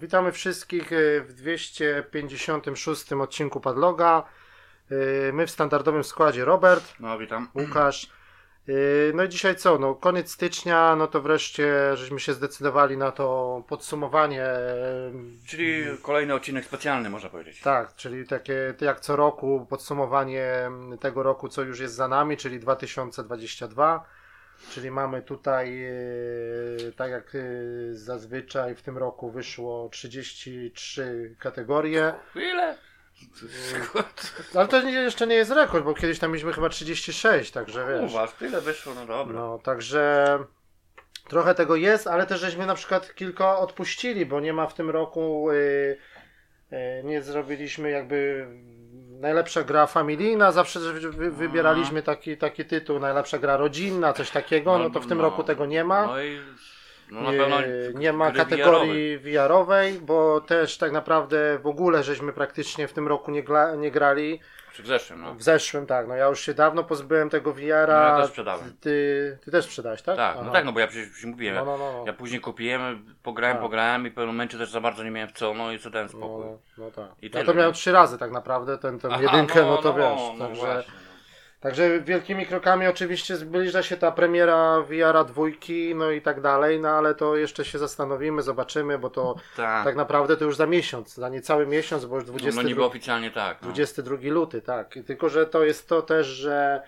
Witamy wszystkich w 256 odcinku Padloga. My w standardowym składzie Robert, No, witam. Łukasz. No i dzisiaj co? No, koniec stycznia, no to wreszcie żeśmy się zdecydowali na to podsumowanie. Czyli kolejny odcinek specjalny, można powiedzieć. Tak, czyli takie jak co roku podsumowanie tego roku, co już jest za nami, czyli 2022. Czyli mamy tutaj, tak jak zazwyczaj w tym roku wyszło 33 kategorie. Ile? Ale to jeszcze nie jest rekord, bo kiedyś tam mieliśmy chyba 36, także wiesz. U was tyle wyszło, no dobra. No, także trochę tego jest, ale też żeśmy na przykład kilka odpuścili, bo nie ma w tym roku, nie zrobiliśmy jakby najlepsza gra familijna, zawsze wybieraliśmy taki tytuł, najlepsza gra rodzinna, coś takiego, no to w tym roku tego nie ma. No i na pewno nie ma kategorii VR-owej, bo też tak naprawdę w ogóle żeśmy praktycznie w tym roku nie grali. Czy w zeszłym, no. W zeszłym, tak. No ja już się dawno pozbyłem tego VR-a. No ja też sprzedałem. Ty też sprzedałeś, tak? Tak, no tak, no bo ja przecież mówiłem, No. ja później kupiłem, pograłem i w pewnym momencie też za bardzo nie miałem w co, no i co dałem spokój. No tak. I Ja tyle, to miałem nie? 3 razy tak naprawdę, tę jedynkę, no to wiesz. No, właśnie. Także wielkimi krokami oczywiście zbliża się ta premiera VR-a 2, no i tak dalej, no ale to jeszcze się zastanowimy, zobaczymy, bo to tak naprawdę to już za miesiąc, za niecały miesiąc, bo już 22, no niby oficjalnie tak. No. 22 luty, tak. Tylko, że to jest to też, że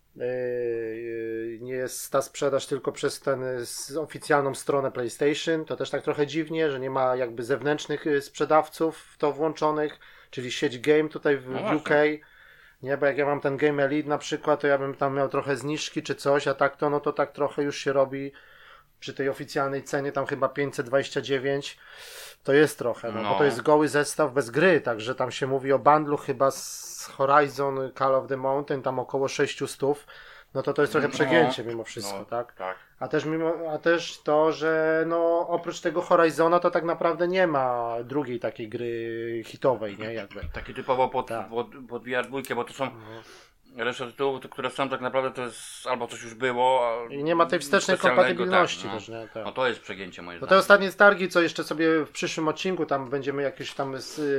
nie jest ta sprzedaż tylko przez oficjalną stronę PlayStation, to też tak trochę dziwnie, że nie ma jakby zewnętrznych sprzedawców w to włączonych, czyli sieć Game tutaj w UK. Nie, bo jak ja mam ten Game Elite na przykład, to ja bym tam miał trochę zniżki czy coś, a tak to, no to tak trochę już się robi przy tej oficjalnej cenie, tam chyba 529, to jest trochę, no bo to jest goły zestaw bez gry, także tam się mówi o bundlu chyba z Horizon Call of the Mountain, tam około 600, no to jest trochę przegięcie mimo wszystko, tak? A też to, że no oprócz tego Horizona to tak naprawdę nie ma drugiej takiej gry hitowej, nie? Jakby. Takie typowo pod VR2, bo to są reszta tytułów, które są tak naprawdę to jest albo coś już było. I nie ma tej wstecznej kompatybilności też, nie? Tak. No to jest przegięcie moje No zdaniem. te ostatnie targi, co jeszcze sobie w przyszłym odcinku, tam będziemy jakieś tam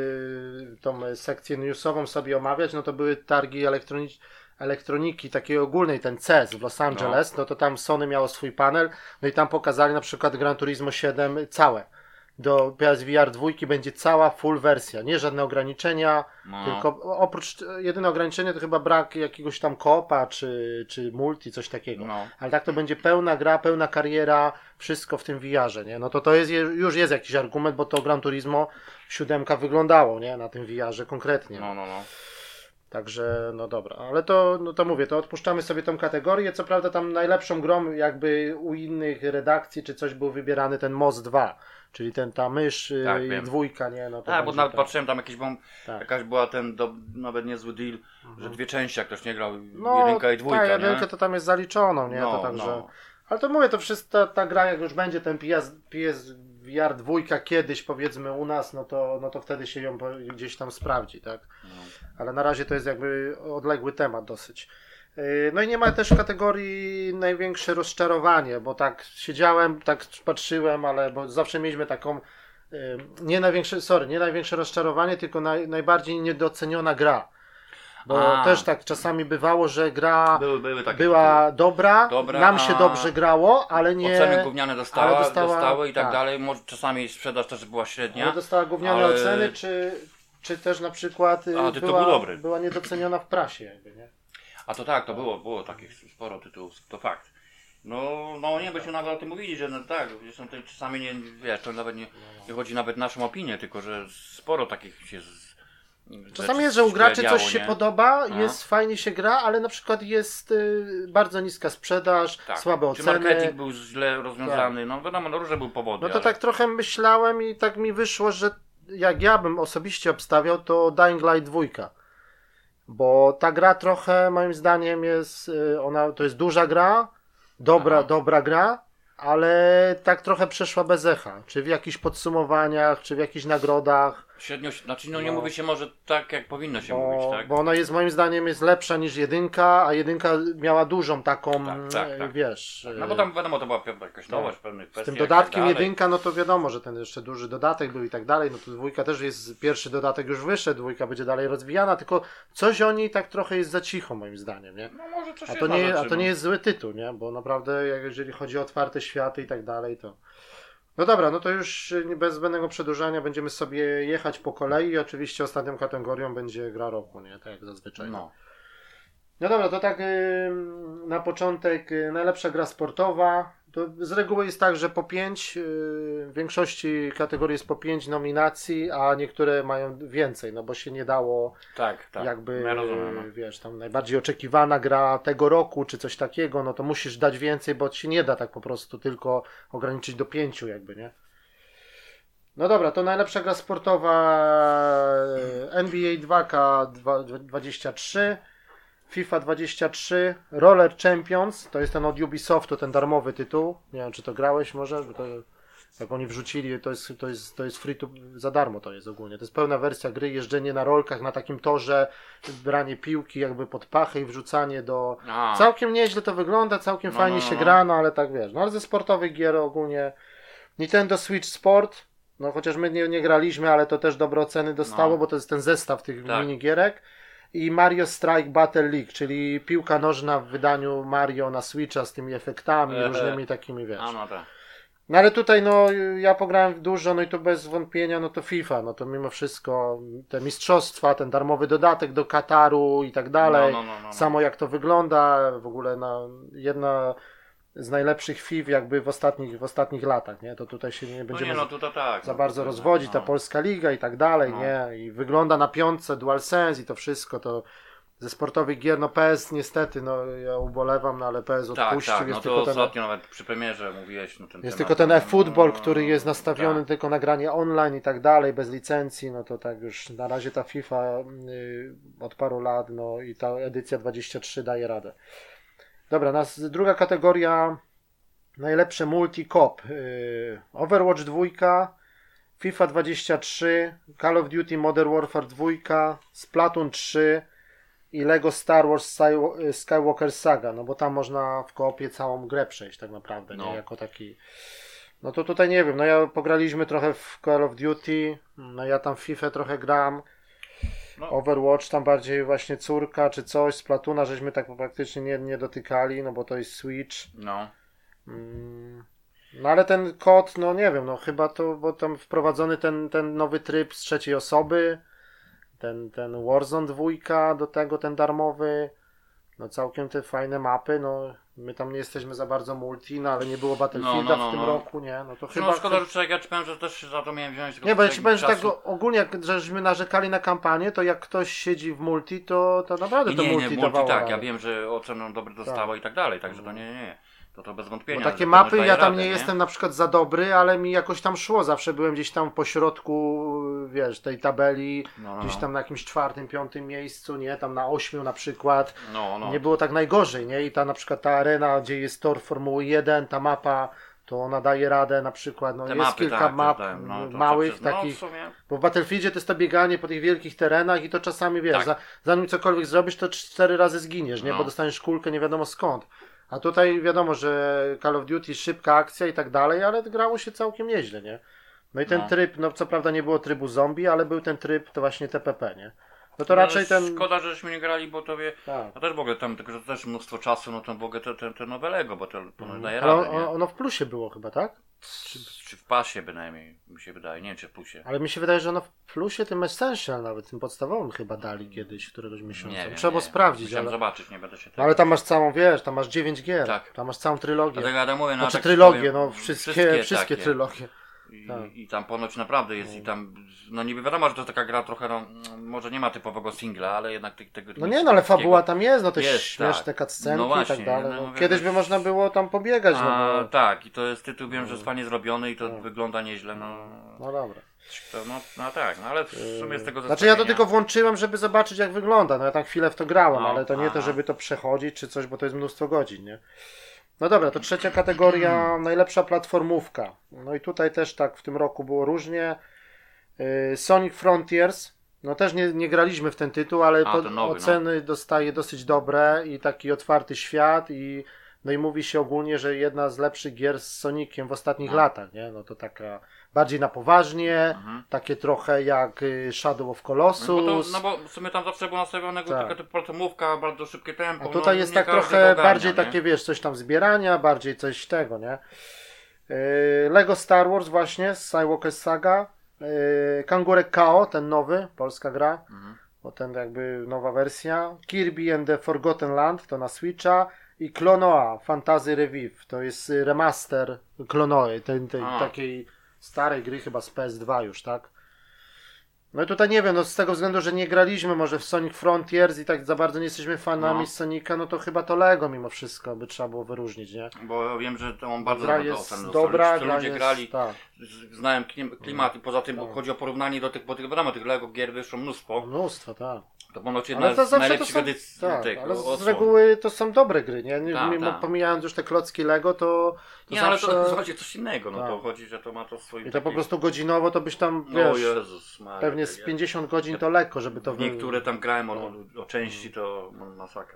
tą sekcję newsową sobie omawiać, no to były targi elektroniki takiej ogólnej, ten CES w Los Angeles, no to tam Sony miało swój panel, no i tam pokazali na przykład Gran Turismo 7 całe. Do PSVR 2 będzie cała full wersja, nie żadne ograniczenia, tylko oprócz jedyne ograniczenie to chyba brak jakiegoś tam koopa czy multi, coś takiego. Ale tak to będzie pełna gra, pełna kariera, wszystko w tym VR-ze, nie? No to jest, już jest jakiś argument, bo to Gran Turismo 7 wyglądało, nie? Na tym VR-ze konkretnie. No. Także, no dobra, ale to mówię, to odpuszczamy sobie tą kategorię, co prawda tam najlepszą grą jakby u innych redakcji czy coś był wybierany ten MOS 2, czyli ta mysz i dwójka, nie? No to tak, bo nawet patrzyłem tam jakaś była nawet niezły deal, że dwie części jak ktoś nie grał, jedynka i dwójka, tak, nie? Jedynkę to tam jest zaliczoną, nie? To także... Ale to mówię, to wszystko ta gra jak już będzie ten PSVR 2 kiedyś powiedzmy u nas, no to wtedy się ją gdzieś tam sprawdzi, tak? Ale na razie to jest jakby odległy temat dosyć. No i nie ma też kategorii największe rozczarowanie, bo tak siedziałem, tak patrzyłem, ale bo zawsze mieliśmy taką nie największe rozczarowanie, tylko najbardziej niedoceniona gra. Bo też tak czasami bywało, że gra była dobra, nam się dobrze grało, ale nie... Oceny gówniane dostały i tak dalej. Może czasami sprzedaż też była średnia. Ale dostała gówniane oceny, czy też na przykład była niedoceniona w prasie, jakby, nie? A to tak, to było takich sporo tytułów, to fakt. No nie byśmy nawet o tym mówili, że no tak, zresztą to czasami nie, wiesz, to nawet nie chodzi nawet naszą opinię, tylko że sporo takich się czasami jest, że u graczy coś się podoba, fajnie się gra, ale na przykład jest bardzo niska sprzedaż, słabe oceny. Czy marketing był źle rozwiązany, no wiadomo, różne były powody. No to tak trochę myślałem i tak mi wyszło, że jak ja bym osobiście obstawiał, to Dying Light 2. Bo ta gra trochę moim zdaniem jest, to jest duża gra, dobra gra, ale tak trochę przeszła bez echa. Czy w jakichś podsumowaniach, czy w jakichś nagrodach. Średnio, znaczy nie mówi się może tak, jak powinno się mówić, tak? Bo ona jest moim zdaniem jest lepsza niż jedynka, a jedynka miała dużą taką, tak. wiesz... No bo tam wiadomo, to była jakaś nowość w pewnych kwestiach. Z tym dodatkiem jedynka, no to wiadomo, że ten jeszcze duży dodatek był i tak dalej, no to dwójka też jest, pierwszy dodatek już wyszedł, dwójka będzie dalej rozwijana, tylko coś o niej tak trochę jest za cicho moim zdaniem, nie? No może coś a to nie jest zły tytuł, nie? Bo naprawdę jeżeli chodzi o otwarte światy i tak dalej, to... No dobra, no to już bez zbędnego przedłużania będziemy sobie jechać po kolei i oczywiście ostatnią kategorią będzie gra roku, nie? Tak jak zazwyczaj. No dobra, to tak na początek najlepsza gra sportowa. To z reguły jest tak, że po 5, w większości kategorii jest po 5 nominacji, a niektóre mają więcej, no bo się nie dało jakby, ja rozumiem, wiesz, tam najbardziej oczekiwana gra tego roku, czy coś takiego, no to musisz dać więcej, bo się nie da tak po prostu tylko ograniczyć do 5 jakby, nie? No dobra, to najlepsza gra sportowa NBA 2K23, FIFA 23, Roller Champions, to jest ten od Ubisoftu, ten darmowy tytuł. Nie wiem, czy to grałeś może? Bo to, jak oni wrzucili, to jest free to, za darmo to jest ogólnie. To jest pełna wersja gry, jeżdżenie na rolkach na takim torze, branie piłki jakby pod pachę i wrzucanie do... Całkiem nieźle to wygląda, całkiem fajnie się gra, no ale tak wiesz. No ale ze sportowych gier ogólnie Nintendo Switch Sport, no chociaż my nie graliśmy, ale to też dobre oceny dostało, bo to jest ten zestaw tych minigierek. I Mario Strike Battle League, czyli piłka nożna w wydaniu Mario na Switcha z tymi efektami, różnymi takimi, wiesz. No ale tutaj, no, ja pograłem dużo, no i to bez wątpienia, no to FIFA, no to mimo wszystko te mistrzostwa, ten darmowy dodatek do Kataru i tak dalej. Samo jak to wygląda, w ogóle jedna z najlepszych FIFA jakby w ostatnich latach, nie? To tutaj się nie będziemy za bardzo rozwodzić, ta polska liga i tak dalej, nie? I wygląda na piątce DualSense i to wszystko, to ze sportowych gier, no PS niestety, no ja ubolewam, no ale PS odpuścił. Tak, no to ostatnio nawet przy premierze mówiłeś, no ten jest tylko ten eFootball, który jest nastawiony tylko na granie online i tak dalej, bez licencji, no to tak już na razie ta FIFA od paru lat, no i ta edycja 23 daje radę. Dobra, druga kategoria, najlepsze multi-cop, Overwatch 2, FIFA 23, Call of Duty Modern Warfare 2, Splatoon 3 i Lego Star Wars Skywalker Saga, no bo tam można w koopie całą grę przejść tak naprawdę, nie? Jako taki... No to tutaj nie wiem, no ja pograliśmy trochę w Call of Duty, no ja tam w FIFA trochę gram, Overwatch tam bardziej właśnie córka czy coś, Splatoona żeśmy tak praktycznie nie dotykali, no bo to jest Switch. No ale ten kod, no nie wiem, no chyba to, bo tam wprowadzony ten nowy tryb z trzeciej osoby, ten Warzone 2 do tego, ten darmowy, no całkiem te fajne mapy, no my tam nie jesteśmy za bardzo multi, no ale nie było Battlefielda w tym roku, nie? No to chyba... szkoda, że ja ci powiem, że też za to miałem wziąć tylko... Nie, bo ja ci powiem, że tak ogólnie, jak żeśmy narzekali na kampanię, to jak ktoś siedzi w multi, to naprawdę to multi dawało. Tak, ja wiem, że ocenę dobre dostało i tak dalej, także to nie. To bez wątpienia. Bo takie mapy, ja tam nie jestem na przykład za dobry, ale mi jakoś tam szło. Zawsze byłem gdzieś tam po środku, wiesz, tej tabeli, gdzieś tam na jakimś 4., 5. miejscu, nie? Tam na 8 na przykład. Nie było tak najgorzej, nie? I ta na przykład ta arena, gdzie jest tor Formuły 1, ta mapa, to ona daje radę na przykład. No, jest mapy, kilka map małych takich. Bo w Battlefieldzie to jest to bieganie po tych wielkich terenach i to czasami, wiesz, zanim cokolwiek zrobisz, to 4 razy zginiesz, nie? Bo dostaniesz kulkę nie wiadomo skąd. A tutaj wiadomo, że Call of Duty, szybka akcja i tak dalej, ale grało się całkiem nieźle, nie? No i ten tryb, no co prawda nie było trybu zombie, ale był ten tryb, to właśnie TPP, nie? No to raczej ten... Szkoda, żeśmy nie grali, bo to a też w ogóle tam, tylko że też mnóstwo czasu, no to w ogóle te nowe Lego, bo to daje radę, nie? Ono w plusie było chyba, tak? Czy w pasie bynajmniej, mi się wydaje, nie wiem czy w plusie. Ale mi się wydaje, że ono w plusie tym Essential nawet, tym podstawowym chyba dali kiedyś, któregoś miesiąca. Trzeba było sprawdzić. Musiałem zobaczyć, nie będę się... Ale tam masz całą, wiesz, tam masz 9 gier, tam masz całą trylogię. Ja mówię, znaczy trylogię, no wszystkie trylogie. I tam ponoć naprawdę jest i tam, no niby wiadomo, że to taka gra trochę, no, może nie ma typowego singla, ale jednak tego... No nie, no ale fabuła tam jest, no te śmieszne cutscenki i tak dalej. No, kiedyś by można było tam pobiegać. No, tak, i to jest tytuł, wiem, że jest fajnie zrobiony i to wygląda nieźle, no. No dobra. No tak, no ale w sumie z tego Znaczy ja to tylko włączyłem, żeby zobaczyć jak wygląda, no ja tam chwilę w to grałem, ale to nie to, żeby to przechodzić czy coś, bo to jest mnóstwo godzin, nie? No dobra, to trzecia kategoria, najlepsza platformówka. No i tutaj też tak w tym roku było różnie. Sonic Frontiers, no też nie graliśmy w ten tytuł, ale to ten nowy, oceny dostaje dosyć dobre i taki otwarty świat i no i mówi się ogólnie, że jedna z lepszych gier z Soniciem w ostatnich latach, nie? No to taka bardziej na poważnie, takie trochę jak Shadow of Colossus. Bo w sumie tam zawsze było nastawione taka typu platformówka, bardzo szybkie tempo. A tutaj jest tak trochę ogarnia, bardziej nie? Takie, wiesz, coś tam zbierania, bardziej coś tego, nie? Lego Star Wars właśnie, Skywalker Saga. Kangurek KO, ten nowy, polska gra, bo ten jakby nowa wersja. Kirby and the Forgotten Land, to na Switcha. I Klonoa, Fantasy Revive, to jest remaster Klonoe, tej takiej starej gry chyba z PS2 już, tak? No i tutaj nie wiem, no z tego względu, że nie graliśmy może w Sonic Frontiers i tak za bardzo nie jesteśmy fanami Sonika, no to chyba to Lego mimo wszystko by trzeba było wyróżnić, nie? Bo wiem, że on bardzo gra jest dobra, gra ludzie jest, grali, tak. Znałem klimat i poza tym chodzi o porównanie do tych, bo tych Lego gier wyszło mnóstwo. Mnóstwo, tak. To ponoć ale jedna to z najlepszych edycji. Tak, ale odsłon. z reguły to są dobre gry, nie? Tak. Pomijając już te klocki Lego, to nie, zawsze... ale to chodzi o coś innego, no to chodzi, że to ma to swoje... I to po prostu godzinowo to byś tam, wiesz, Jezus Maria, pewnie z 50 godzin to lekko, żeby to... Niektóre tam grałem o części, to masakra.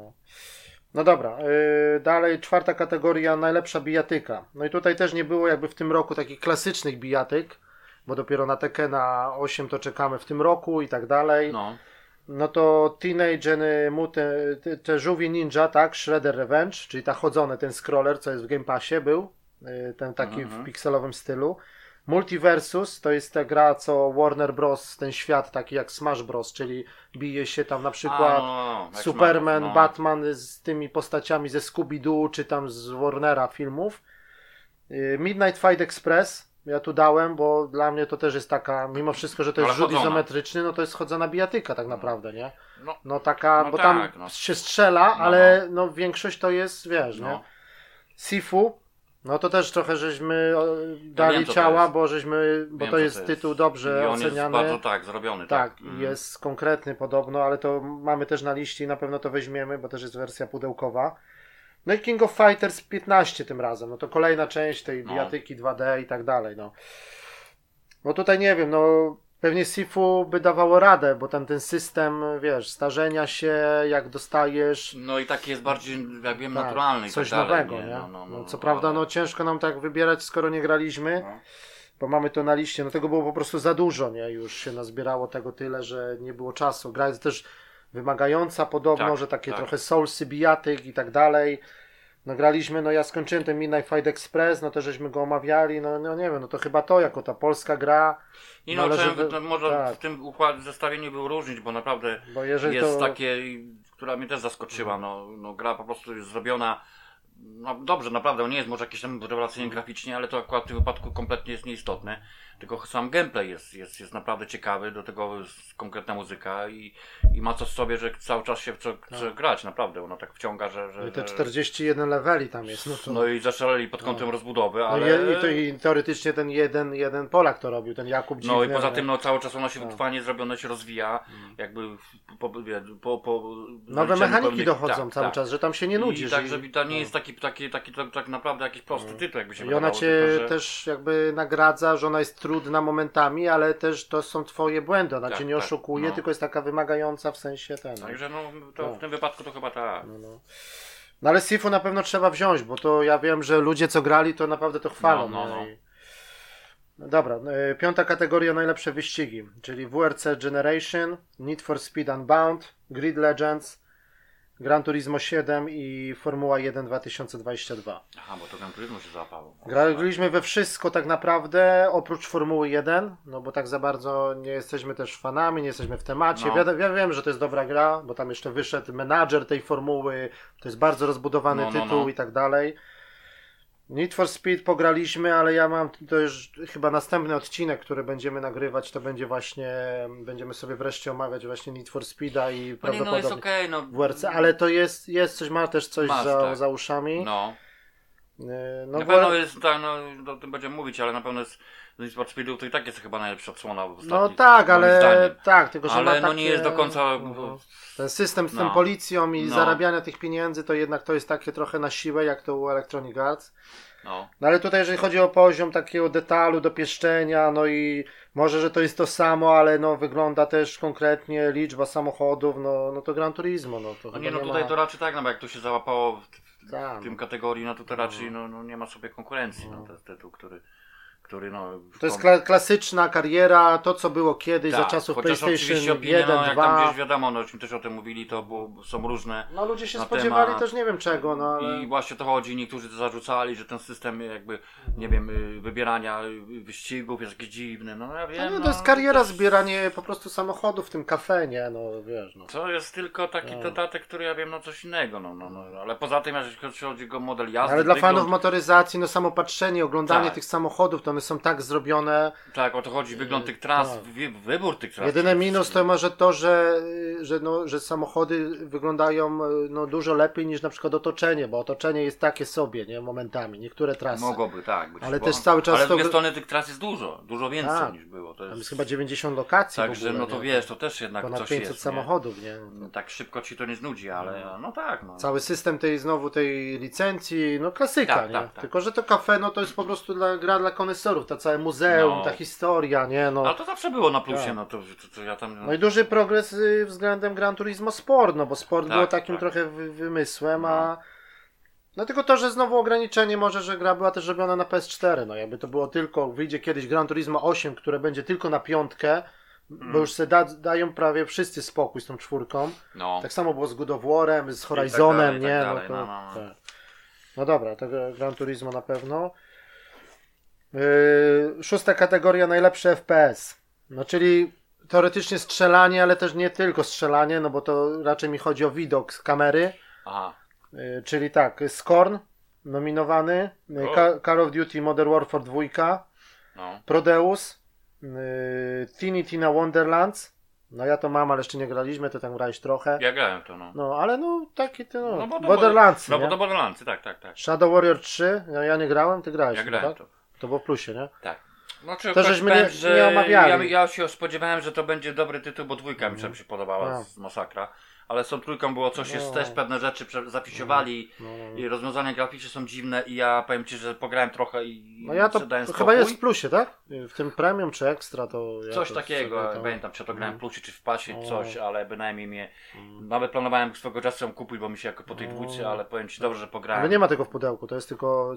No dobra, dalej 4. kategoria, najlepsza bijatyka. No i tutaj też nie było jakby w tym roku takich klasycznych bijatyk, bo dopiero na Tekkena 8 to czekamy w tym roku i tak dalej. No to Teenage Mutant, te żółwie ninja, tak, Shredder Revenge, czyli ta chodzone, ten scroller, co jest w Game Passie był, ten taki w pikselowym stylu. Multiversus to jest ta gra, co Warner Bros., ten świat taki jak Smash Bros., czyli bije się tam na przykład Superman, Batman z tymi postaciami ze Scooby-Doo, czy tam z Warnera filmów. Midnight Fight Express ja tu dałem, bo dla mnie to też jest taka, mimo wszystko, że to jest rzut izometryczny, no to jest chodzona bijatyka tak naprawdę, nie? No taka, bo tam się strzela, ale no większość to jest, wiesz, nie? Sifu, no to też trochę żeśmy dali ciała, bo to jest tytuł dobrze oceniany. Jest bardzo zrobiony. Tak, jest konkretny podobno, ale to mamy też na liście i na pewno to weźmiemy, bo też jest wersja pudełkowa. No i King of Fighters 15 tym razem, no to kolejna część tej bijatyki 2D i tak dalej, no. No tutaj nie wiem, no pewnie Sifu by dawało radę, bo tam ten system, wiesz, starzenia się, jak dostajesz... No i taki jest bardziej, jak wiem, naturalny. Coś tak dalej, nowego, nie? No, co prawda, no ciężko nam tak wybierać, skoro nie graliśmy, bo mamy to na liście, no tego było po prostu za dużo, nie? Już się nazbierało tego tyle, że nie było czasu. Gra jest też wymagająca podobno, że takie trochę soulsy, bijatyk i tak dalej. No graliśmy, no ja skończyłem ten Midnight Fight Express, no to żeśmy go omawiali, no nie wiem, no to chyba to jako ta polska gra. I może w tym zestawieniu był różnić, bo naprawdę jest takie, która mnie też zaskoczyła, no gra po prostu jest zrobiona, no dobrze, naprawdę, nie jest może jakieś tam rewelacyjnie graficznie, ale to akurat w tym wypadku kompletnie jest nieistotne. Tylko sam gameplay jest naprawdę ciekawy, do tego jest konkretna muzyka i ma coś w sobie, że cały czas się chce grać, naprawdę, ona tak wciąga, że... I te 41 leveli tam jest. No i zaszaleli pod kątem rozbudowy, ale... I teoretycznie ten jeden Polak to robił, ten Jakub Dziwny. No i poza tym, cały czas ona się fajnie zrobiona, się rozwija, jakby nowe mechaniki dochodzą cały czas, że tam się nie nudzisz. I tak, że to nie jest taki tak naprawdę jakiś prosty tytuł, jakby się wydawało. I ona cię też jakby nagradza, że ona jest trudna momentami, ale też to są twoje błędy. Ona cię nie oszukuje, tylko jest taka wymagająca w sensie ten. Także w tym wypadku to chyba tak. No ale Sifu na pewno trzeba wziąć, bo to ja wiem, że ludzie co grali to naprawdę to chwalą. No dobra, 5. kategoria najlepsze wyścigi, czyli WRC Generation, Need for Speed Unbound, Grid Legends, Gran Turismo 7 i Formuła 1 2022. Aha, bo to Gran Turismo się załapało. Graliśmy we wszystko tak naprawdę, oprócz Formuły 1, no bo tak za bardzo nie jesteśmy też fanami, nie jesteśmy w temacie. Ja wiem, że to jest dobra gra, bo tam jeszcze wyszedł menadżer tej formuły, to jest bardzo rozbudowany tytuł i tak dalej. Need for Speed pograliśmy, ale ja mam to już chyba następny odcinek, który będziemy nagrywać, to będzie właśnie, będziemy sobie wreszcie omawiać właśnie Need for Speeda i prawdopodobnie jest okej, WRC, ale to jest coś, ma też coś za uszami. Na pewno jest, o tym będziemy mówić, ale na pewno jest Need for Speedu to i tak jest chyba najlepsza odsłona w ostatnich, no tak, ale tylko że ale ma takie, nie jest do końca ten system z tą policją i zarabiania tych pieniędzy, to jednak to jest takie trochę na siłę, jak to u Electronic Arts. No ale tutaj jeżeli chodzi o poziom takiego detalu, dopieszczenia, no i może, że to jest to samo, ale no wygląda też konkretnie liczba samochodów, no to Gran Turismo, no to no nie, no tutaj to raczej tak, no bo jak to się załapało w tym kategorii, no to raczej no nie ma sobie konkurencji, no to jest tytuł, który no... To jest klasyczna kariera, to co było kiedyś za czasów PlayStation opinie, 1, no, jak 2. tam gdzieś wiadomo, no też o tym mówili, to są różne. No ludzie się spodziewali temat. też nie wiem czego, no ale... I właśnie to chodzi, niektórzy to zarzucali, że ten system jakby, nie wiem, wybierania wyścigów jest jakiś dziwny, no ja wiem. No, to jest kariera, zbieranie po prostu samochodów w tym kafe, nie, no wiesz, no. To jest tylko taki dodatek, który ja wiem, no coś innego, no, ale poza tym, jeżeli chodzi o model jazdy... Ale dla fanów motoryzacji, no samo patrzenie, oglądanie tych samochodów, to one są tak zrobione... Tak, o to chodzi, wygląd tych tras, wybór tych tras. Jedyny minus to może to, że samochody wyglądają no, dużo lepiej niż na przykład otoczenie, bo otoczenie jest takie sobie, nie, momentami, niektóre trasy. Mogłoby, tak. Ale też cały czas... Ale z drugiej strony tych tras jest dużo więcej niż było. To jest... Tam jest chyba 90 lokacji Także, w ogóle, no to wiesz, to też jednak ponad coś 500 jest, samochodów, nie? No tak szybko ci to nie znudzi, ale no tak. No. Cały system tej licencji, no klasyka, tak, nie? Tak. Tylko, że to kafe, no to jest po prostu gra dla koneserów, ta całe muzeum, ta historia, nie? No. Ale to zawsze było na plusie, no to ja tam... No i duży progres względem Gran Turismo Sport, no bo Sport było takim trochę wymysłem, a... No tylko to, że znowu ograniczenie może, że gra była też robiona na PS4, no jakby to było tylko, wyjdzie kiedyś Gran Turismo 8, które będzie tylko na 5, bo już se dają prawie wszyscy spokój z tą 4. No. Tak samo było z God of War'em, z Horizonem, tak nie? dalej, No, to, no. tak. No dobra, to Gran Turismo na pewno. 6. kategoria najlepszy FPS. No czyli teoretycznie strzelanie, ale też nie tylko strzelanie, no bo to raczej mi chodzi o widok z kamery. Aha. Czyli tak, Scorn nominowany, Call of Duty Modern Warfare 2, Prodeus, Tiny Tina Wonderlands. No ja to mam, ale jeszcze nie graliśmy, to tam grałeś trochę. Ja grałem to, no. No ale no taki to, no bo Borderlands, no bo to Borderlands, tak. Shadow Warrior 3, no ja nie grałem, ty grałeś. Ja grałem tak? To. To było w plusie, nie? Tak. Znaczy, to żeśmy nie omawiali. Ja się spodziewałem, że to będzie dobry tytuł, bo 2 mi się podobała z Masakra. Ale z tą 3 było coś, jest też pewne rzeczy zapisywali i rozwiązania graficzne są dziwne i ja powiem ci, że pograłem trochę i no ja to chyba jest w plusie, tak? W tym premium czy ekstra to... Ja coś to takiego, pamiętam, czy to grałem w plusie czy w pasie, coś, ale bynajmniej mnie... Nawet planowałem swego czasu ją kupić, bo mi się jako po tej 2, ale powiem ci dobrze, że pograłem. Ale nie ma tego w pudełku, to jest tylko...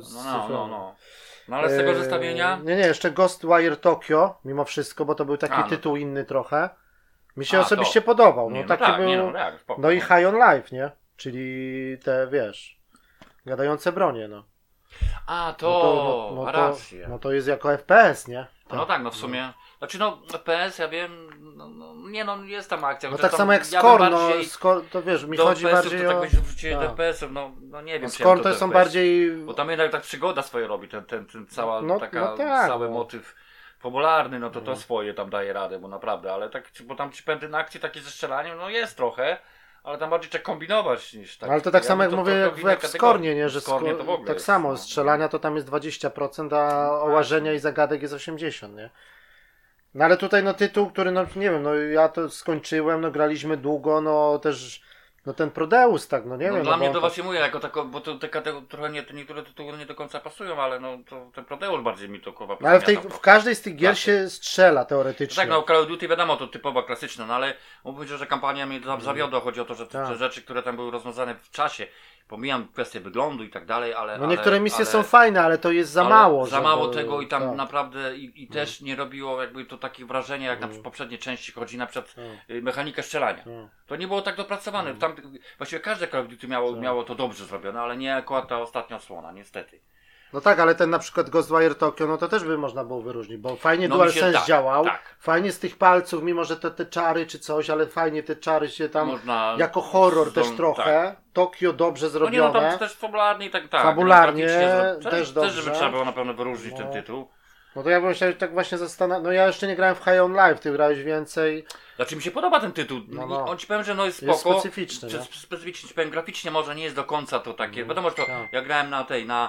No ale z tego zestawienia... Nie, jeszcze Ghostwire Tokyo, mimo wszystko, bo to był taki tytuł inny trochę. Mi się osobiście podobał. No, taki był. No i High on Life, nie? Czyli te, wiesz, gadające bronie, no. A, to rację. No to jest jako FPS, nie? Tak. No tak, no w sumie. Znaczy no FPS, ja wiem, jest tam akcja. No tak samo jak Scorn, to wiesz, mi chodzi bardziej to o... tak będzie wrócić do FPS-ów, no nie wiem. Scorn to są bardziej... Bo tam jednak tak przygoda swoje robi, ten cały motyw popularny, no to swoje tam daje radę, bo naprawdę, ale tak, bo tam ci pędy na akcji takie ze strzelaniem, no jest trochę, ale tam bardziej trzeba kombinować niż tak. Ale to tak samo jak mówię, jak w Scornie, nie, że Scornie to w ogóle tak jest, samo, strzelania to tam jest 20%, a ołażenia i zagadek jest 80%, nie? No ale tutaj tytuł, który nie wiem, ja to skończyłem, graliśmy długo, też ten Prodeus, tak, nie wiem. Dla mnie to właśnie mówię, jako tako, bo to trochę niektóre tytuły nie do końca pasują, ale to ten Prodeus bardziej mi to kurwa. Ale w każdej z tych gier się strzela teoretycznie. Tak, Call of Duty wiadomo, to typowa klasyczna, ale mówię, że kampania mnie zawiodła, chodzi o to, że te rzeczy, które tam były rozwiązane w czasie, pomijam kwestię wyglądu i tak dalej, ale... niektóre misje są fajne, ale to jest za mało. Za mało tego i tam naprawdę i też nie robiło jakby to takich wrażenia, jak na przykład poprzednie części, chodzi na przykład mechanikę strzelania. To nie było tak dopracowane. Tam, właściwie każde Call of Duty miało to dobrze zrobione, ale nie akurat ta ostatnia odsłona, niestety. No tak, ale ten na przykład Ghostwire Tokyo, to też by można było wyróżnić, bo fajnie DualSense działał, fajnie z tych palców, mimo że te czary czy coś, ale fajnie te czary się tam, jako horror też trochę, Tokio dobrze zrobione. No tam też fabularnie i tak. Fabularnie też dobrze. Też, żeby trzeba było na pewno wyróżnić ten tytuł. No to ja bym się tak właśnie zastanawiał, ja jeszcze nie grałem w High on Life, ty grałeś więcej. Znaczy mi się podoba ten tytuł, on ci powiem, że jest spoko. Jest specyficzny. Specyficzny, powiem, graficznie może nie jest do końca to takie, wiadomo, że to ja grałem na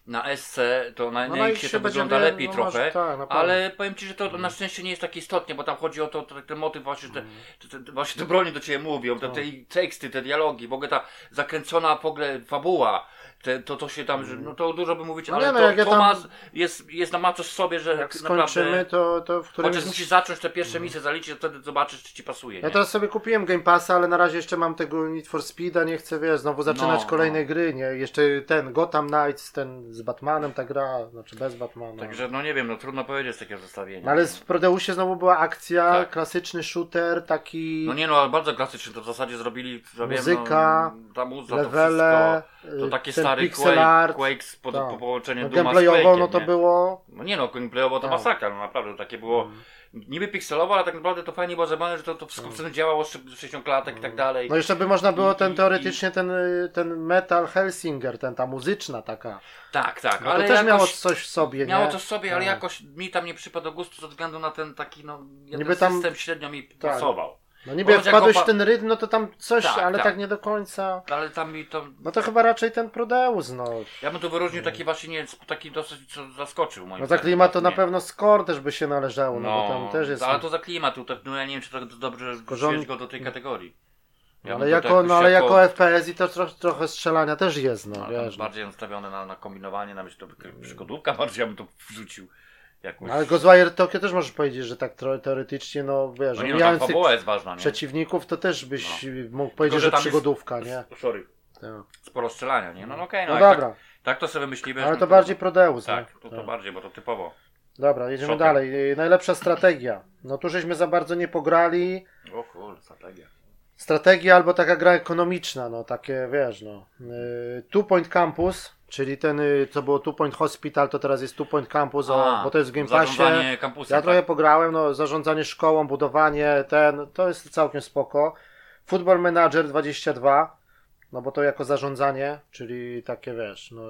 na SC, to na No X to wygląda lepiej trochę, tak, ale powiem Ci, że to na szczęście nie jest tak istotnie, bo tam chodzi o to, ten motyw właśnie, właśnie te broni do Ciebie mówią, te teksty, te dialogi, w ogóle ta zakręcona w ogóle fabuła, to się tam, że, no to dużo by mówić, No ale nie, no, to jak ja Tomas tam- jest na coś w sobie, że Jak skończymy, naprawdę, to w którymś... chociaż musisz zacząć te pierwsze misje zaliczyć, to wtedy zobaczysz, czy Ci pasuje, Ja nie? teraz sobie kupiłem Game Passa, ale na razie jeszcze mam tego Need for Speeda, nie chcę, wiesz, znowu zaczynać kolejne gry, nie? Jeszcze ten Gotham Knights, ten z Batmanem ta gra, znaczy bez Batmana. Także no nie wiem, no trudno powiedzieć takiego zestawienia. No, ale w Prodeusie znowu była akcja, Tak. klasyczny shooter, taki No nie no, ale bardzo klasyczny, to w zasadzie zrobili muzyka, no, ta muza, levele, to wszystko, to taki ten stary pixel art, Quake po tak. połączeniu No, Duma z gameplayowo Quake'iem, no to nie? było... No nie no, gameplayowo to Tak. masakra, no naprawdę, takie było niby pikselowo, ale tak naprawdę to fajnie było zrobione, że to wszystko działało, 60 klatek i tak dalej. No jeszcze by można było teoretycznie ten Metal Hellsinger, ta muzyczna taka. Tak, No ale to też jakoś, miało coś w sobie, miało nie? coś w sobie, ale Tak. jakoś mi tam nie przypadł do gustu ze względu na ten taki, no, Niby ten tam- system średnio mi tak. pasował. No niby jak Może wpadłeś jako w ten rytm, no to tam coś, Tak, ale tak. tak nie do końca. Ale tam mi to... No to chyba raczej ten Prodeus, no. Ja bym tu wyróżnił taki właśnie, nie, taki dosyć, co zaskoczył moim No za zdaniem. klimat to na Nie. pewno Score też by się należało, no bo tam też jest... ale to za klimat, no ja nie wiem, czy to dobrze wziąć go do tej kategorii. Ja Ale bym to jako, no ale jakoś jako FPS i to trochę strzelania też jest, no tam wiesz. No. bardziej nastawione na kombinowanie, na myśl to przygodówka bardziej, ja bym to wrzucił. Jakąś... Ale Ghostwire Tokyo też możesz powiedzieć, że tak teoretycznie, no wiesz, no nie, no, tam omijając tych fabuła jest ważna, nie? przeciwników, to też byś mógł powiedzieć, Tylko, że tam przygodówka, nie? Sorry. Tak. Sporo strzelania, nie? No okej, No jak dobra, tak to sobie myślimy. ale że to bardziej Prodeus, Tak, nie? to bardziej, bo to typowo. Dobra, jedziemy Shooter. dalej. Najlepsza strategia. No tu żeśmy za bardzo nie pograli. O kurde, strategia. Strategia albo taka gra ekonomiczna, no takie wiesz, no. Two Point Campus, czyli ten, co było Two Point Hospital, to teraz jest Two Point Campus, bo to jest w Game Passie. Zarządzanie kampusem, Ja trochę tak. pograłem, no zarządzanie szkołą, budowanie, to jest całkiem spoko. Football Manager 22, no bo to jako zarządzanie, czyli takie wiesz, no,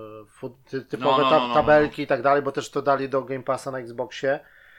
typowe tabelki i tak dalej, bo też to dali do Game Passa na Xboxie.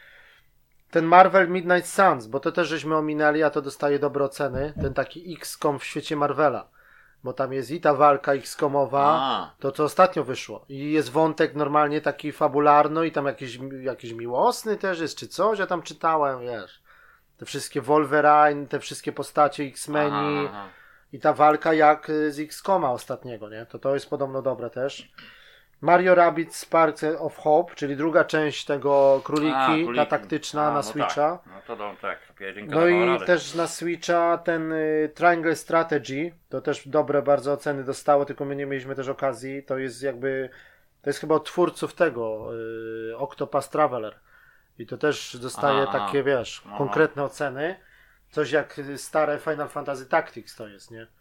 Ten Marvel Midnight Suns, bo to też żeśmy ominęli, a to dostaje dobre oceny. Ten taki XCOM w świecie Marvela. Bo tam jest i ta walka XCOMowa, to co ostatnio wyszło. I jest wątek normalnie taki fabularny i tam jakiś miłosny też jest, czy coś, ja tam czytałem, wiesz. Te wszystkie Wolverine, te wszystkie postacie X-Meni i ta walka jak z XCOMa ostatniego, nie? To jest podobno dobre też. Mario Rabbids Sparks of Hope, czyli druga część tego króliki, ta taktyczna na Switcha. Tak. No to tak, jedynka No dawała i radę. też na Switcha ten Triangle Strategy, to też dobre bardzo oceny dostało, tylko my nie mieliśmy też okazji. To jest chyba od twórców tego Octopath Traveler. I to też dostaje takie, wiesz, konkretne oceny. Coś jak stare Final Fantasy Tactics to jest, nie?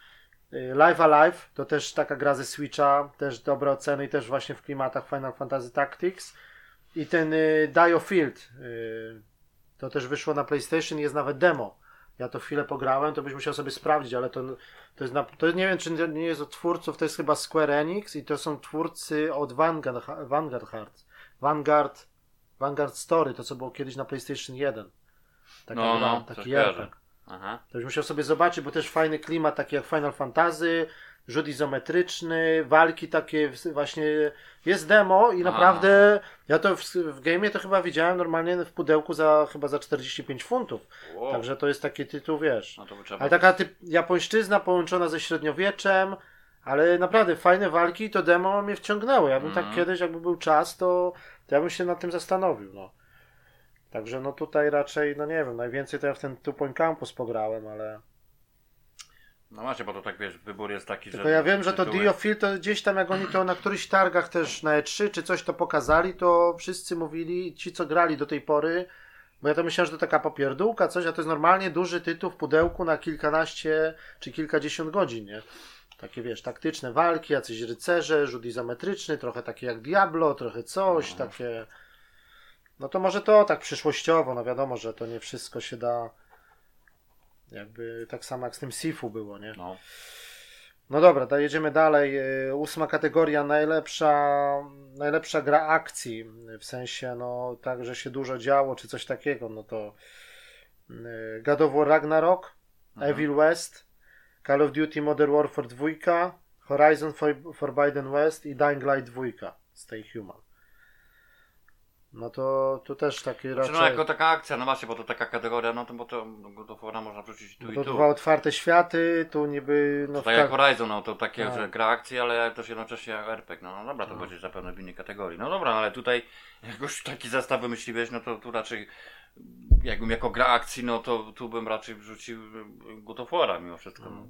Live Alive to też taka gra ze Switcha, też dobre oceny i też właśnie w klimatach Final Fantasy Tactics. I ten Diofield to też wyszło na PlayStation, jest nawet demo. Ja to chwilę pograłem, to byś musiał sobie sprawdzić, ale to nie wiem, czy nie jest od twórców, to jest chyba Square Enix i to są twórcy od Vanguard Story, to co było kiedyś na PlayStation 1. Taka gra, taki RPG. To byś musiał sobie zobaczyć, bo też fajny klimat, taki jak Final Fantasy, rzut izometryczny, walki takie właśnie, jest demo i naprawdę ja to w game'ie to chyba widziałem normalnie w pudełku chyba za 45 funtów. Wow. Także to jest taki tytuł, wiesz. No to by trzeba ale taka japońszczyzna połączona ze średniowieczem, ale naprawdę fajne walki i to demo mnie wciągnęło. Ja bym tak kiedyś, jakby był czas, to ja bym się nad tym zastanowił, no. Także no tutaj raczej, no nie wiem, najwięcej to ja w ten Two Point Campus pograłem, ale... No macie, bo to tak wiesz, wybór jest taki, tylko ja wiem, że to Diofield to gdzieś tam jak oni to na którychś targach też na E3 czy coś to pokazali, to wszyscy mówili, ci co grali do tej pory, bo ja to myślałem, że to taka popierdółka, coś, a to jest normalnie duży tytuł w pudełku na kilkanaście czy kilkadziesiąt godzin, nie? Takie wiesz, taktyczne walki, jacyś rycerze, rzut izometryczny, trochę takie jak Diablo, trochę coś, takie... No to może to tak przyszłościowo, no wiadomo, że to nie wszystko się da jakby tak samo jak z tym Sifu było, nie? No dobra, jedziemy dalej. 8. kategoria, najlepsza gra akcji, w sensie no tak, że się dużo działo, czy coś takiego, no to God of War Ragnarok, Evil West, Call of Duty Modern Warfare 2, Horizon Forbidden West i Dying Light 2. Stay Human. No to tu też taki Znaczy, raczej... no jako taka akcja, no właśnie, bo to taka kategoria, no to bo to God of War'a można wrzucić tu i To tu. dwa otwarte światy, tu niby... No, Tak jak Horizon, no to takie, Tak. że gra akcji, ale też jednocześnie RPG. No dobra, to będzie zapewne w innej kategorii. No dobra, ale tutaj jak już taki zestaw wymyśliłeś, no to tu raczej jakbym jako gra akcji, no to tu bym raczej wrzucił God of War'a mimo wszystko. No.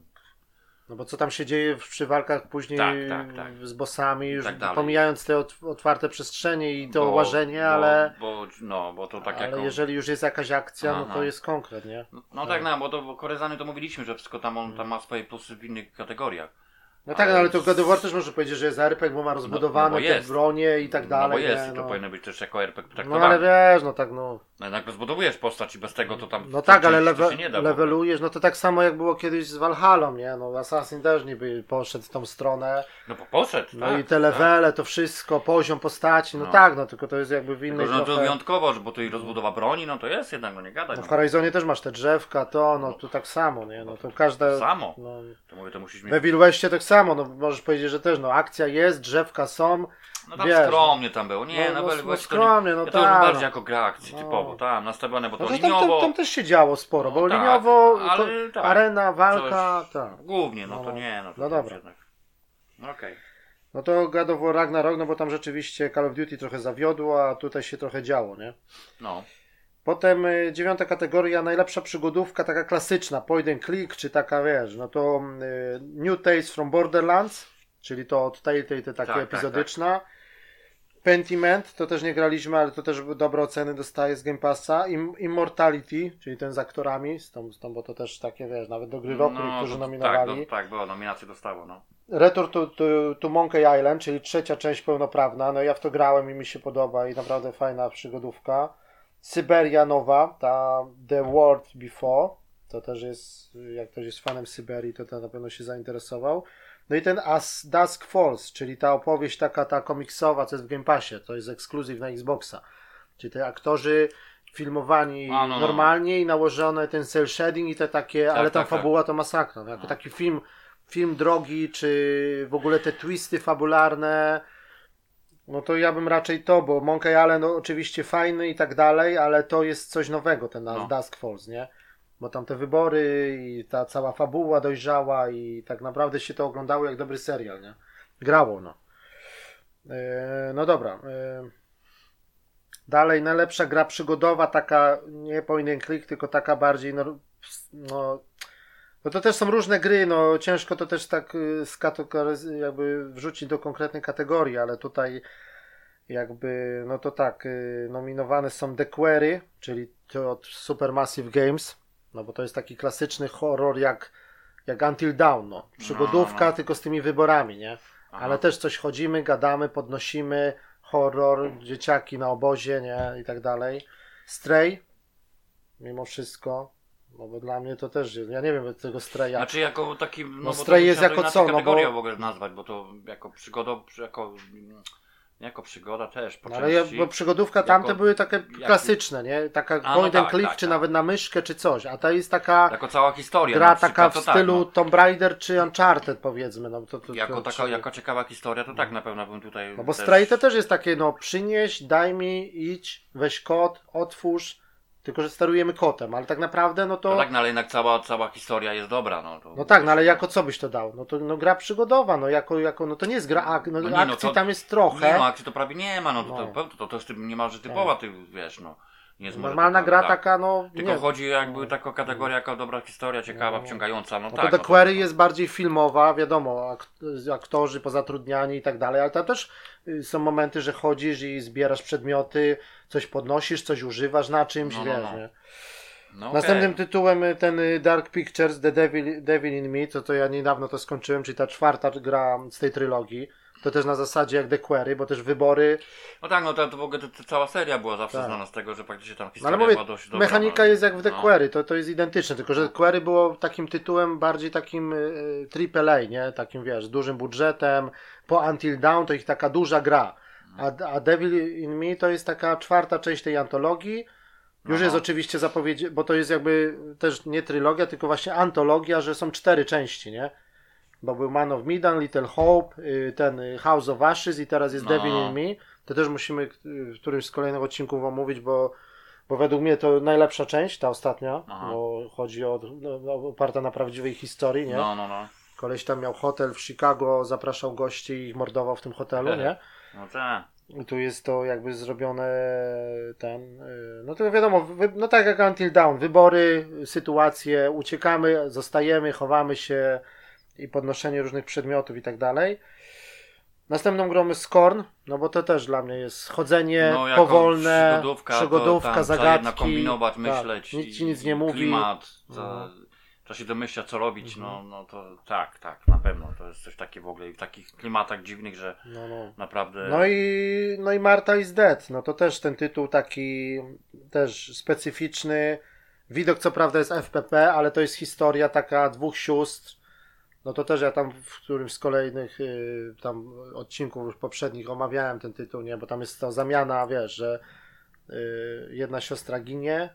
No bo co tam się dzieje przy walkach później Tak. z bossami, już Tak dalej. pomijając te otwarte przestrzenie i to łażenie, ale... Bo to tak Ale jako... jeżeli już jest jakaś akcja, no Aha. to jest konkret, nie? No tak, no, bo Horizony to mówiliśmy, że wszystko tam on tam ma swoje plusy w innych kategoriach. No tak, ale to God of War też może powiedzieć, że jest RPG, bo ma rozbudowane bo te jest. bronie i tak dalej. No bo jest, nie? i to No. powinno być też jako RPG No traktowane. ale wiesz, no tak no. No jednak rozbudowujesz postać i bez tego to tam... No tak, ale to się nie da w ogóle. levelujesz, no to tak samo jak było kiedyś z Valhallą, nie? No Assassin też niby poszedł w tą stronę. No bo poszedł, No tak, i te levele, to wszystko, poziom postaci, no No. tak, no tylko to jest jakby w innej Tylko, że no to trochę... wyjątkowo, bo tu i rozbudowa broni, no to jest jednak, no nie gadaj. No No w Horizonie też masz te drzewka, to, no tu tak samo, nie? No to każda... Samo. No, To mówię, to musisz mieć... we Wild Westie tak samo, no możesz powiedzieć, że też, no akcja jest, drzewka są, No tam wiesz, skromnie tam było. Nie, no, no, no skromnie, no ja to już tak, bardziej no. jako gra akcji No. typowo, tam nastawione, bo no to to tam, liniowo... tam też się działo sporo, bo No tak, liniowo, ale tak. arena, walka, tak. Głównie, no to No. nie, no to No tam dobra. jednak... No okej. No to God of War Ragnarok, no bo tam rzeczywiście Call of Duty trochę zawiodło, a tutaj się trochę działo, nie? No. Potem 9. kategoria, najlepsza przygodówka, taka klasyczna, point and click, czy taka, wiesz, no to New Tales from Borderlands, czyli to od tej takie Tak, epizodyczna. Pentiment, to też nie graliśmy, ale to też dobre oceny dostaje z Game Passa. Immortality, czyli ten z aktorami, z tą, bo to też takie, wiesz, nawet do gry roku, którzy to, nominowali. tak, było, nominację dostało, no. Return to Monkey Island, czyli trzecia część pełnoprawna. No ja w to grałem i mi się podoba i naprawdę fajna przygodówka. Syberia nowa, ta The World Before, to też jest, jak ktoś jest fanem Syberii, to na pewno się zainteresował. No i ten As Dusk Falls, czyli ta opowieść ta komiksowa, co jest w Game Passie, to jest ekskluzyw na Xboxa. Czyli te aktorzy filmowani normalnie i nałożone ten cel shading i te takie, ale tam fabuła to masakra. No, jako taki film drogi, czy w ogóle te twisty fabularne, no to ja bym raczej to, bo Monkey Island no, oczywiście fajny i tak dalej, ale to jest coś nowego, ten Dusk Falls, nie? Bo tam te wybory i ta cała fabuła dojrzała i tak naprawdę się to oglądało jak dobry serial, nie? Grało, no. No dobra. Dalej, najlepsza gra przygodowa, taka nie point and click, tylko taka bardziej, no to też są różne gry, no ciężko to też tak jakby wrzucić do konkretnej kategorii, ale tutaj jakby, no to tak, nominowane są The Quarry, czyli to od Supermassive Games, no bo to jest taki klasyczny horror jak Until Dawn, no. Przygodówka, tylko z tymi wyborami, nie? Aha. Ale też coś chodzimy, gadamy, podnosimy, horror, dzieciaki na obozie, nie? I tak dalej. Stray, mimo wszystko, no bo dla mnie to też jest, ja nie wiem tego Straya. Znaczy jako taki, no Stray bo jest to jako co, no kategoria bo... w ogóle nazwać, bo to jako przygoda, jako przygoda też po No, ale bo przygodówka tamte były takie klasyczne, nie? Taka point and click, czy nawet na myszkę, czy coś, a ta jest taka jako cała historia. gra na przykład, taka w to stylu tak, Tomb Raider czy Uncharted, powiedzmy. No, jako ciekawa historia, to tak na pewno bym tutaj... No bo też... Stray to też jest takie, no przynieś, daj mi, idź, weź kod, otwórz, tylko że sterujemy kotem, ale tak naprawdę no to... No tak, no ale jednak cała historia jest dobra, no. To no tak, no ale jako co byś to dał? No to gra przygodowa, no jako no to nie jest gra akcji to, tam jest trochę. Nie ma akcji, to prawie nie ma, no to jest niemalże typowa, ty wiesz, no. Nie jest normalna gra taka, no... Tylko nie. chodzi jakby taka kategoria, jako dobra historia, ciekawa, wciągająca, no tak. To The Quarry jest bardziej filmowa, wiadomo, aktorzy pozatrudniani i tak dalej, ale tam też są momenty, że chodzisz i zbierasz przedmioty, coś podnosisz, coś używasz na czymś, wiesz, nie? No, Następnym tytułem ten Dark Pictures, The Devil in Me, to ja niedawno to skończyłem, czyli ta czwarta gra z tej trylogii. To też na zasadzie jak The Quarry, bo też wybory... No tak, no to w ogóle cała seria była zawsze znana z tego, że praktycznie tam historia ale mówię, była dość dobra. Mechanika jest jak w The Quarry, to jest identyczne, tylko że The Quarry było takim tytułem bardziej takim AAA, nie? Takim, wiesz, dużym budżetem. Po Until Dawn to ich taka duża gra. A Devil in Me to jest taka czwarta część tej antologii. Już jest oczywiście zapowiedź, bo to jest jakby też nie trylogia, tylko właśnie antologia, że są 4 części, nie? bo był Man of Medan, Little Hope, ten House of Ashes i teraz jest Devil in Me. To też musimy w którymś z kolejnych odcinków omówić, bo według mnie to najlepsza część, ta ostatnia, bo chodzi o oparta na prawdziwej historii, nie? No. Koleś tam miał hotel w Chicago, zapraszał gości i ich mordował w tym hotelu, nie? No tak. I tu jest to jakby zrobione no to wiadomo, no tak jak Until Dawn, wybory, sytuacje, uciekamy, zostajemy, chowamy się i podnoszenie różnych przedmiotów i tak dalej. Następną grą jest Scorn, no bo to też dla mnie jest chodzenie powolne, przygodówka, zagadki. Kombinować, myśleć. Nikt ci nic nie mówi. Klimat, trzeba się domyślać co robić, no to tak, na pewno. To jest coś takiego w ogóle w takich klimatach dziwnych, że naprawdę... No i Martha is Dead, no to też ten tytuł taki też specyficzny. Widok co prawda jest FPP, ale to jest historia taka dwóch sióstr. No to też ja tam w którymś z kolejnych tam odcinków już poprzednich omawiałem ten tytuł, nie? Bo tam jest to zamiana, wiesz, że jedna siostra ginie,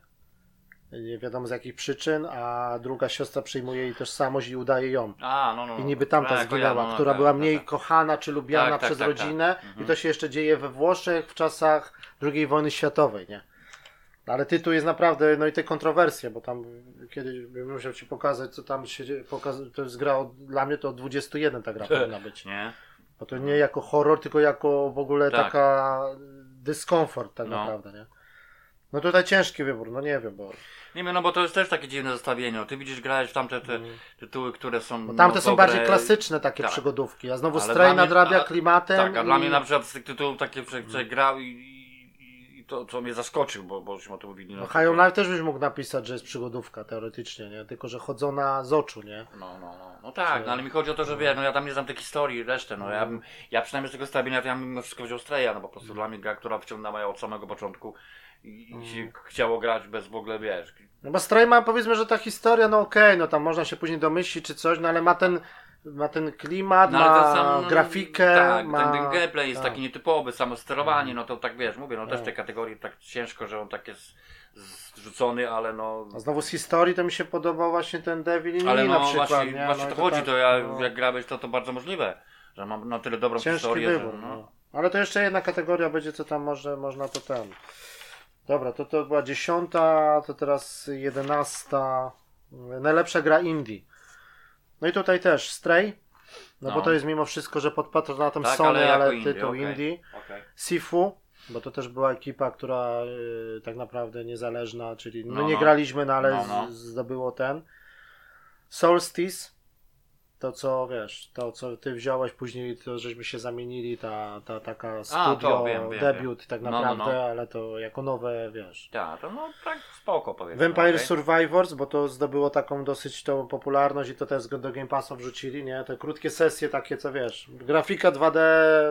nie wiadomo z jakich przyczyn, a druga siostra przyjmuje jej tożsamość i udaje ją. No. I niby tamta zginęła, która była mniej kochana czy lubiana przez rodzinę. I to się jeszcze dzieje we Włoszech w czasach II wojny światowej, nie? Ale tytuł jest naprawdę, no i te kontrowersje, bo tam kiedyś bym musiał ci pokazać, co tam się to jest gra, dla mnie to 21 ta gra powinna być. Nie? Bo to nie jako horror, tylko jako w ogóle taka dyskomfort tak naprawdę, nie? No tutaj ciężki wybór, no nie wiem, bo... Nie wiem, no bo to jest też takie dziwne zestawienie. Ty widzisz, grałeś w tamte te tytuły, które są... Bo tamte są bardziej klasyczne takie przygodówki, a znowu Stray nadrabia klimatem. Tak, a dla mnie na przykład z tych tytułów takie grał i to, co mnie zaskoczył, bo żeśmy o tym mówili. No High on Life też byś mógł napisać, że jest przygodówka teoretycznie, nie? Tylko, że chodzona z oczu, nie? No tak, ale mi chodzi o to, że wiesz, ja tam nie znam tej historii, resztę, ja przynajmniej z tego stawienia, to ja bym wszystko wziął Straya, no po prostu dla mnie gra, która wciągnęła od samego początku i się chciało grać bez w ogóle, wiesz. No bo Stray ma, powiedzmy, że ta historia, no okej, no tam można się później domyślić czy coś, no ale ma ten klimat, ma grafikę. Tak, ten gameplay jest taki nietypowy, samo sterowanie, no to tak wiesz, mówię, też w tej kategorii tak ciężko, że on tak jest zrzucony, ale no... A znowu z historii to mi się podobał właśnie ten Devil in Ale Me na przykład, właśnie to chodzi, tak, to jak grałeś, to bardzo możliwe, że mam na tyle dobrą ciężki historię, wybór, że Ale to jeszcze jedna kategoria będzie, co tam można to ten... Dobra, to była 10, to teraz 11. Najlepsza gra indie. No i tutaj też Stray, bo to jest mimo wszystko, że pod patronatem Sony, ale tytuł indie. Okay. Sifu, bo to też była ekipa, która tak naprawdę niezależna, czyli nie graliśmy, ale zdobyło ten. Solstice, to co wiesz, to co ty wziąłeś później, to żeśmy się zamienili, ta taka studio, debiut tak naprawdę, ale to jako nowe, wiesz. Tak, to tak spoko powiedzmy. Vampire Survivors, bo to zdobyło taką dosyć tą popularność i to też do Game Passa wrzucili, nie? Te krótkie sesje takie, co wiesz, grafika 2D,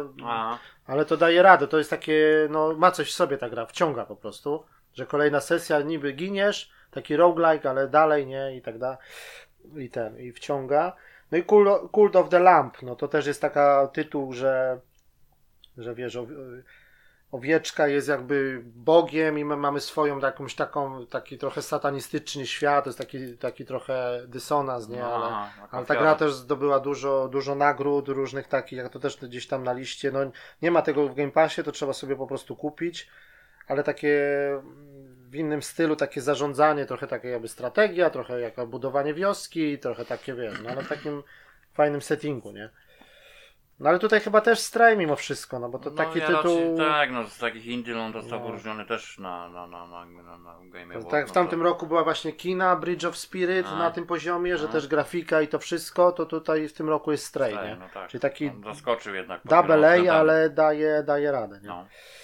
ale to daje radę, to jest takie, ma coś w sobie ta gra, wciąga po prostu, że kolejna sesja, niby giniesz, taki roguelike, ale dalej, nie? I tak dalej. I wciąga. No i Cult of the Lamp, no to też jest taka tytuł, że wiesz, owieczka jest jakby Bogiem i my mamy swoją jakąś taki trochę satanistyczny świat, to jest taki trochę dysonans, nie? Ale ta gra też zdobyła dużo nagród różnych takich, jak to też gdzieś tam na liście, no nie ma tego w Game Passie, to trzeba sobie po prostu kupić, ale takie w innym stylu, takie zarządzanie, trochę takie jakby strategia, trochę jak budowanie wioski, trochę takie, wiesz, ale w takim fajnym settingu, nie? No ale tutaj chyba też Stray mimo wszystko, bo to taki tytuł... Tak, z takich indie on został wyróżniony też na Game Awards. Tak, w tamtym roku była właśnie Kina, Bridge of Spirit na tym poziomie, że też grafika i to wszystko, to tutaj w tym roku jest Stray, nie? No tak. Czyli taki zaskoczył jednak. Double A, ale daje radę, nie?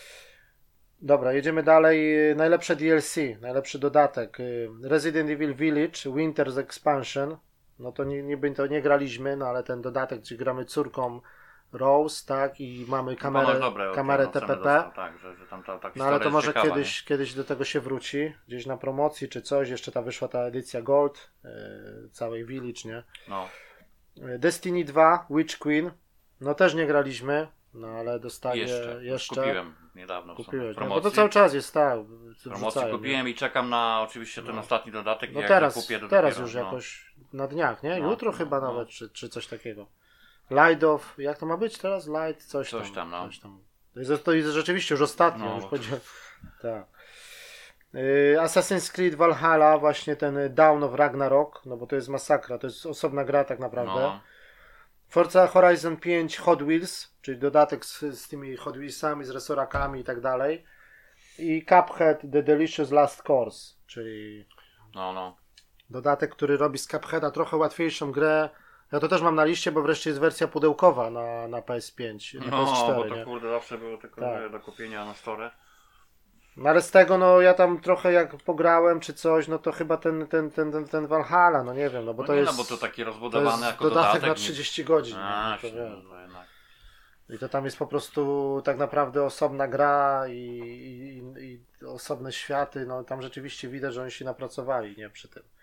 Dobra, jedziemy dalej. Najlepsze DLC, najlepszy dodatek. Resident Evil Village, Winter's Expansion. No to niby to nie graliśmy, ale ten dodatek, gdzie gramy córką Rose, tak, i mamy kamerę TPP. Dostał, tak, że tam ta no ale to może ciekawa, kiedyś do tego się wróci, gdzieś na promocji czy coś. Jeszcze wyszła ta edycja Gold całej Village, nie? No. Destiny 2, Witch Queen. No też nie graliśmy. No ale dostaję jeszcze. Kupiłem niedawno. Kupiłeś, bo to cały czas jest promocji kupiłem i czekam na oczywiście ten ostatni dodatek. No jak teraz, kupię, teraz już jakoś na dniach, nie? No, Jutro no, chyba no. nawet, czy coś takiego. Light of, jak to ma być teraz? Light, coś tam. No. Coś tam. To jest rzeczywiście już ostatnio, No, już bo- powiedziałem. Tak. Assassin's Creed Valhalla, właśnie ten Dawn of Ragnarok, no bo to jest masakra, to jest osobna gra tak naprawdę. No. Forza Horizon 5 Hot Wheels, czyli dodatek z tymi Hot Wheelsami, z resorakami i tak dalej. I Cuphead The Delicious Last Course, czyli No. dodatek, który robi z Cupheada trochę łatwiejszą grę. Ja to też mam na liście, bo wreszcie jest wersja pudełkowa na PS5, na No, PS4. bo to nie? kurde zawsze było tylko Tak. do kupienia na store. No ale z tego, no ja tam trochę jak pograłem czy coś, no to chyba ten Valhalla, no nie wiem, no bo No to nie, jest, no bo to taki to rozbudowane jest jako dodatek dodatek. na nie- 30 godzin. A, no, to no, wiesz. to jednak. I to tam jest po prostu tak naprawdę osobna gra i osobne światy, no tam rzeczywiście widać, że oni się napracowali, nie, przy tym.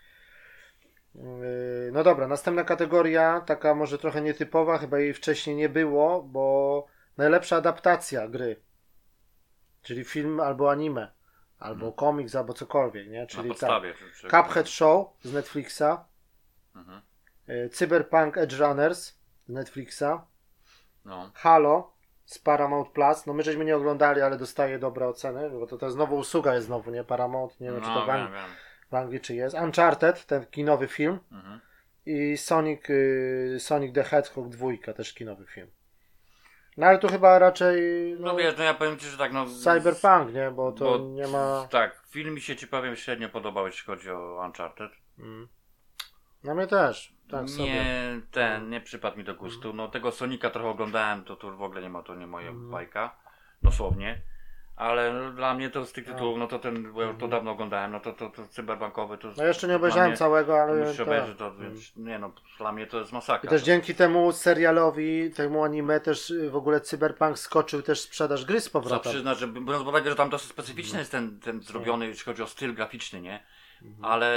No dobra, następna kategoria, taka może trochę nietypowa, chyba jej wcześniej nie było, bo najlepsza adaptacja gry, czyli film albo anime, albo komiks, albo cokolwiek, nie, Na czyli podstawie. tak. Cuphead Show z Netflixa, Mhm. Cyberpunk Edge Runners z Netflixa, No. Halo z Paramount Plus, no my żeśmy nie oglądali, ale dostaje dobre oceny, bo to jest nowa usługa jest znowu, nie, Paramount, nie wiem czy to No, w wiem. w Anglii czy jest, Uncharted, ten kinowy film Mhm. i Sonic the Hedgehog 2, też kinowy film. No ale tu chyba raczej No wiesz, no ja powiem Ci, że tak, no... Cyberpunk, nie, bo to bo nie ma... Tak, film mi się Ci powiem średnio podobał, jeśli chodzi o Uncharted. No mnie też, tak sobie. Nie przypadł mi do gustu. No tego Sonika trochę oglądałem, to tu w ogóle nie ma, to nie moja bajka, dosłownie. Ale no, dla mnie to z tych tytułów, no to ten, bo ja już to dawno oglądałem, no to cyberbankowy to... No jeszcze nie obejrzałem całego, ale... Musisz tak. obejrzeć to, więc nie no, dla mnie to jest masakra. I też dzięki temu serialowi, temu anime też w ogóle Cyberpunk skoczył też sprzedaż gry z Trzeba powrotem. przyznać, że biorąc pod uwagę, że tam dosyć specyficzny jest ten zrobiony, jeśli chodzi o styl graficzny, nie? Ale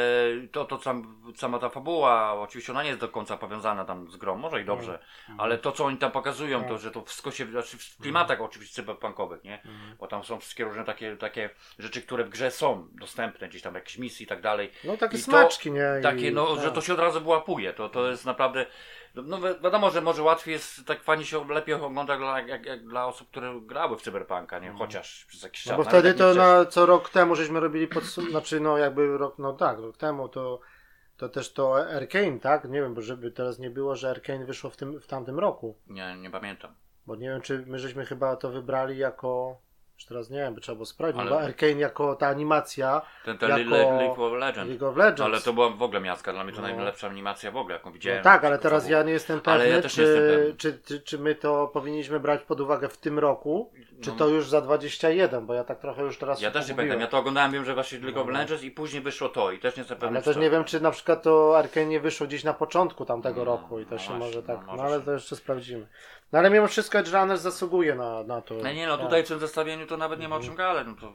sama ta fabuła, oczywiście ona nie jest do końca powiązana tam z grą, może i dobrze, ale to co oni tam pokazują, to że to wszystko się, znaczy w klimatach oczywiście cyberpunkowych, nie? Bo tam są wszystkie różne takie rzeczy, które w grze są dostępne, gdzieś tam jakieś misje i tak dalej. No takie I to- smaczki, nie? Takie, no, że to się od razu wyłapuje, to jest naprawdę, no wiadomo, że może łatwiej jest, tak fajnie się lepiej ogląda jak dla osób, które grały w cyberpunka, nie? Chociaż przez jakiś czas. No bo nawet wtedy jak to nie co rok temu żeśmy robili znaczy no jakby rok temu to też to Arcane, tak? Nie wiem, bo żeby teraz nie było, że Arcane wyszło w tamtym roku. Nie pamiętam. Bo nie wiem, czy my żeśmy chyba to wybrali jako, już teraz nie wiem, by trzeba było sprawdzić, Ale- bo Arcane jako ta animacja Ten jako League of Legends. League of Legends. Ale to była w ogóle miazga, dla mnie to No. najlepsza animacja w ogóle, jaką widziałem. No tak, ale Tylko teraz fabuła. ja nie jestem Ale pewny, ja też nie jestem pewny. czy my to powinniśmy brać pod uwagę w tym roku, czy No. to już za 21, bo ja tak trochę już teraz Ja się też nie pogubiłem. pamiętam, ja to oglądałem, wiem, że właśnie League of Legends i później wyszło to i też nie jestem pewny. Ale czy też to- nie wiem, czy na przykład to Arcane nie wyszło gdzieś na początku tamtego No, roku i to no się właśnie, może tak, no no, może ale się. to jeszcze sprawdzimy. No ale mimo wszystko Edge Runners zasługuje na to. No nie no, Tak. tutaj w tym zestawieniu to nawet nie ma o czym gadać, no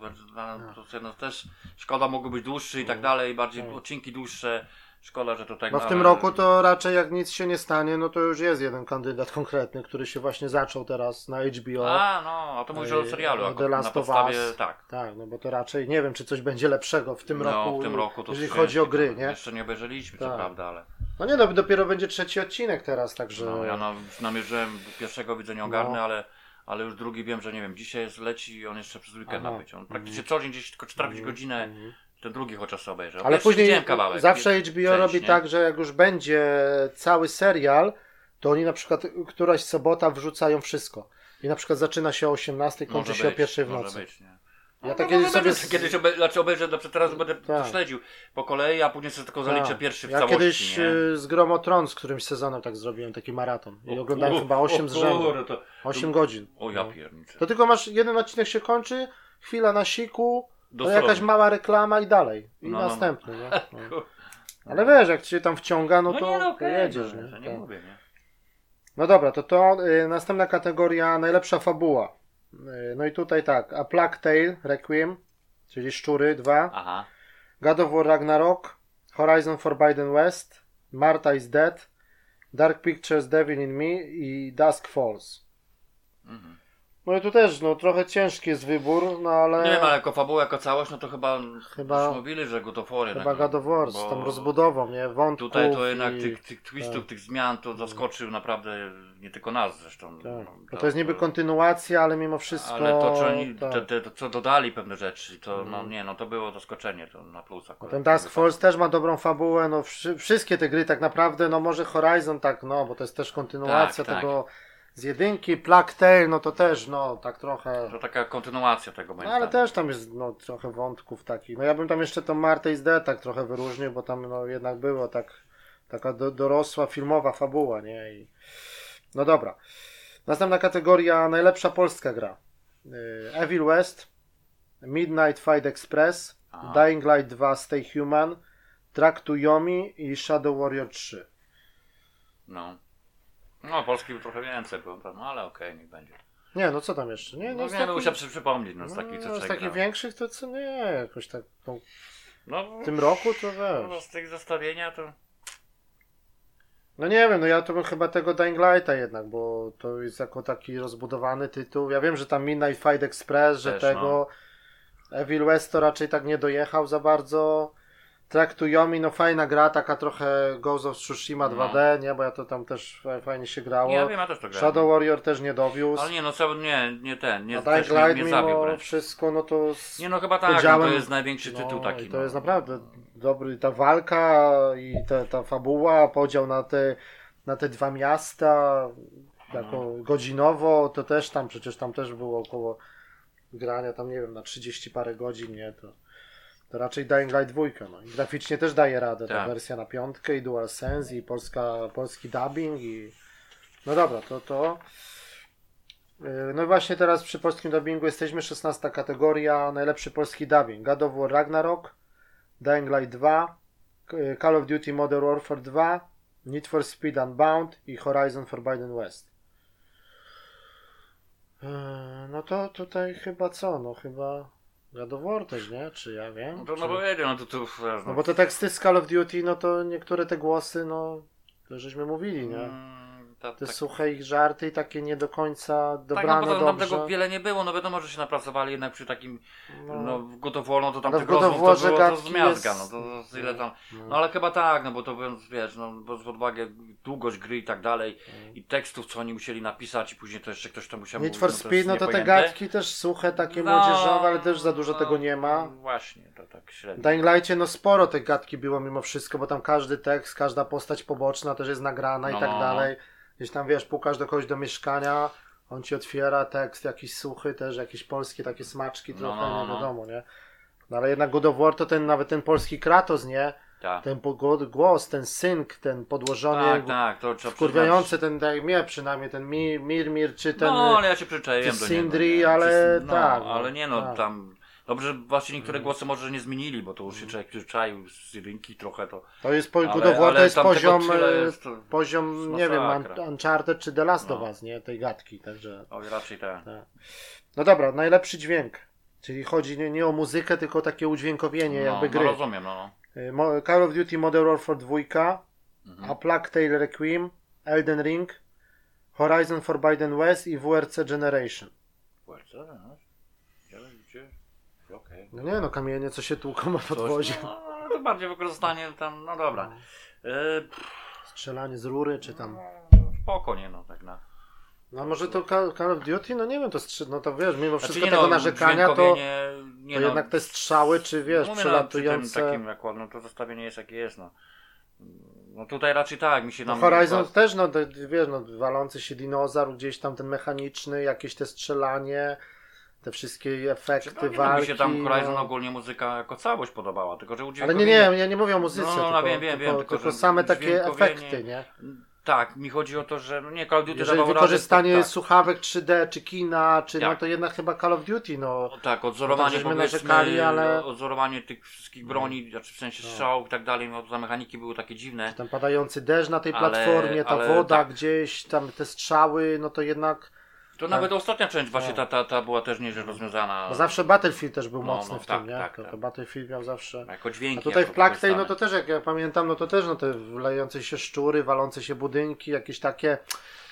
to też szkoda mogły być dłuższy i tak dalej, bardziej odcinki dłuższe, szkoda, że to tak... No w tym roku to raczej jak nic się nie stanie, no to już jest jeden kandydat konkretny, który się właśnie zaczął teraz na HBO. A to mówisz o serialu, The akurat Last na of podstawie, Us. tak. Tak, no bo to raczej nie wiem, czy coś będzie lepszego w tym roku, No, w tym roku to jeżeli ciężkie, chodzi o gry, nie? Jeszcze nie obejrzeliśmy, co Tak. prawda, ale... No nie, no dopiero będzie trzeci odcinek teraz, także... No, ja namierzyłem pierwszego widzenia ogarnę, ale już drugi wiem, że nie wiem, dzisiaj leci i on jeszcze przez weekend ma być. On praktycznie co dzień gdzieś tylko trafić godzinę, ten drugi chociaż sobie obejrzę. Ale Pierwszy później widziałem kawałek, zawsze HBO część, robi nie? tak, że jak już będzie cały serial, to oni na przykład któraś sobota wrzucają wszystko. I na przykład zaczyna się o 18, kończy się o 1 w może nocy. być, nie? Ja tak kiedyś sobie... Kiedyś obejrzę, teraz będę Tak. śledził po kolei, a później sobie tylko zaliczę Tak. pierwszy w Ja całości, kiedyś nie? z Grom o Tron z którymś sezonem tak zrobiłem, taki maraton. I oglądałem chyba 8 z rzędu. 8 godzin. O ja pierniczę. To tylko masz, jeden odcinek się kończy, chwila na siku, to Dosłownie. jakaś mała reklama i dalej. I No. następny, nie? No. Ale wiesz, jak ci się tam wciąga, no to nie, no okej, jedziesz, no, nie? że nie Tak. mówię, nie? No dobra, to następna kategoria, najlepsza fabuła. No i tutaj tak, A Plague Tale, Requiem, czyli Szczury 2, Aha. God of War Ragnarok, Horizon Forbidden West, Marta is Dead, Dark Pictures Devil in Me i Dusk Falls. Mhm. No i tu też, no trochę ciężki jest wybór, no ale... Nie wiem, ale jako fabuła, jako całość, no to chyba już mówili, że God of War jednak. Chyba God of War z tą rozbudową, nie? Wątków tutaj to jednak i... tych twistów, tych zmian to zaskoczył naprawdę nie tylko nas zresztą. Tak. No, Bo to jest niby kontynuacja, ale mimo wszystko... Ale to, czy oni, tak. to co dodali pewne rzeczy, to no nie, no to było zaskoczenie, to na plus akurat. Ten Task Force też ma dobrą fabułę, no wszystkie te gry tak naprawdę, no może Horizon tak, no bo to jest też kontynuacja Tak, tego z jedynki, Plague Tale, no to też, no tak trochę... To taka kontynuacja tego No ale też tam jest no trochę wątków takich, no ja bym tam jeszcze tą Martę is Dead tak trochę wyróżnił, bo tam no jednak było taka dorosła filmowa fabuła, nie? No dobra. Następna kategoria, najlepsza polska gra. Evil West, Midnight Fight Express, Dying Light 2 Stay Human, Track to Yomi i Shadow Warrior 3. No Polski był trochę więcej, no ale okej, niech będzie. Nie, no co tam jeszcze? Nie, no nie, musiał przypomnieć, no z takich co z takich większych to co nie, jakoś tak w tym roku to wiesz. No z tych zestawienia to... No nie wiem, no ja to bym chyba tego Dying Lighta jednak, bo to jest jako taki rozbudowany tytuł. Ja wiem, że tam Midnight Fight Express, że też, tego Evil West to raczej tak nie dojechał za bardzo. Track to Yomi, no fajna gra, taka trochę Ghost of Tsushima 2D, nie, bo ja to tam też fajnie się grało. Ja wiem, ja też to grałem. Shadow Warrior też nie dowiózł. Ale nie, no co, nie Dying Light nie mimo zabił wręcz. wszystko, no to nie, no chyba tak, podziałem, no to jest największy tytuł taki. To jest naprawdę dobry, ta walka i ta fabuła, podział na te dwa miasta, jako godzinowo, to też tam, przecież tam też było około grania, tam nie wiem, na 30 parę godzin, nie, to raczej Dying Light 2, no. I graficznie też daje radę, ta wersja na 5 i DualSense i polski dubbing i no dobra, to no i właśnie teraz przy polskim dubbingu jesteśmy, 16 kategoria, najlepszy polski dubbing, God of War Ragnarok, Dying Light 2, Call of Duty Modern Warfare 2, Need for Speed Unbound i Horizon Forbidden West. No to tutaj chyba co? No chyba God of War też, nie? Czy ja wiem? No to no powiedział, no to no bo te teksty z Call of Duty, no to niektóre te głosy, no to żeśmy mówili, nie? Te suche ich żarty i takie nie do końca dobrano tak, no bo dobrze. tam tego wiele nie było, no wiadomo, że się napracowali jednak przy takim, no w God of War, no to tam no, tych rozmów to było to z miazga, jest... no to ile tam, no ale chyba tak, no bo to wiesz, no bo z uwagę długość gry i tak dalej i tekstów, co oni musieli napisać i później to jeszcze ktoś to musiał Need mówić, for no Speed, no to te gadki też suche, takie młodzieżowe, ale też za dużo tego nie ma. Właśnie, to tak średnio. W Dying Light'cie no sporo tych gadki było mimo wszystko, bo tam każdy tekst, każda postać poboczna też jest nagrana i tak dalej. Gdzieś tam wiesz, pukasz do kogoś do mieszkania, on ci otwiera tekst jakiś suchy, też jakieś polskie takie smaczki trochę, nie wiadomo, nie? No ale jednak God of War to nawet ten polski Kratos, nie? Tak. Ten głos, ten synk, ten podłożony, to trzeba wkurwiający, ten jak mnie przynajmniej, ten Mir, czy ten no ale ja się przyczaiłem do Sindri, niego, ale no, tak. ale nie no, tak. tam dobrze, właśnie niektóre głosy może nie zmienili, bo to już się człowiek przyczaił z jedynki trochę to. To jest God of War, to jest poziom, nie wiem, masakra. Uncharted czy The Last of Us, nie? Tej gadki, także. Oj, raczej tak. No dobra, najlepszy dźwięk. Czyli chodzi nie o muzykę, tylko takie udźwiękowienie jakby gry. No rozumiem, no. Call of Duty Modern Warfare 2, A Plague Tale Requiem, Elden Ring, Horizon Forbidden West i WRC Generation. WRC? Okay. No nie no, kamienie co się tłuką na podwozie. No, to bardziej wykorzystanie tam, no dobra. Strzelanie z rury czy tam. Spoko, nie no, tak na. No może to Call of Duty, no nie wiem, no to wiesz, mimo wszystko nie tego no, narzekania, to to jednak te strzały, czy wiesz, mówię, przelatujące... No, takim no to zestawienie jest jakie jest, no. No tutaj raczej tak, mi się no Horizon też, no wiesz, no walący się dinozaur, gdzieś tam ten mechaniczny, jakieś te strzelanie, te wszystkie efekty walki. Mi się tam Horizon ogólnie muzyka jako całość podobała, tylko że ale nie, ja nie mówię o muzyce, tylko same takie efekty, nie? Tak, mi chodzi o to, że nie Call of Duty jeżeli wykorzystanie słuchawek 3D, czy kina, czy no to jednak chyba Call of Duty, no. Tak, odzorowanie no narzekali, ale... odzorowanie tych wszystkich broni, znaczy w sensie strzałów i tak dalej, no te mechaniki były takie dziwne. Tam padający deszcz na tej platformie, ta woda tak. gdzieś, tam te strzały, no to jednak... To nawet ostatnia część właśnie ta była też nieźle rozwiązana. Bo zawsze Battlefield też był mocny w tym, nie? Tak, to Battlefield miał zawsze... Jako dźwięki. A tutaj w Plague Tale, no to też jak ja pamiętam, no to też no te wlejące się szczury, walące się budynki, jakieś takie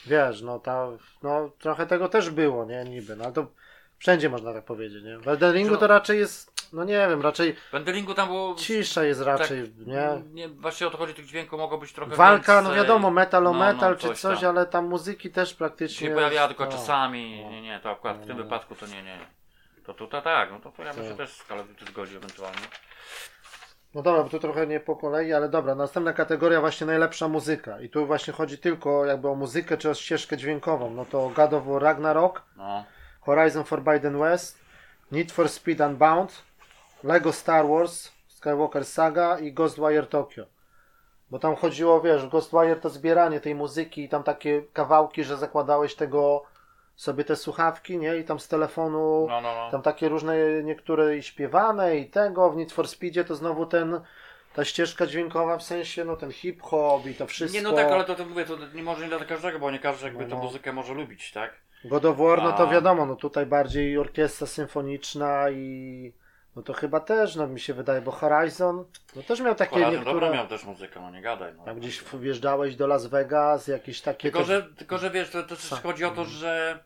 wiesz, no trochę tego też było, nie, niby, no ale to wszędzie można tak powiedzieć, nie? W Elden Ringu to raczej jest, no nie wiem, raczej W Elden Ringu tam było... cisza jest raczej, tak, nie? Właśnie o to chodzi, tych dźwięków mogło być trochę Walka, więcej. no wiadomo, metal o metal czy coś coś, tam. ale tam muzyki też praktycznie... Się pojawiała tylko no. czasami, nie, to akurat w tym No. wypadku to nie. To tutaj tak, no to ja bym się też z Call of Duty zgodził ewentualnie. No dobra, bo tu trochę nie po kolei, ale dobra, następna kategoria właśnie najlepsza muzyka i tu właśnie chodzi tylko jakby o muzykę czy o ścieżkę dźwiękową, no to God of War Ragnarok, No. Horizon Forbidden West, Need for Speed Unbound, Lego Star Wars, Skywalker Saga i Ghostwire Tokyo. Bo tam chodziło, wiesz, w Ghostwire to zbieranie tej muzyki i tam takie kawałki, że zakładałeś tego sobie te słuchawki, nie? I tam z telefonu, No. tam takie różne, niektóre i śpiewane i tego, w Need for Speedzie to znowu ta ścieżka dźwiękowa, w sensie, no ten hip-hop i to wszystko. Nie, no tak, ale to mówię, to nie może nie dla każdego, bo nie każdy jakby No. tę muzykę może lubić, tak? God of War, no to A. wiadomo, no tutaj bardziej orkiestra symfoniczna i no to chyba też, no mi się wydaje, bo Horizon, no też miał takie Horizon niektóre, dobra miał też muzykę, no nie gadaj. No. tam gdzieś wjeżdżałeś do Las Vegas, jakieś takie... Tylko, że wiesz, to też chodzi o to, że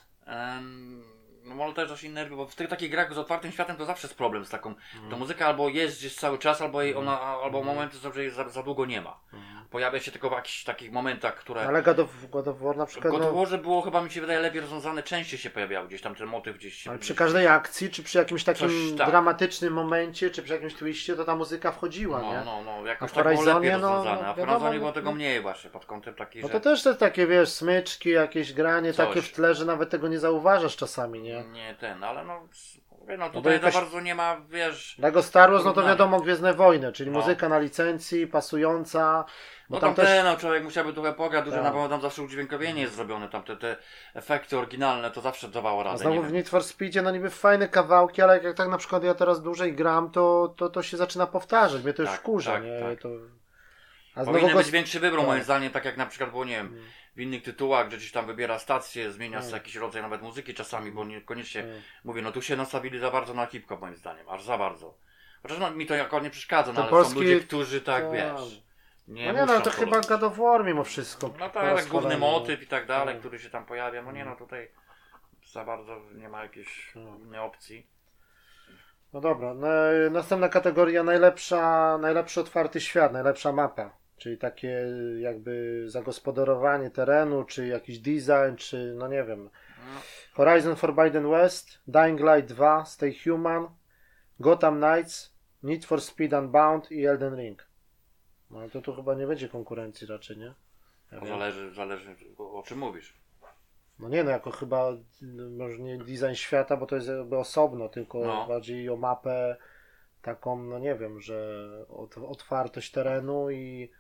no może też coś innego, bo w tych takich grach z otwartym światem to zawsze jest problem z taką, to muzyka albo jest gdzieś cały czas, albo jej ona, albo momenty, że jej za długo nie ma. Pojawia się tylko w jakichś takich momentach, które... Ale God of War na W przykład, God of no, Warze było chyba mi się wydaje lepiej rozwiązane, częściej się pojawiały gdzieś tam ten motyw gdzieś. ale przy każdej akcji, czy przy jakimś takim Coś, tak. dramatycznym momencie, czy przy jakimś twiście, to ta muzyka wchodziła, nie? No, jakoś A w tak było lepiej Horizonie, no, rozwiązane, a w wiadomo, Horizonie było no, tego mniej właśnie, pod kątem takiej, No że... to też te takie, wiesz, smyczki, jakieś granie Coś. takie w tle, że nawet tego nie zauważasz czasami, nie? Nie ten, ale no bo tutaj jakaś- za bardzo nie ma, wiesz... Lego Star Wars, no to Porównania. wiadomo, Gwiezdne Wojny, czyli No. muzyka na licencji, pasująca, bo No tam tam też... no człowiek musiałby trochę pograć, duże Tak. na pewno tam zawsze udźwiękowienie jest zrobione, tam te efekty oryginalne to zawsze dawało A radę, znowu nie w wiem. Need for Speedzie, no niby fajne kawałki, ale jak tak na przykład ja teraz dłużej gram, to się zaczyna powtarzać, mnie to już Tak, wkurza, tak, nie? tak. To... A Powinien go- być większy wybór moim tak. zdaniem, tak jak na przykład było, nie wiem, w innych tytułach, że gdzieś tam wybiera stację, zmienia Mm. jakiś rodzaj nawet muzyki czasami, bo niekoniecznie, Mm. mówię, no tu się nastawili za bardzo na hip-hop moim zdaniem, aż za bardzo. Chociaż no, mi to jako nie przeszkadza, no To ale polski- są ludzie, którzy tak, tak. wiesz, nie No nie, no muszą to to chyba robić. God of War mimo wszystko. No po tak, raz tak główny kolejny, motyw i tak dalej, Tak. który się tam pojawia, no nie no tutaj za bardzo nie ma jakiejś innej opcji. No dobra, następna kategoria najlepszy otwarty świat, najlepsza mapa. Czyli takie jakby zagospodarowanie terenu, czy jakiś design, czy no nie wiem. No. Horizon Forbidden West, Dying Light 2, Stay Human, Gotham Knights, Need for Speed Unbound i Elden Ring. No ale to tu chyba nie będzie konkurencji raczej, nie? Ja wiem. Zależy o czym mówisz. No nie no, jako chyba może nie design świata, bo to jest jakby osobno, tylko No. bardziej o mapę taką, no nie wiem, że otwartość terenu i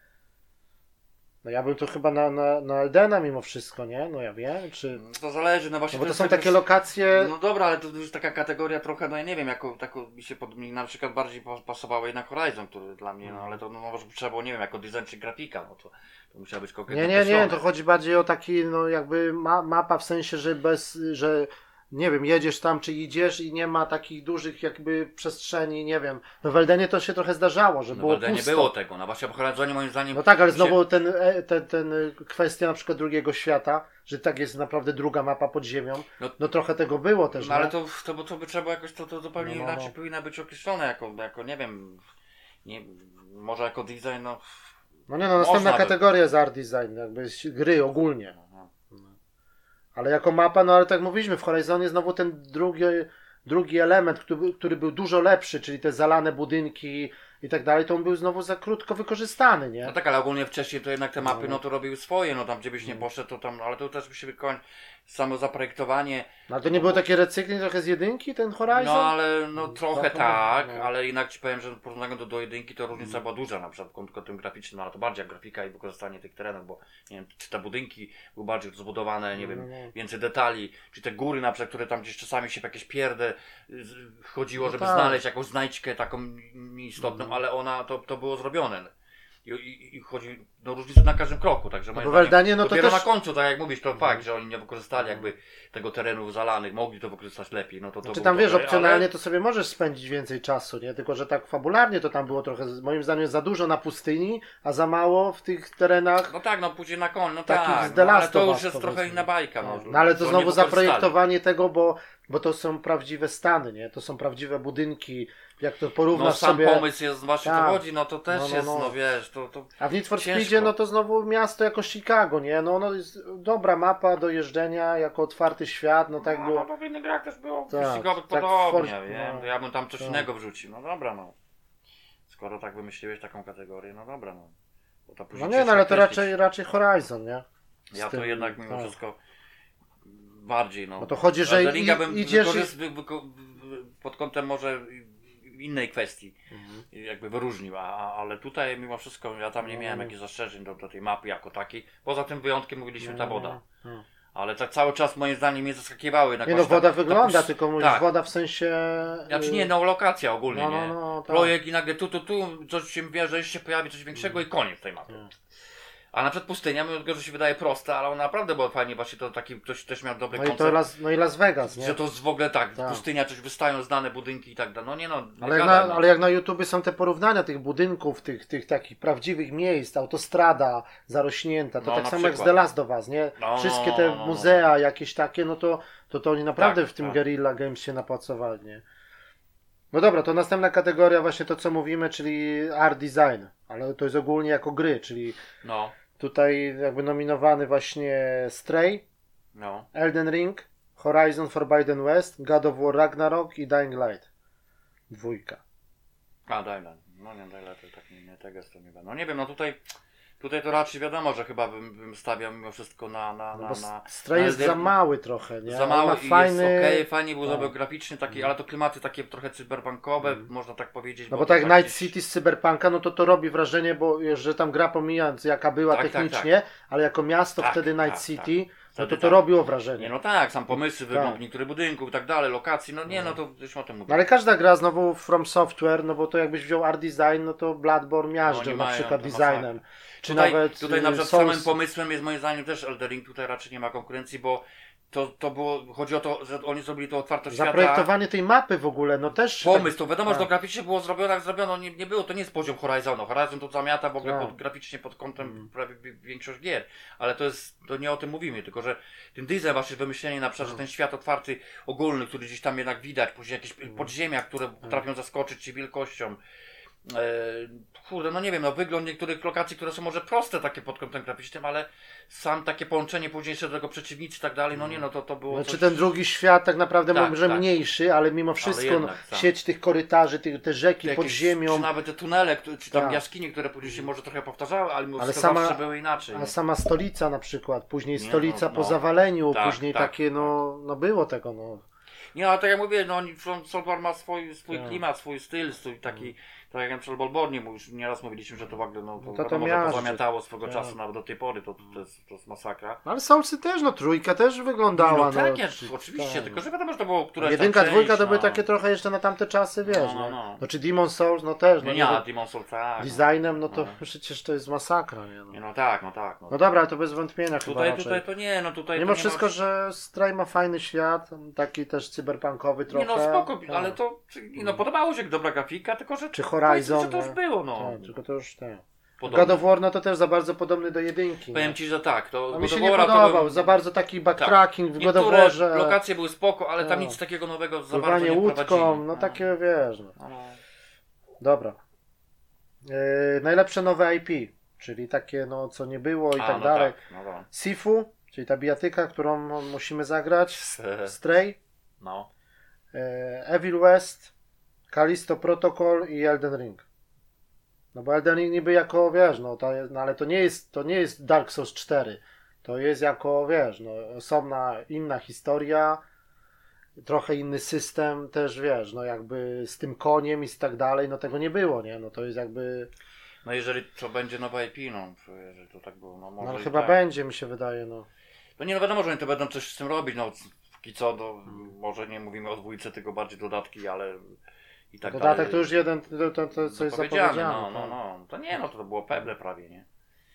no ja bym to chyba na Eldena mimo wszystko, nie? No ja wiem, czy... To zależy, no właśnie. No bo to jest są tak takie już- lokacje... No dobra, ale to już taka kategoria trochę, no ja nie wiem, jako mi się mi na przykład bardziej pasowało jednak Horizon, który dla mnie, no ale to no, może trzeba było, nie wiem, jako design czy grafika, no to musiała być konkretnie Nie, określone. to chodzi bardziej o taki, no jakby mapa w sensie, że nie wiem, jedziesz tam czy idziesz i nie ma takich dużych jakby przestrzeni, nie wiem. No w Eldenie to się trochę zdarzało, że No było nie pusto. było tego, no właśnie w Horizonie moim zdaniem... No tak, ale się- znowu ten kwestia na przykład drugiego świata, że tak jest naprawdę druga mapa pod ziemią, No- no trochę tego było też, No ale nie? to by trzeba jakoś, to zupełnie No. inaczej powinno być określone, jako nie wiem, może jako design, no... No nie no, następna Można by. kategoria jest art design, jakby gry ogólnie. Aha. Ale jako mapa, no ale tak mówiliśmy, w Horizonie znowu ten drugi element, który był dużo lepszy, czyli te zalane budynki i tak dalej, to on był znowu za krótko wykorzystany, nie? No tak, ale ogólnie wcześniej to jednak te mapy, No. no to robiły swoje, no tam gdzie byś nie poszedł, to tam, ale to też by się samo zaprojektowanie, No ale to nie było takie recykling trochę z jedynki, ten Horizon? no ale no trochę trochę, tak, no. ale jednak ci powiem, że w porównaniu do jedynki to różnica była duża, na przykład pod kątem graficznym, ale to bardziej jak grafika i wykorzystanie tych terenów, bo nie wiem, czy te budynki były bardziej rozbudowane, nie wiem, No. więcej detali, czy te góry na przykład, które tam gdzieś czasami się w jakieś pierdę chodziło, No żeby tak. znaleźć jakąś znajdźkę taką nieistotną, ale ona, to było zrobione. i chodzi do różnicy na każdym kroku, także bo w Eldanie, no to dopiero też... na końcu, tak jak mówisz, to fakt, że oni nie wykorzystali jakby tego terenu zalanych, mogli to wykorzystać lepiej, no to Znaczy było tam wiesz, dobre, opcjonalnie to sobie możesz spędzić więcej czasu, nie? Tylko, że tak fabularnie to tam było trochę, moim zdaniem, za dużo na pustyni, a za mało w tych terenach. No tak, no później na koniec, no Takich tak, z The Last ale to of już Us, jest trochę powiedzmy. inna bajka. No ale to nie znowu wykorzystali. zaprojektowanie tego, bo to są prawdziwe stany, nie? To są prawdziwe budynki, jak to No porównasz sam sobie... pomysł jest, właśnie Tak. to chodzi, no to też jest, no wiesz, to A w Need for ciężko. Speedzie, no to znowu miasto jako Chicago, nie? No ono jest dobra mapa do jeżdżenia, jako otwarty świat, no tak było. No w innych grach też było Tak, wyścigowych tak podobnie, no. wiem, to ja bym tam coś Tak. innego wrzucił, no dobra, no. Skoro tak wymyśliłeś taką kategorię, no dobra, no. Bo to No później nie, no ale to ciężko raczej Horizon, nie? Z Ja to tym, jednak mimo tak. wszystko bardziej, no. No to chodzi, że Elden Ringa bym idziesz pod kątem może innej kwestii Mhm. jakby wyróżnił, ale tutaj mimo wszystko ja tam nie miałem jakichś zastrzeżeń do tej mapy jako takiej. Poza tym wyjątkiem mówiliśmy ta woda. No. Ale tak cały czas moim zdaniem mnie zaskakiwały. Nie no, woda wygląda, tylko mówisz tak. woda w sensie... Znaczy nie, no lokacja ogólnie, nie? tak. Projekt i nagle tu, coś się wie, że jeszcze się pojawi coś większego i koniec tej mapy. A na przykład pustynia, mimo tego, że się wydaje prosta, ale ona naprawdę była fajnie, właśnie to taki, ktoś też miał dobry No i, koncept. no i Las Vegas, nie? Że to jest w ogóle tak, Tak. pustynia, coś wystają znane budynki i tak dalej. No nie no, Ale jak na YouTubie są te porównania tych budynków, tych takich prawdziwych miejsc, autostrada zarośnięta, to No, tak na samo jak z przykład. The Last of Us, nie? No, Wszystkie te no. muzea jakieś takie, no to oni naprawdę Tak, w tym tak. Guerrilla Games się napłacowali, nie? No dobra, to następna kategoria właśnie to, co mówimy, czyli art design, ale to jest ogólnie jako gry, czyli No, tutaj jakby nominowany właśnie Stray, no. Elden Ring, Horizon Forbidden West, God of War Ragnarok i Dying Light. 2. A, Dayland. No nie, Dayland to tak nie tego to nie No nie wiem, no tutaj to raczej wiadomo, że chyba bym stawiał mimo wszystko Bo na Stray jest za mały trochę, nie? za On mały ma i fajny... jest okej, fajnie był Tak. zrobił graficznie taki, ale to klimaty takie trochę cyberpunkowe, można tak powiedzieć. No bo to tak Night gdzieś- City z Cyberpunka, no to robi wrażenie, bo że tam gra pomijając jaka była Tak, technicznie, ale jako miasto Tak, wtedy Night tak, City, tak. no Wtedy to tak. robiło wrażenie. Nie no tak, sam pomysły, Tak. wygląd niektórych budynków i tak dalej, lokacji, no nie no to już o tym mówię. No ale każda gra znowu From Software, no bo to jakbyś wziął art design, no to Bloodborne miażdżył oni na mają przykład to designem. Czy Tutaj, nawet tutaj na przykład Souls... samym pomysłem jest moim zdaniem też Elden Ring, tutaj raczej nie ma konkurencji, bo to było, chodzi o to, że oni zrobili to otwarte świata. Zaprojektowanie tej mapy w ogóle, no też... Pomysł, to wiadomo, że tak. to graficznie było zrobione, jak zrobiono, nie było, to nie jest poziom Horizonu. Horizon to zamiata w ogóle Tak. graficznie pod kątem prawie większość gier, ale to nie o tym mówimy, tylko że ten design właśnie wymyślenie na przykład, że ten świat otwarty, ogólny, który gdzieś tam jednak widać, później jakieś podziemia, które potrafią zaskoczyć ci wielkością. Kurde, no nie wiem, no wygląd niektórych lokacji, które są może proste takie pod kątem graficznym, ale sam takie połączenie później jeszcze do tego przeciwnicy i tak dalej, no nie, no to było Znaczy coś... ten drugi świat tak naprawdę Tak, może tak. mniejszy, ale mimo wszystko jednak, tak. sieć tych korytarzy, te rzeki Te pod jakieś- ziemią, Czy nawet te tunele, czy tam Tak. jaskinie, które później się może trochę powtarzały, ale mimo Ale wszystko sama- zawsze były inaczej. a nie? sama stolica na przykład, później Nie, stolica no, po no. zawaleniu, Tak, później tak, takie, no było tego, no. Nie, ale tak jak mówię, no oni Software ma swój Tak. klimat, swój styl, taki, tak jak na przykład Bloodborne, bo już nieraz mówiliśmy, że to w ogóle, no to, to wiadomo, że miażdży. pozamiatało swego Tak. czasu, nawet do tej pory, to jest masakra. No ale Soulsy też, no trójka też wyglądała, No tak, czy- oczywiście, tak. tylko że wiadomo, że to było któraś Jedynka, tam dwójka to część, były no. takie trochę jeszcze na tamte czasy, wiesz, No, no. no. No czy Demon Souls, no też, no Nie, nie, Demon Souls, tak. designem, no to No. przecież to jest masakra, nie, Nie, no. no tak. No dobra, to bez wątpienia chyba Tutaj, raczej. tutaj to nie, no tutaj Mimo to nie wszystko, ma... że Stray ma fajny świat, taki też cyberpunkowy trochę. Nie no spoko, Tak. ale to no, podobało się dobra grafika, tylko że Czy Horizon, że to już nie? było, no. Tak, tylko to już tak. Podobne. God of War, no to też za bardzo podobny do jedynki. Powiem nie? ci, że tak, to A mi God się of nie War'a to podobał, bym- za bardzo taki backtracking w God of Niektóre Warze. lokacje były spoko, ale tam Tak. nic takiego nowego za bardzo Pływanie nie łódką, wprowadzili. no takie wiesz. No. No. Dobra. Najlepsze nowe IP, czyli takie, no co nie było i A, tak no dalej. Tak, no, tak. Sifu, czyli ta bijatyka, którą musimy zagrać. Stray, No. Evil West, Callisto Protocol i Elden Ring. No bo Elden Ring niby jako, wiesz, no ale to nie jest Dark Souls 4. To jest jako, wiesz, no osobna, inna historia, trochę inny system też, wiesz, no jakby z tym koniem i z tak dalej, no tego nie było, nie? No to jest jakby, No jeżeli to będzie nowa IP, no, jeżeli to tak było, no może no ale i chyba tak. będzie, mi się wydaje, no. No nie, no wiadomo, że oni to będą coś z tym robić, no póki co, no, może nie mówimy o dwójce, tylko bardziej dodatki, ale i tak Dodatek dalej. to już jeden, to co jest zapowiedziane. No. To nie, to było peble prawie, nie?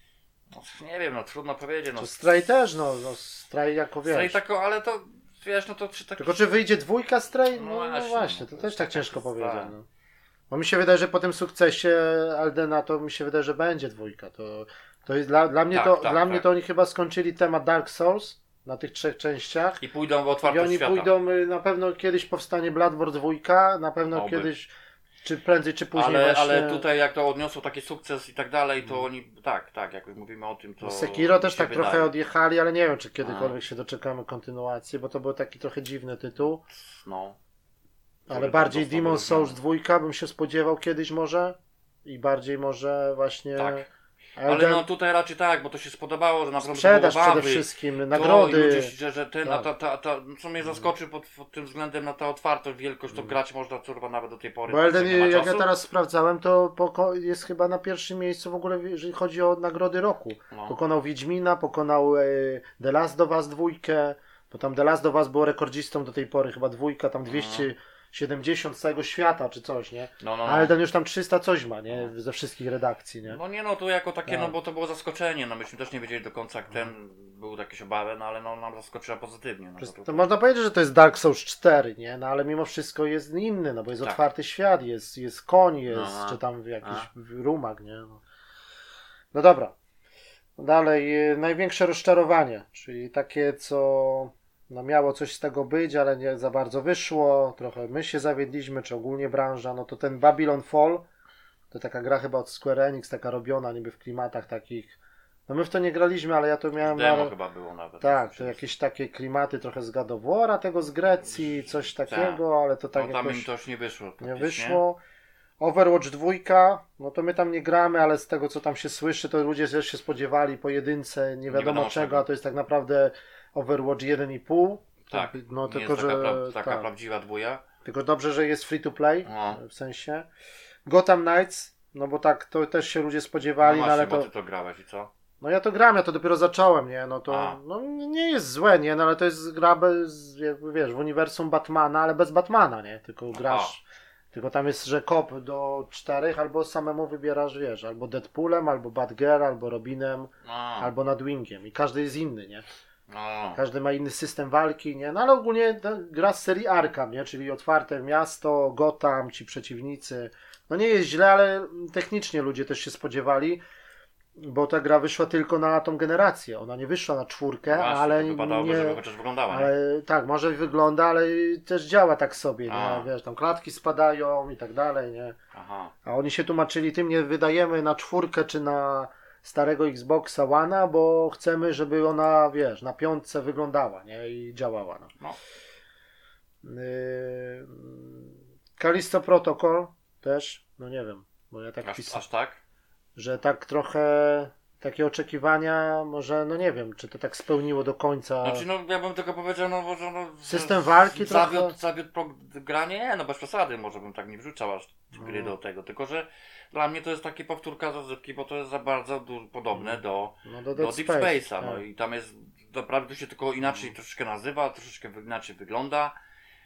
No, nie wiem, trudno powiedzieć. Stray też, Stray jako wiesz. Stray tako, ale to, wiesz, to czy tak... Tylko czy wyjdzie 2 Stray? No właśnie, to też tak ciężko powiedzieć. tak. No. Bo mi się wydaje, że po tym sukcesie Aldena to mi się wydaje, że będzie 2. To jest dla mnie dla mnie to oni chyba skończyli temat Dark Souls na tych 3 częściach. I pójdą w I otwartość oni świata. pójdą, na pewno kiedyś powstanie Bloodborne 2, na pewno kiedyś, czy prędzej, czy później ale tutaj jak to odniosło taki sukces i tak dalej, to oni, tak, jak mówimy o tym, to... Sekiro też tak wydaje. trochę odjechali, ale nie wiem, czy kiedykolwiek się doczekamy kontynuacji, bo to był taki trochę dziwny tytuł. No. Ale bardziej Demon's Souls 2 bym się spodziewał kiedyś może i bardziej może właśnie... Tak. Ale no tutaj raczej tak, bo to się spodobało, że naprawdę sprzedaż było bawy, przede wszystkim, nagrody. Ludzie, że ten, co mnie zaskoczy pod tym względem na ta otwartość, wielkość, to grać można nawet do tej pory. Bo Elden, jak ja teraz sprawdzałem, to jest chyba na pierwszym miejscu w ogóle, jeżeli chodzi o nagrody roku. No. Pokonał Wiedźmina, pokonał The Last of Us 2, bo tam The Last of Us było rekordzistą do tej pory, chyba 2, tam 270 z całego świata, czy coś, nie? A Elden już tam 300 coś ma, nie? Ze wszystkich redakcji, nie? No tu jako takie, bo to było zaskoczenie, myśmy też nie wiedzieli do końca, jak ten, był jakieś obawy, ale nam zaskoczyła pozytywnie. To można powiedzieć, że to jest Dark Souls 4, nie? No ale mimo wszystko jest inny, bo jest otwarty świat, jest koń, czy tam jakiś rumak, nie? No dobra. Dalej, największe rozczarowanie, czyli takie, co miało coś z tego być, ale nie za bardzo wyszło, trochę my się zawiedliśmy, czy ogólnie branża, no to ten Babylon Fall, to taka gra chyba od Square Enix, taka robiona niby w klimatach takich, no my w to nie graliśmy, ale ja to miałem... Demo chyba było nawet. Tak, to jakieś takie klimaty trochę z God of War'a, tego z Grecji, coś takiego, ale to tak tam jakoś... im to już nie wyszło. Nie wyszło. Overwatch 2, no to my tam nie gramy, ale z tego co tam się słyszy, to ludzie też się spodziewali po jedynce, nie wiadomo czego, a to jest tak naprawdę Overwatch 1,5. Tak, no, nie tylko, jest taka że prawdziwa dwója. Tylko dobrze, że jest free to play, w sensie. Gotham Knights, no bo tak, to też się ludzie spodziewali, no ale to... Ty to grałeś i co? No ja to gram, ja to dopiero zacząłem, nie? No to no, nie jest złe, nie? No ale to jest gra bez, wiesz, w uniwersum Batmana, ale bez Batmana, nie? Tylko grasz... Tylko tam jest, że kop do 4, albo samemu wybierasz, wiesz, albo Deadpoolem, albo Batgirl, albo Robinem, albo Nightwingiem. I każdy jest inny, nie? Każdy ma inny system walki, nie? No ale ogólnie gra z serii Arkham, nie? Czyli otwarte miasto, Gotham, ci przeciwnicy. No nie jest źle, ale technicznie ludzie też się spodziewali, bo ta gra wyszła tylko na tą generację. Ona nie wyszła na 4, właśnie, ale wypadałoby, żeby chociaż wyglądała. Ale tak, może wygląda, ale też działa tak sobie, nie? Wiesz, tam klatki spadają i tak dalej, nie? A oni się tłumaczyli tym, nie wydajemy na 4 czy na starego Xboxa One'a, bo chcemy, żeby ona, wiesz, na 5 wyglądała, nie? I działała. No. Callisto Protocol też, no nie wiem, bo ja tak pisałem. Aż tak? Że tak trochę takie oczekiwania, może, no nie wiem, czy to tak spełniło do końca. Znaczy, no ja bym tylko powiedział, system walki zawiódł granie, bez przesady, może bym tak nie wrzucał aż gry do tego, tylko że dla mnie to jest takie powtórka rozrywki, bo to jest za bardzo podobne do Deep Space'a, no i tam jest, naprawdę to się tylko inaczej troszeczkę nazywa, troszeczkę inaczej wygląda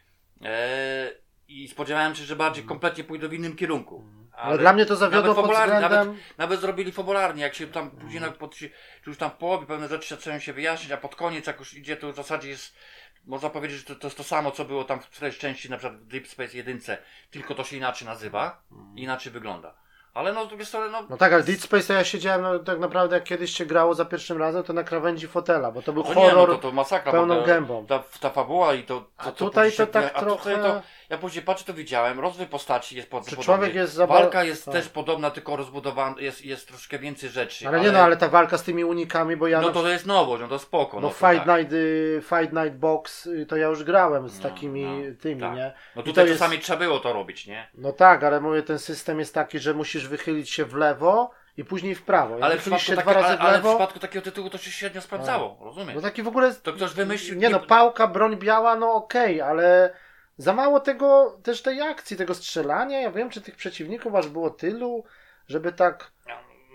i spodziewałem się, że bardziej kompletnie pójdą w innym kierunku. Ale dla mnie to zawiodło pod względem... Nawet zrobili fabularnie, jak się tam później, czy już tam w połowie pewne rzeczy zaczynają się wyjaśnić, a pod koniec jak już idzie, to w zasadzie jest, można powiedzieć, że to jest to samo, co było tam w którejś części, na przykład w Deep Space 1, tylko to się inaczej nazywa, inaczej wygląda. Ale no tak, ale Deep Space to ja siedziałem, tak naprawdę jak kiedyś się grało za pierwszym razem, to na krawędzi fotela, bo to był horror to masakra, pełną gębą. Ta fabuła i tutaj to tak trochę... Ja później patrzę, to widziałem, rozwój postaci jest podobny. Człowiek jest walka jest też podobna, tylko rozbudowana, jest troszkę więcej rzeczy. Ale ta walka z tymi unikami, bo ja... No to jest nowość, to spoko. Bo Fight Night Box, to ja już grałem z takimi tymi, nie? No tutaj czasami trzeba było to robić, nie? No tak, ale mówię, ten system jest taki, że musisz wychylić się w lewo i później w prawo. Ale w przypadku takiego tytułu to się średnio sprawdzało, rozumiesz? No taki w ogóle... To ktoś wymyślił... Nie no, pałka, broń biała, no okej, ale... Za mało tego, też tej akcji, tego strzelania. Ja wiem, czy tych przeciwników aż było tylu, żeby tak...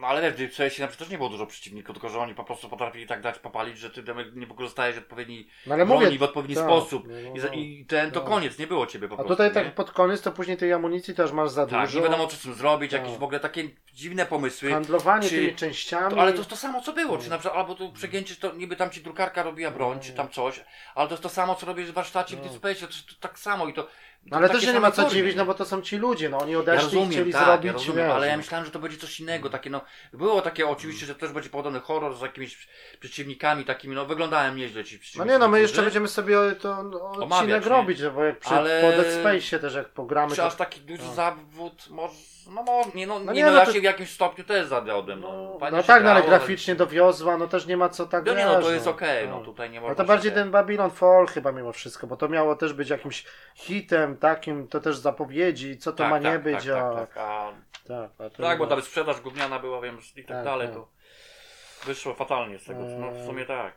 No ale wiesz, w CS na przykład też nie było dużo przeciwników, tylko że oni po prostu potrafili tak dać popalić, że ty nie wykorzystajesz odpowiedniej broni w odpowiedni sposób. I to koniec, nie było ciebie po prostu. A tutaj nie? tak pod koniec to później tej amunicji też masz za dużo. Tak, nie wiadomo co z tym zrobić, jakieś w ogóle takie dziwne pomysły. Handlowanie tymi częściami. Ale to jest to samo co było, czy na przykład, albo tu przegięcie, to niby tam ci drukarka robiła broń, czy tam coś, ale to jest to samo co robisz w warsztacie w Dead Space, to tak samo i to... No ale też nie ma co dziwić, no bo to są ci ludzie, no oni odeszli i chcieli zrobić. Ja rozumiem, ale ja myślałem, że to będzie coś innego, takie no, było takie oczywiście, że też będzie podobny horror z jakimiś przeciwnikami takimi, no wyglądałem nieźle ci przeciwnicy. No nie, no my jeszcze będziemy sobie to odcinek robić, bo jak po Dead Space też jak pogramy. Czy aż taki duży zawód, może, ja się w jakimś stopniu też zawiodłem, no tak, ale graficznie dowiozła, no też nie ma co tak. No to jest okej, no tutaj nie ma. No to bardziej ten Babylon Fall chyba mimo wszystko, bo to miało też być jakimś hitem takim, to też zapowiedzi, co to ma nie być, Tak, bo tam sprzedaż gówniana była, wiem, i tak dalej, to wyszło fatalnie z tego, no w sumie tak.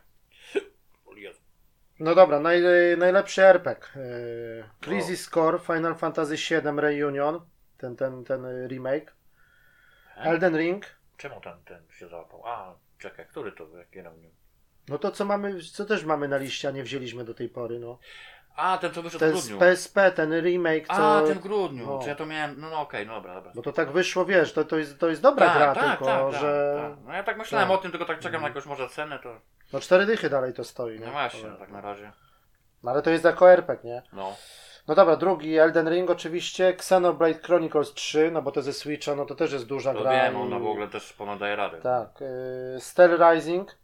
No dobra, najlepszy RPG. Crisis Core, Final Fantasy VII Reunion, ten remake. Elden Ring. Czemu ten się załapał? Czekaj, który to? Jaki reunion? No to co też mamy na liście, a nie wzięliśmy do tej pory, no. Ten co wyszedł w grudniu. Ten z PSP, ten remake, co... ten w grudniu, czy ja to miałem, okej, dobra. Bo to tak wyszło, wiesz, to jest dobra gra, tylko że... No ja tak myślałem o tym, tylko tak czekam na jakąś może cenę, to... No 4 dychy dalej to stoi, nie? No właśnie, tak na razie. No ale to jest jako RPG, nie? No. No dobra, drugi Elden Ring oczywiście, Xenoblade Chronicles 3, no bo to ze Switcha, no to też jest duża gra. Wiem, ona w ogóle też ponad daje radę. Tak, Steel Rising,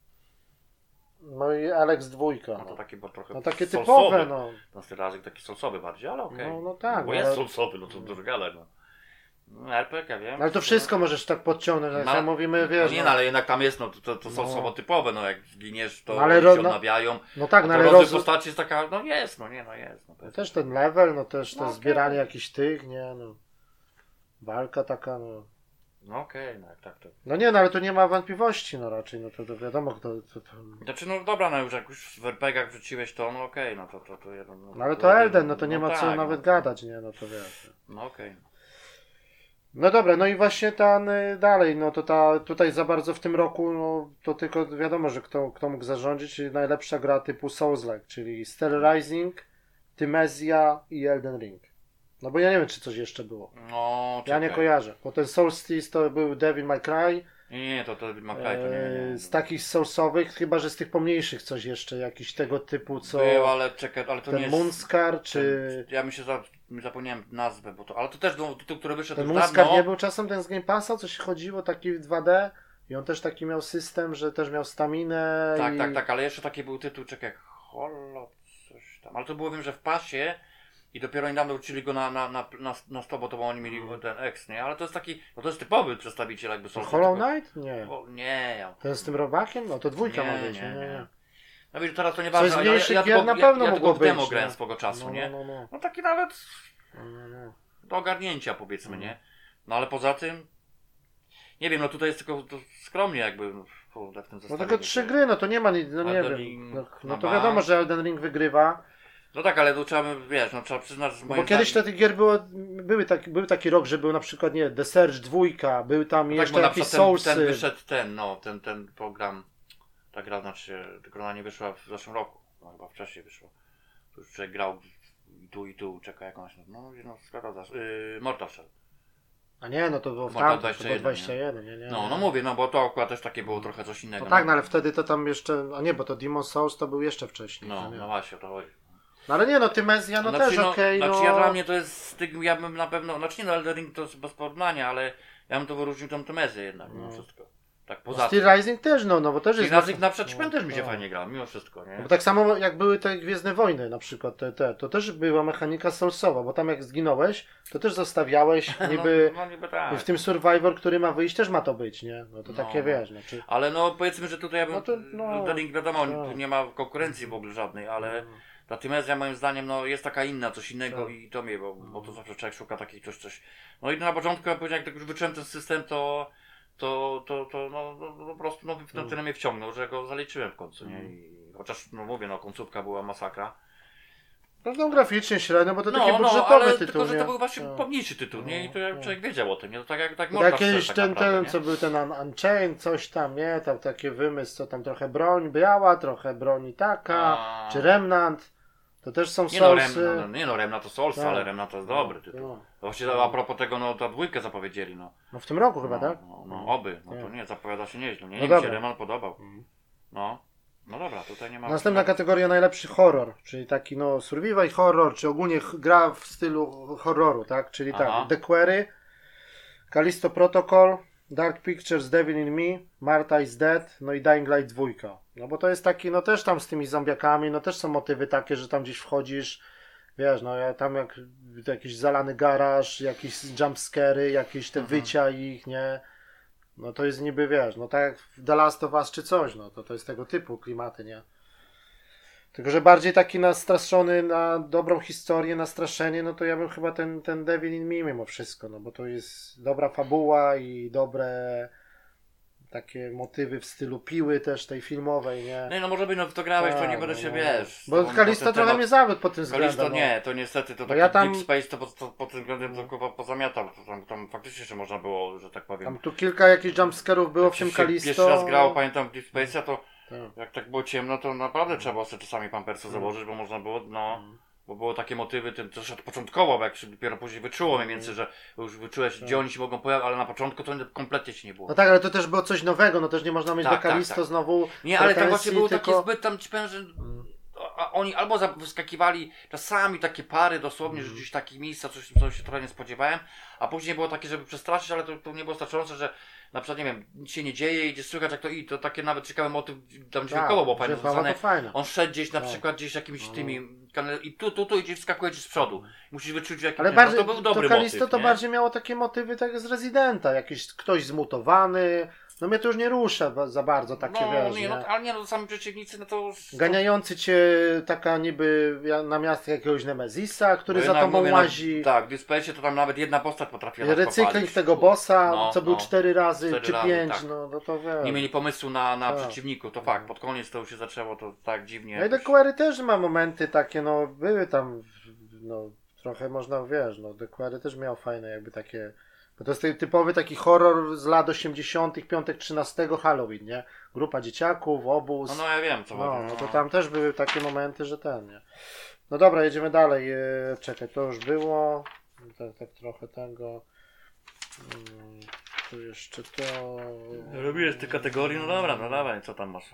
no i Alex 2. No to takie trochę takie typowe, No Steel Rising taki solsowy bardziej, ale okej. No tak. Bo jest solsowy, no to dużo gale, no. RPG, ja wiem. Ale to wszystko możesz tak podciągnąć, jak mówimy, wiesz. Nie, ale jednak tam jest, to są słowo typowe, no jak zginiesz, to ale się odnawiają. No tak, ale rozwój postaci jest taka, jest. No też ten level, no też to zbieranie jakichś tych, nie, no. Walka taka, no. No okej, tak. No nie, no ale tu nie ma wątpliwości, no raczej, no to wiadomo kto... Znaczy, no dobra, no już jak już w RPG-ach wrzuciłeś to, no okej, no to no ale to Elden, no to nie ma co nawet gadać, nie, no to wiesz. No okej. No dobra, no i właśnie ten dalej, no to tutaj za bardzo w tym roku, no to tylko wiadomo, że kto mógł zarządzić, czyli najlepsza gra typu Souls-like, czyli Steel Rising, Tymezia i Elden Ring. No bo ja nie wiem, czy coś jeszcze było. No, ja nie kojarzę, bo ten Soulstice to był Devil May Cry. Nie, to Devil May Cry to nie. Z takich Soulsowych, chyba że z tych pomniejszych coś jeszcze, jakiś tego typu, co... Był, ale czekaj, ale to ten nie jest... Moonscar, czy... Ja zapomniałem nazwę, bo to... Ale to też tytuł, który wyszedł ten Moonscar nie był czasem ten z Game Passa, co się chodziło, taki w 2D? I on też taki miał system, że też miał staminę Tak, ale jeszcze taki był tytuł, czekaj, Hollow, coś tam. Ale to było, wiem, że w pasie i dopiero niedawno wrócili go na 100, bo to oni mieli ten X, nie? Ale to jest taki, no to jest typowy przedstawiciel jakby Soulsa. Hollow Knight? Nie. Nie. Ten z tym robakiem? No to dwójka ma być, nie. No wiesz, teraz to nieważne, na pewno ja mogło tylko demo grałem swego czasu, nie? No taki nawet do ogarnięcia powiedzmy, nie? No ale poza tym nie wiem, no tutaj jest tylko skromnie jakby w tym zestawieniu. No tylko 3 gry, no to nie ma nic, no nie wiem. No to wiadomo, że Elden Ring wygrywa. No tak, ale to trzeba, wiesz, trzeba przyznać, że bo kiedyś tych gier był taki rok, że był na przykład, nie, The Surge 2, był tam jeszcze jakiś Soulsy. Ten wyszedł ten program, ta gra, znaczy, tylko ona nie wyszła w zeszłym roku, no chyba wcześniej wyszła. To już człowiek grał i tu, czeka jak ona się nazywa, Mortal Shell. A nie, no to było w tamtym, 21, nie. No mówię, bo to akurat też takie było trochę coś innego. No tak, no ale wtedy to tam jeszcze, a nie, bo to Demon's Souls to był jeszcze wcześniej. No właśnie, to chodzi. No ale nie, no Tymezja, no też okej, Znaczy ja dla mnie to jest, ja bym na pewno, znaczy nie, Elden Ring to jest bez porównania, ale ja bym to wyróżnił tą Tymezję jednak, mimo wszystko. Tak poza tym. Steel Rising też, no bo też jest... Steel Rising na przedśmiem też mi się fajnie gra, mimo wszystko, nie? Bo tak samo jak były te Gwiezdne Wojny na przykład, to też była mechanika Soulsowa, bo tam jak zginąłeś, to też zostawiałeś niby tak. w tym Survivor, który ma wyjść, też ma to być, nie? No to takie wiesz, no czy... Ale no powiedzmy, że tutaj ja bym, Elden Ring wiadomo, tu nie ma konkurencji w ogóle żadnej, ale ta Tymezja moim zdaniem jest taka inna, coś innego i to mnie, bo to zawsze człowiek szuka takich coś. No i na początku, jak już wyczułem ten system, to po prostu w ten tyle mnie wciągnął, że go zaliczyłem w końcu, nie? I chociaż, mówię, końcówka była masakra. No graficznie średnio, bo to taki No, budżetowy ale tytuł, tylko, że nie? to był właśnie No. pomniejszy tytuł, nie? I to jak człowiek wiedział o tym, nie? To tak jak Tak można kiedyś tak ten, naprawdę, nie? co był ten Unchained, coś tam, nie? Tam taki wymysł, co tam trochę broń biała, trochę broni taka, czy Remnant. To też są Soulsy. Remnant to Souls, Tak. ale Remnant to jest dobry tytuł. No. Właściwie a propos tego, no ta dwójkę zapowiedzieli, no. No w tym roku chyba, tak? Oby. No to nie, zapowiada się nieźle. Nie, No mi dobra. się Remnant podobał. No dobra, tutaj nie ma... Następna kategoria najlepszy horror, czyli taki no survival horror, czy ogólnie gra w stylu horroru, tak? Czyli tak, The Quarry, Callisto Protocol, Dark Pictures, Devil in Me, Martha is Dead, no i Dying Light 2. No bo to jest taki, no też tam z tymi zombiakami, no też są motywy takie, że tam gdzieś wchodzisz, wiesz, no ja tam jak jakiś zalany garaż, jakieś jumpscary, jakieś te wycia ich, nie? No to jest niby, wiesz, no tak jak w The Last of Us czy coś, no to jest tego typu klimaty, nie? Tylko, że bardziej taki nastraszony na dobrą historię, na straszenie, no to ja bym chyba ten Devil in Me mimo wszystko, no bo to jest dobra fabuła i dobre takie motywy w stylu piły też tej filmowej, nie? No może by w to grałeś, to nie będę się, wiesz... Bo Callisto trochę mnie zawiódł pod tym względem. Callisto nie, to niestety, to taki ja tam... Deep Space to pod tym względem to kurwa pozamiatał. Tam faktycznie jeszcze można było, że tak powiem... Tam tu kilka jakichś jumpscarów było w tym Callisto. Pierwszy raz grało, pamiętam w Deep Space'a, to tak. jak tak było ciemno, to naprawdę trzeba było sobie czasami pampersy założyć, bo można było, bo było takie motywy, to też początkowo, bo jak się dopiero później wyczuło mniej więcej, że już wyczułeś, gdzie oni się mogą pojawić, ale na początku to kompletnie się nie było. No tak, ale to też było coś nowego, no też nie można mieć do Callisto znowu. Nie, ale to właśnie było tylko... takie zbyt tam ci powiem, że oni albo wyskakiwali czasami takie pary dosłownie, że gdzieś w takich miejscach, co się trochę nie spodziewałem, a później było takie, żeby przestraszyć, ale to nie było starczające, że na przykład, nie wiem, nic się nie dzieje, idzie słychać jak to i to takie nawet ciekawe motyw tam dźwiękowo było fajne. On szedł gdzieś na przykład gdzieś jakimiś tymi i tu idzie, wskakuje ci z przodu. Musisz wyczuć jakiś, ale bardziej, to był dobry to Callisto motyw, to nie? bardziej miało takie motywy tak z Residenta, jakiś ktoś zmutowany. No mnie to już nie rusza za bardzo takie, wiesz, nie? Ale nie, sami przeciwnicy, no to... Ganiający cię taka niby na miastach jakiegoś Nemezisa, który za tobą łazi. Tak, w Deep Space to tam nawet jedna postać potrafiła recykling tego bossa, co był 4 razy 4 czy razy, 5, tak. no to wiesz. Nie mieli pomysłu na przeciwników, to fakt, pod koniec to już się zaczęło to tak dziwnie. No i The Quarry też ma momenty takie, no były tam, no trochę można, wiesz, no The Quarry też miał fajne jakby takie... Bo to jest typowy taki horror z lat 80., piątek 13 Halloween, nie? Grupa dzieciaków, obóz. No ja wiem co chodzi. No to tam też były takie momenty, że nie? No dobra, jedziemy dalej. Czekaj, to już było. Tak trochę tego. Tu jeszcze to... Robiłeś te kategorie, no dobra, no dawaj, co tam masz?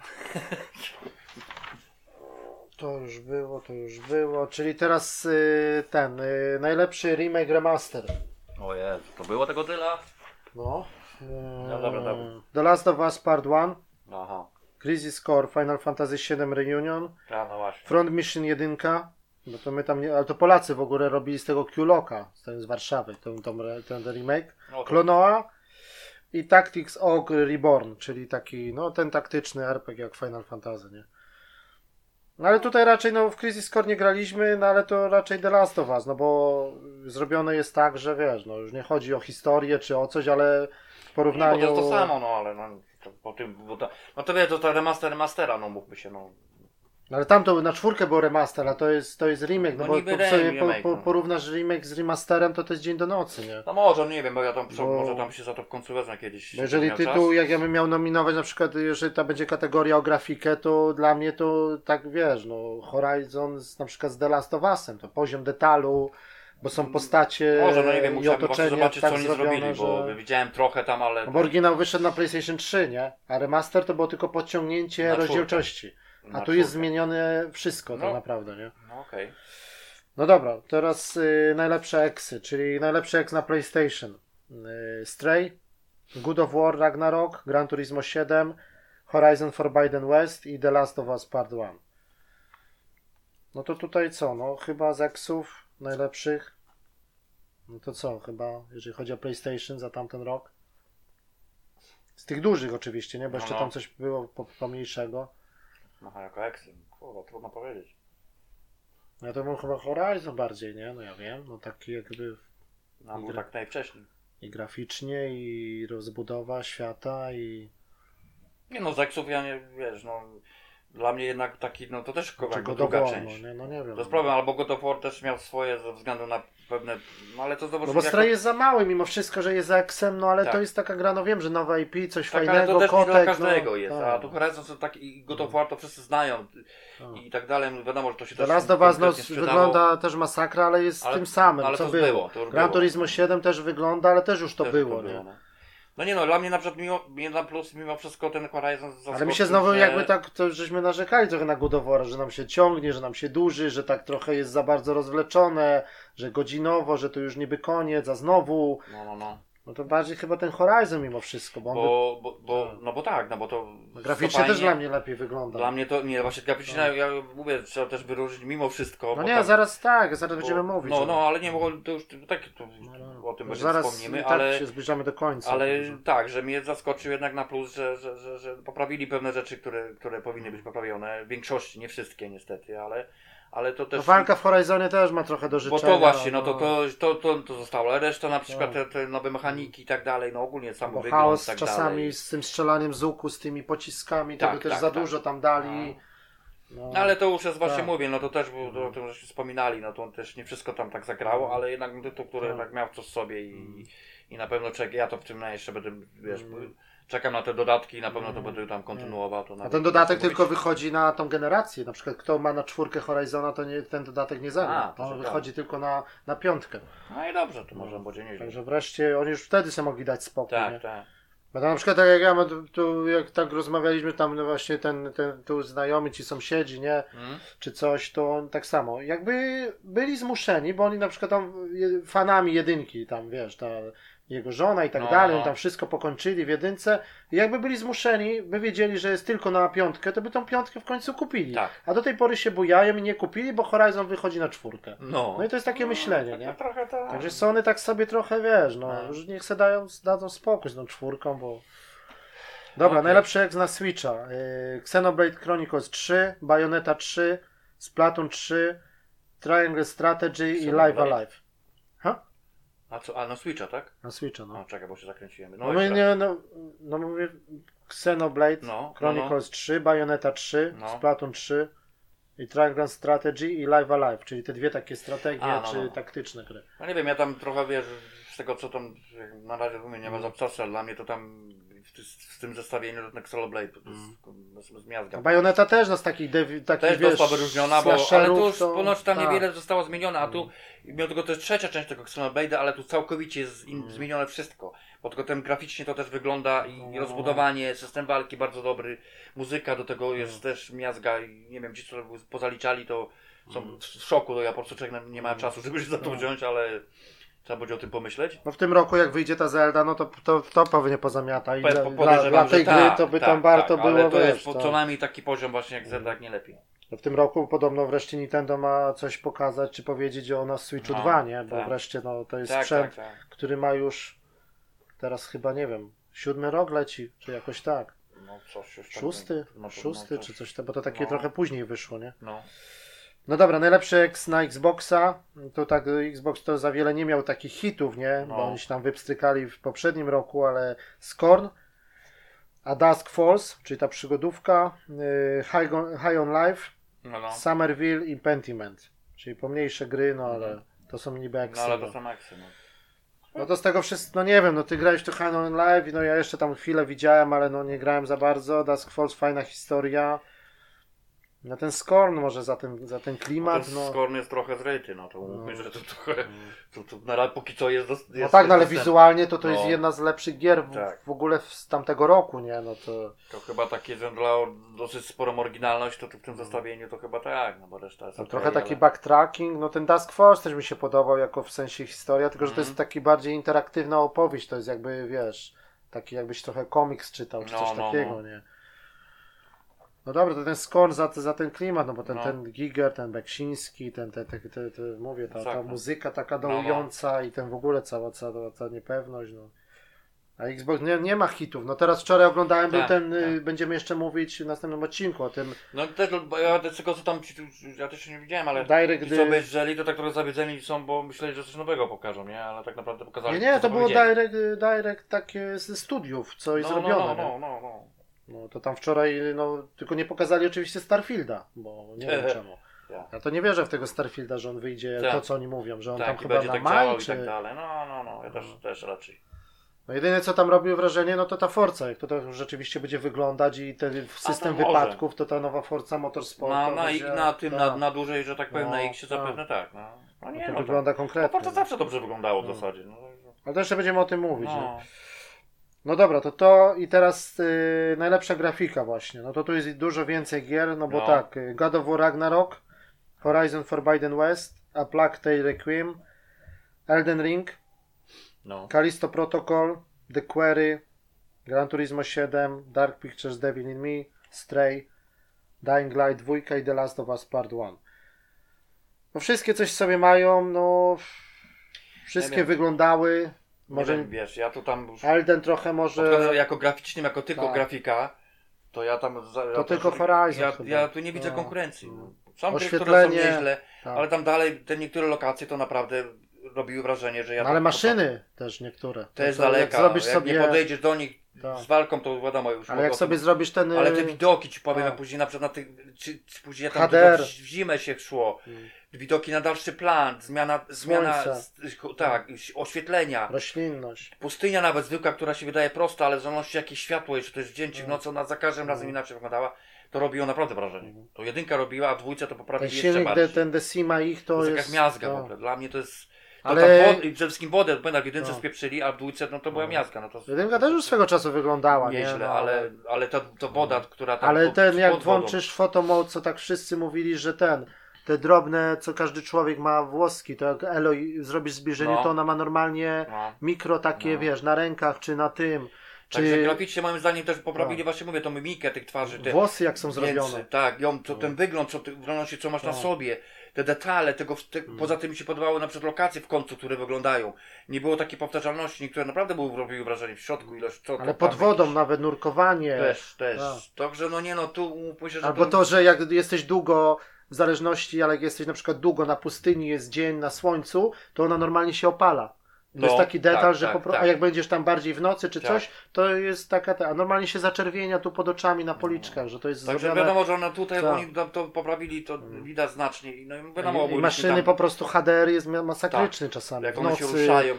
To już było. Czyli teraz najlepszy remake remaster. O Jezu, to było tego tyle? No. No dobra. The Last of Us Part 1. Aha. Crisis Core, Final Fantasy VII Reunion. No właśnie. Front Mission 1. No to my tam nie, ale to Polacy w ogóle robili z tego Q-Locka, z Warszawy, ten remake. No to... Klonoa i Tactics Ogre Reborn, czyli taki, no ten taktyczny RPG jak Final Fantasy, nie? No ale tutaj raczej, no w Crisis Core nie graliśmy, no ale to raczej The Last of Us, no bo zrobione jest tak, że wiesz, no już nie chodzi o historię czy o coś, ale w porównaniu... Nie, bo to jest to samo, no ale no, to, po tym, bo to, no to wiesz, to remastera, no mógłby się, no... No ale tam to na 4 był remaster, a to jest remake, no bo remake, porównasz remake z remasterem, to jest dzień do nocy, nie? No może, nie wiem, bo ja tam może tam się za to w końcu wezmę kiedyś. Bo jeżeli tytuł, jak ja bym miał nominować na przykład, jeżeli ta będzie kategoria o grafikę, to dla mnie to tak wiesz, no Horizon na przykład z The Last of Us'em, to poziom detalu, bo są postacie może, no nie wiem, i otoczenie zobaczyć tak co oni zrobione, zrobili, bo że... widziałem trochę tam, ale... No bo oryginał wyszedł na PlayStation 3, nie? A remaster to było tylko podciągnięcie rozdzielczości. A tu jest zmienione wszystko tak naprawdę, nie? No okej. No dobra, teraz najlepsze eksy, czyli najlepszy eks na PlayStation. Stray, God of War Ragnarok, Gran Turismo 7, Horizon Forbidden West i The Last of Us Part 1. No to tutaj co? No chyba z eksów najlepszych. No to co? Chyba, jeżeli chodzi o PlayStation za tamten rok. Z tych dużych oczywiście, nie? Bo jeszcze tam coś było pomniejszego. No jako eksy, kurwa, trudno powiedzieć. Ja to mam chyba Horizon bardziej, nie? No ja wiem, no taki jakby... No był tak najwcześniej. I graficznie, i rozbudowa świata, i... Nie no, z eksów ja nie, wiesz, no... Dla mnie jednak taki, no to też Czego druga do część. no nie wiem. To jest problem, albo God of War też miał swoje ze względu na pewne, no ale to zobacz... No bo Stray jest za mały mimo wszystko, że jest za Xem, no ale Tak. to jest taka gra, no wiem, że nowa IP, coś Tak, fajnego, ale to też kotek, nie dla każdego no, jest, tak. a tu Horizon to taki God of War to wszyscy znają i tak dalej, no wiadomo, że to się The też Last of Us no, konkretnie sprzedało. wygląda też masakra, ale jest Ale- tym samym, ale co to było. było, to już Gran było. Turismo 7 też wygląda, ale też już to Też było, nie? no. No nie no, dla mnie na przykład mnie na plus mimo wszystko ten Horizon zaskoczył, Ale mi się znowu że... jakby tak, to żeśmy narzekali trochę na God of War, że nam się ciągnie, że nam się dłuży, że tak trochę jest za bardzo rozwleczone, że godzinowo, że to już niby koniec, a znowu... No. No to bardziej chyba ten Horizon mimo wszystko, bo on Bo to... graficznie też dla mnie lepiej wygląda. Dla mnie to, nie, właśnie graficznie, ja mówię, trzeba też wyróżnić mimo wszystko. No bo nie, tam, zaraz będziemy mówić. ale nie mogą, to już tak o tym będzie zaraz wspomnimy, tak ale... się zbliżamy do końca. Ale tak, że mnie zaskoczył jednak na plus, że poprawili pewne rzeczy, które powinny być poprawione. W większości, nie wszystkie niestety, ale to też... No walka w Horizonie też ma trochę do życzenia. Bo to właśnie, to zostało, ale reszta na przykład te nowe mechaniki i tak dalej, no ogólnie sam Bo wygląd chaos i tak czasami dalej. z tym strzelaniem z łuku, z tymi pociskami, Tak, tego też tak, za tak. dużo tam dali. No. Ale to już jest właśnie Tak. mówię, no to też było, o tym żeśmy wspominali, no to też nie wszystko tam tak zagrało, ale jednak tytuł, który tak miał coś w sobie i na pewno ja to w tym jeszcze będę, wiesz, czekam na te dodatki i na pewno to będę tam kontynuował. To A ten dodatek tylko wychodzi na tą generację. Na przykład kto ma na 4 Horizona, to nie, ten dodatek nie zagra. to On ciekawe. wychodzi tylko na 5. No i dobrze, to może będzie nieźle. Także wreszcie oni już wtedy sobie mogli dać spokój. Nie? Tak. Bo tam na przykład tak jak ja, tu jak tak rozmawialiśmy tam no właśnie ten tu znajomi, ci sąsiedzi, nie? Czy coś, to on tak samo. Jakby byli zmuszeni, bo oni na przykład tam fanami jedynki, tam wiesz, ta jego żona i tak dalej, oni tam wszystko pokończyli w jedynce i jakby byli zmuszeni, by wiedzieli, że jest tylko na 5, to by tą 5 w końcu kupili. Tak. A do tej pory się bujają i nie kupili, bo Horizon wychodzi na 4. No No i to jest takie myślenie, nie? trochę tak. Także Sony tak sobie trochę, wiesz, no, już niech se dadzą spokój z tą 4, bo... Dobra, najlepszy jak na Switcha. Xenoblade Chronicles 3, Bayonetta 3, Splatoon 3, Triangle Strategy i Live Alive. A co, na Switcha, tak? Na Switcha, no. No czekaj, bo się zakręciłem. No mówię Xenoblade Chronicles 3, Bayonetta 3, Splatoon 3 i Triangle Strategy i Live Alive, czyli te dwie takie strategie czy taktyczne gry. No nie wiem, ja tam trochę wiesz, z tego co tam na razie wymieniam nie ma za dla mnie to tam w tym zestawieniu to ten Xenoblade to jest zmiazga. Bayonetta też z takich też wiesz, została wyróżniona, ale tu już ponoć tam tak. niewiele zostało zmienione, a tu mimo tego to jest trzecia część tego Xenoblade'a, ale tu całkowicie jest zmienione wszystko. Bo tylko ten graficznie to też wygląda i rozbudowanie, system walki bardzo dobry, muzyka do tego jest też miazga i nie wiem, ci co pozaliczali to są w szoku, to ja po prostu człowiek nie ma czasu, żeby się za to wziąć, ale trzeba będzie o tym pomyśleć. No w tym roku jak wyjdzie ta Zelda, no to pewnie pozamiata i Podejrzewam, dla tej gry to by tam warto było, ale to wiesz, jest co najmniej taki poziom właśnie jak Zelda, jak nie lepiej. W tym roku podobno wreszcie Nintendo ma coś pokazać, czy powiedzieć o na Switchu 2, nie? Bo wreszcie to jest sprzęt, który ma już teraz chyba, nie wiem, 7 rok leci, czy jakoś tak. No coś już Szósty, czy coś tak, bo to takie trochę później wyszło, nie? No dobra, najlepszy X na Xboxa, to tak Xbox to za wiele nie miał takich hitów, nie? Bo oni się tam wypstrykali w poprzednim roku, ale Scorn, A Dusk Falls, czyli ta przygodówka, High on Life, Somerville i Pentiment, czyli pomniejsze gry, no ale to są niby eksy. No ale to są eksy, No to z tego wszystko, no nie wiem, no ty grałeś to High on Life, no ja jeszcze tam chwilę widziałem, ale no nie grałem za bardzo, Dusk Falls fajna historia. No ten Scorn może za ten klimat. No ten Scorn jest trochę zryty, no to mówmy, że to trochę to póki co jest no tak, no ale wizualnie to jest jedna z lepszych gier w ogóle z tamtego roku, nie? No to chyba takie dla dosyć sporą oryginalność, to w tym zestawieniu to chyba tak, no bo reszta jest trochę taki backtracking, no ten Dusk Falls też mi się podobał jako w sensie historia, tylko że to jest taki bardziej interaktywna opowieść, to jest jakby, wiesz, taki jakbyś trochę komiks czytał, czy coś takiego, nie? No dobra, to ten Scorn za ten klimat, no bo ten Giger, ten Beksiński, mówię, ta muzyka taka dołująca i ten w ogóle cała niepewność, no. A Xbox nie ma hitów. No teraz wczoraj oglądałem, był będziemy jeszcze mówić w następnym odcinku o tym. No też, ja tego co tam, ja też nie widziałem, ale ci co obejrzeli, to tak trochę zawiedzeni są, bo myśleli, że coś nowego pokażą, nie? Ale tak naprawdę pokazali Nie, to było direct takie ze studiów, coś zrobione. No. No to tam wczoraj, no tylko nie pokazali oczywiście Starfielda, bo nie wiem czemu. Ja to nie wierzę w tego Starfielda, że on wyjdzie, to co oni mówią, że on tam chyba na tak maj, czy... i tak dalej. No, ja też raczej. No jedyne co tam robi wrażenie, no to ta Forza, jak to rzeczywiście będzie wyglądać i ten system wypadków, to ta nowa Forza Motorsport. Na dłużej, że tak powiem, na X zapewne tak. No nie, to wygląda konkretnie. No to zawsze dobrze wyglądało w zasadzie. Ale to jeszcze będziemy o tym mówić. No dobra, to i teraz najlepsza grafika właśnie. No to tu jest dużo więcej gier, no bo tak, God of War Ragnarok, Horizon Forbidden West, A Plague Tale Requiem, Elden Ring, Callisto Protocol, The Quarry, Gran Turismo 7, Dark Pictures Devil in Me, Stray, Dying Light 2 i The Last of Us Part 1. No wszystkie coś sobie mają, no wszystkie wyglądały. Może nie wiem, wiesz, ja tu tam już... Elden trochę może... Jako graficznym, jako tylko grafika, to ja tam... To tylko Horizon ja tu nie widzę konkurencji. Są gry, Oświetlenie, które są nieźle, ale tam dalej te niektóre lokacje to naprawdę robiły wrażenie, że ja... ale maszyny też niektóre. To jest daleka, jak sobie... nie podejdziesz do nich z walką, to wiadomo już. Ale jak sobie zrobisz ten... Ale te widoki ci powiem, później na przykład na tych... Później jak tam w zimę się szło. Widoki na dalszy plan, zmiana oświetlenia. Roślinność. Pustynia nawet zwykła, która się wydaje prosta, ale w zależności jakieś światło jeszcze, to jest wdzięcie w nocy, ona za każdym razem inaczej wyglądała. To robiło naprawdę wrażenie. To jedynka robiła, a dwójce to poprawili jeszcze bardziej. Ten Decima ich to jest... jakaś miazga w ogóle. Dla mnie to jest... Ale... Przede wszystkim wodę, w jedynce spieprzyli, a w dwójce to była miazga. Jedynka też już swego czasu wyglądała. Nieźle, ale to woda, która tam... Ale jak włączysz photomode, co tak wszyscy mówili, że te drobne, co każdy człowiek ma włoski, to jak Eloy zrobisz zbliżenie, to ona ma normalnie mikro takie, wiesz, na rękach czy na tym. Także graficznie moim zdaniem też poprawili, właśnie mówię, tą mimikę tych twarzy. Te włosy jak są zrobione. Tak, ten wygląd, co masz na sobie, te detale, poza tym mi się podobały na przykład lokacje w końcu, które wyglądają. Nie było takiej powtarzalności, niektóre naprawdę robiły wrażenie w środku, ale pod wodą nawet nurkowanie. Też. Także tu myślę, że... Albo to, że jak jesteś długo... W zależności, ale jak jesteś na przykład długo na pustyni, jest dzień na słońcu, to ona normalnie się opala. To jest taki detal, że a jak będziesz tam bardziej w nocy czy coś, to jest taka a normalnie się zaczerwienia tu pod oczami na policzkach, że to jest także zrobione... wiadomo, że one tutaj oni to poprawili, to widać znacznie. I maszyny tam... po prostu HDR jest masakryczny czasami. Jak one się ruszają,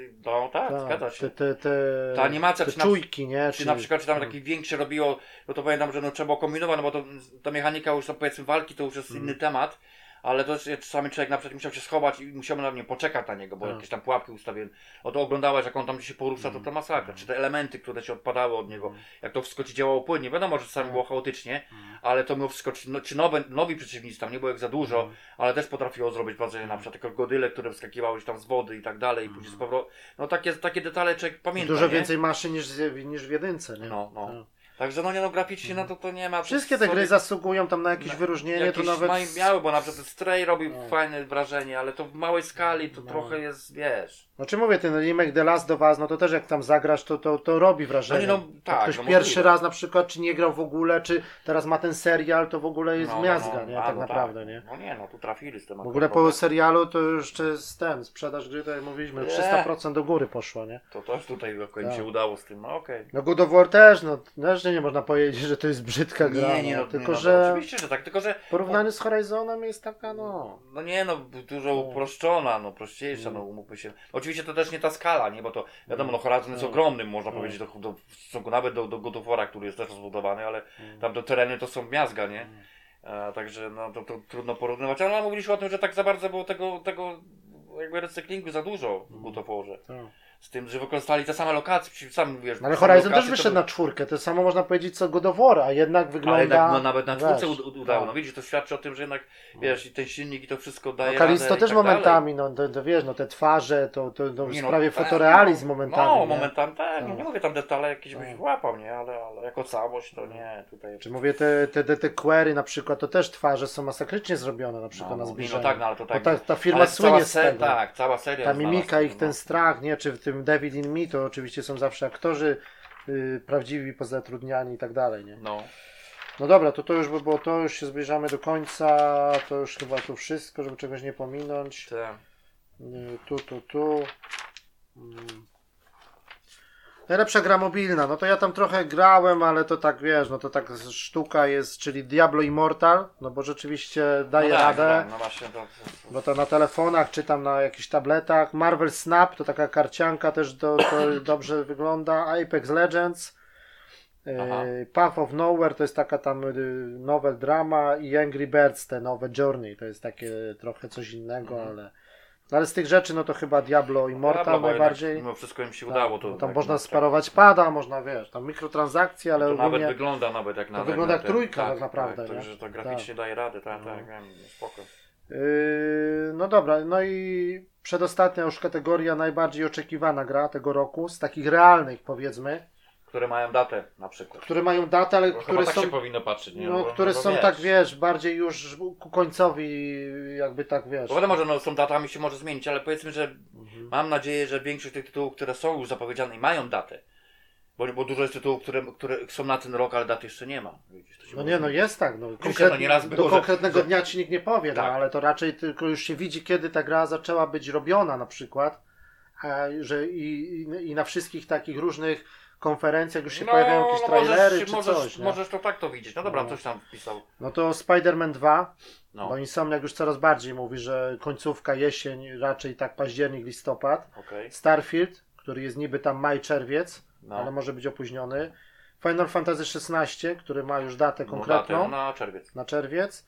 zgadza się. Ta animacja, te czujki, nie? Czy na przykład tam takie większe robiło, to pamiętam, że trzeba było kombinować, bo ta mechanika już powiedzmy walki to już jest inny temat. Ale to czasami człowiek na przykład musiał się schować i musiał na mnie poczekać na niego, bo jakieś tam pułapki ustawiłem. To oglądałeś, jak on tam się porusza, to masakra. Czy te elementy, które się odpadały od niego, jak to wszystko ci działało płynnie. Wiadomo, że czasami było chaotycznie, ale to mimo wszystko, czy nowi przeciwnicy, tam nie było jak za dużo, ale też potrafiło zrobić wrażenie, na przykład te krokodyle, które wskakiwały tam z wody i tak dalej, i później z powrotem. No takie detale człowiek pamięta. Dużo więcej maszyn niż w jedynce, nie? Także graficznie to nie ma. Wszystkie te gry zasługują tam na jakieś wyróżnienie, to nawet... miały, bo na przykład Stray robił fajne wrażenie, ale to w małej skali to trochę jest, wiesz... Znaczy mówię, ten remake The Last of Us, no to też jak tam zagrasz, to robi wrażenie. Ktoś pierwszy raz na przykład, czy nie grał w ogóle, czy teraz ma ten serial, to w ogóle jest miazga, nie? Tak naprawdę, nie? Tu trafili z tym. W ogóle po serialu to już sprzedaż gry, tak jak mówiliśmy, 300% do góry poszło, nie? To też tutaj mi się udało z tym, No God of War też, też nie można powiedzieć, że to jest brzydka gra, tylko że... Oczywiście, że tak, tylko że... W porównaniu z Horizonem jest taka, dużo uproszczona, prościejsza, umówmy się. Oczywiście to też nie ta skala, nie, bo to wiadomo, Horizon jest ogromnym, można powiedzieć, w stosunku nawet do God of War'a, który jest też rozbudowany, ale tam te tereny to są miazga, nie? Także to trudno porównywać, ale mówiliśmy o tym, że tak za bardzo było tego jakby recyklingu za dużo w God of Warze. Z tym, że wykorzystali te same lokacje, sam wiesz... Ale Horizon też wyszedł na 4, to samo można powiedzieć co God of War, a jednak wygląda... Ale jednak nawet na 4 udało, widzisz, to świadczy o tym, że jednak, wiesz, i ten silnik i to wszystko daje Callisto też momentami, wiesz, te twarze, to prawie fotorealizm momentami. Momentami, nie mówię tam detale jakieś byś łapał, nie, ale jako całość to nie, tutaj... Czy mówię, te query na przykład, to też twarze są masakrycznie zrobione, na przykład na zbliżeniu. Ale to tak. Bo ta firma słynie z tego. Tak, cała seria. Ta mimika ich, ten strach, nie, czy w tym Devil in Me to oczywiście są zawsze aktorzy prawdziwi, pozatrudniani i tak dalej, nie? No dobra, to już by było, to już się zbliżamy do końca, to już chyba tu wszystko, żeby czegoś nie pominąć. Tu. Najlepsza gra mobilna, no to ja tam trochę grałem, ale to tak wiesz, no to tak sztuka jest, czyli Diablo Immortal, no bo rzeczywiście daje radę, no właśnie bo to na telefonach czy tam na jakichś tabletach. Marvel Snap to taka karcianka też to dobrze wygląda. Apex Legends, Path of Nowhere to jest taka tam novel drama i Angry Birds te nowe Journey, to jest takie trochę coś innego, ale z tych rzeczy no to chyba Diablo Immortal najbardziej. Mimo wszystko im się udało. To tam można sparować pada, można wiesz, tam mikrotransakcje, ale to ogólnie... nawet wygląda jak na... To wygląda jak trójka tak naprawdę. Tak, że to graficznie daje radę, tak, spoko. No dobra, no i przedostatnia już kategoria najbardziej oczekiwana gra tego roku, z takich realnych powiedzmy. Które mają datę na przykład. Które mają datę, ale bo które tak są... się powinno patrzeć, nie? No, które są wiesz. tak wiesz, bardziej już ku końcowi jakby tak wiesz. Bo wiadomo, że no, są datami się może zmienić, ale powiedzmy, że mam nadzieję, że większość tych tytułów, które są już zapowiedziane i mają datę, bo dużo jest tytułów, które są na ten rok, ale daty jeszcze nie ma. No nie, no jest tak. No, do konkretnego dnia ci nikt nie powie, tak. No, ale to raczej tylko już się widzi, kiedy ta gra zaczęła być robiona na przykład, że i na wszystkich takich różnych konferencjach już się pojawiają jakieś trailery czy coś. Możesz to tak to widzieć. No dobra, coś tam wpisał. No to Spider-Man 2, bo Insomniac już coraz bardziej mówi, że końcówka jesień, raczej tak październik, listopad. Okay. Starfield, który jest niby tam maj, czerwiec, ale może być opóźniony. Final Fantasy XVI, który ma już datę konkretną. Na czerwiec.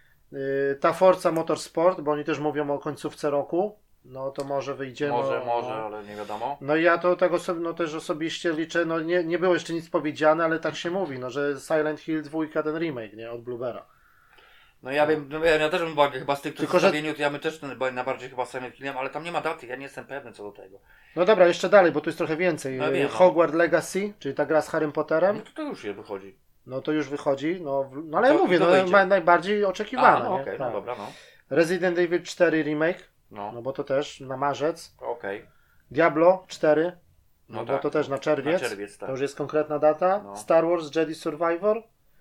Ta Forza Motorsport, bo oni też mówią o końcówce roku. No to może wyjdzie. Może, ale nie wiadomo. No i ja to tego też osobiście liczę. No nie było jeszcze nic powiedziane, ale tak się mówi, no że Silent Hill 2 ten remake, nie? Od Bluebera. No ja wiem, ja też bym chyba z tych przedstawieniu, to ja bym też najbardziej chyba Silent Hillem, ale tam nie ma daty, ja nie jestem pewny co do tego. No dobra, jeszcze dalej, bo tu jest trochę więcej. No wiem, Hogwarts Legacy, czyli ta gra z Harrym Potterem. No to już wychodzi. No to już wychodzi, no ale ja mówię, najbardziej oczekiwana. No okej, no dobra, no. Resident Evil 4 remake, no bo to też na marzec. Okej. Diablo 4, bo tak, to też na czerwiec. Tak. To już jest konkretna data. Star Wars Jedi Survivor.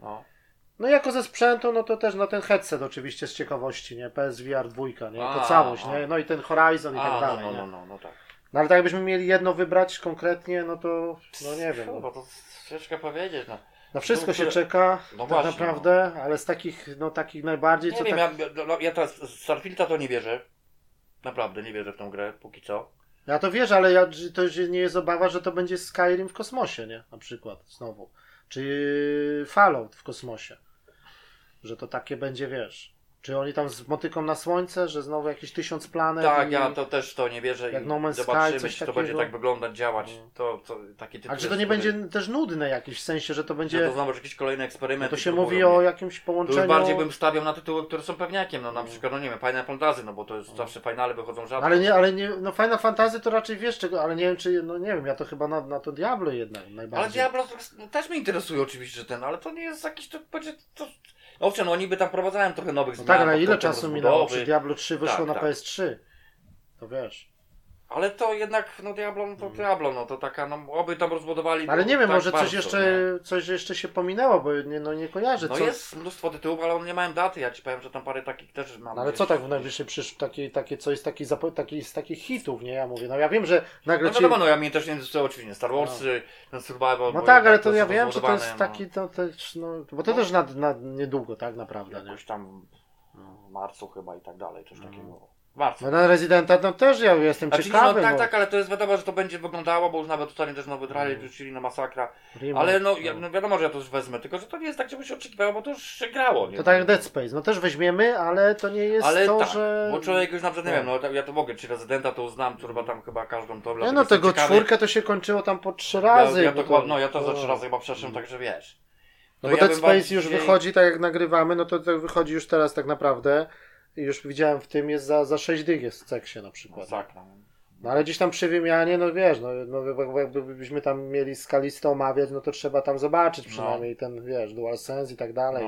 No jako ze sprzętu, no to też ten headset oczywiście z ciekawości, nie? PSVR 2, nie? To całość, nie? No i ten Horizon i tak dalej, no tak. No ale tak jakbyśmy mieli jedno wybrać konkretnie, no to, no nie wiem. No to ciężko powiedzieć, no. Na wszystko się czeka, tak naprawdę, ale z takich najbardziej... Nie wiem, ja Starfielda to nie wierzę. Naprawdę nie wierzę w tą grę, póki co. Ja to wierzę, ale to nie jest obawa, że to będzie Skyrim w kosmosie, nie? Na przykład, znowu. Czy Fallout w kosmosie. Że to takie będzie, wiesz... Czy oni tam z motyką na słońce, że znowu jakieś 1000 planet? Tak, ja to też to nie wierzę jak i No Man's zobaczymy, Sky, czy to będzie tak wyglądać, działać. To takie tytuły. A czy to nie będzie też nudne jakieś, w sensie, że to będzie... Że to znowu jakiś kolejny eksperyment. To się mówi o jakimś połączeniu... To już bardziej bym stawiał na tytuły, które są pewniakiem, no na przykład, no nie wiem, Final Fantasy, no bo to jest zawsze finale wychodzą rzadko. Ale nie, no Final Fantasy to raczej wiesz czego, ale nie wiem czy, no nie wiem, ja to chyba na to Diablo jednak najbardziej. Ale Diablo też mnie interesuje oczywiście, że ale to nie jest jakiś, to będzie, to... Owszem, no oni by tam prowadzają trochę nowych zmian. Tak, ale ile czasu minęło, czy Diablo 3 wyszło na PS3? To wiesz. Ale to jednak, Diablo, to taka, oby tam rozbudowali. Ale nie wiem, tak może bardzo, coś jeszcze się pominęło, bo nie kojarzę. No jest mnóstwo tytułów, ale one nie mają daty, ja ci powiem, że tam parę takich też mam. Ale co tak w najbliższej takie co jest z takich hitów, nie? Ja mówię, no ja wiem, że nagle No wiadomo, ja mnie też nie interesuje oczywiście Star Wars, ten Survival. No tak, ale to ja wiem, że to jest taki, to też, bo to też na niedługo, tak naprawdę, nie? Jakoś tam w marcu chyba i tak dalej, coś takiego. No na Residenta też ja jestem ciekawy. No, tak, ale to jest wiadomo, że to będzie wyglądało, bo już nawet tutaj też nowy trailer rzucili na masakra. Ale wiadomo, że ja to już wezmę, tylko że to nie jest tak, żeby się oczekiwało, bo to już się grało. Nie? To tak jak Dead Space, no też weźmiemy, ale to nie jest że... bo człowiek już na przykład, nie wiem, ja to mogę, czy Residenta to znam, chyba każdą to. Nie, no tego czwórkę to się kończyło tam po 3 razy. Ja to za 3 razy chyba przeszłem, także wiesz. No bo Dead Space już wychodzi, tak jak nagrywamy, no to wychodzi już teraz tak naprawdę. Już widziałem w tym, jest za 6 dych jest w Ceksie na przykład. No ale gdzieś tam przy wymianie, no wiesz, jakbyśmy tam mieli skalistę omawiać, no to trzeba tam zobaczyć przynajmniej ten, wiesz, DualSense i tak dalej.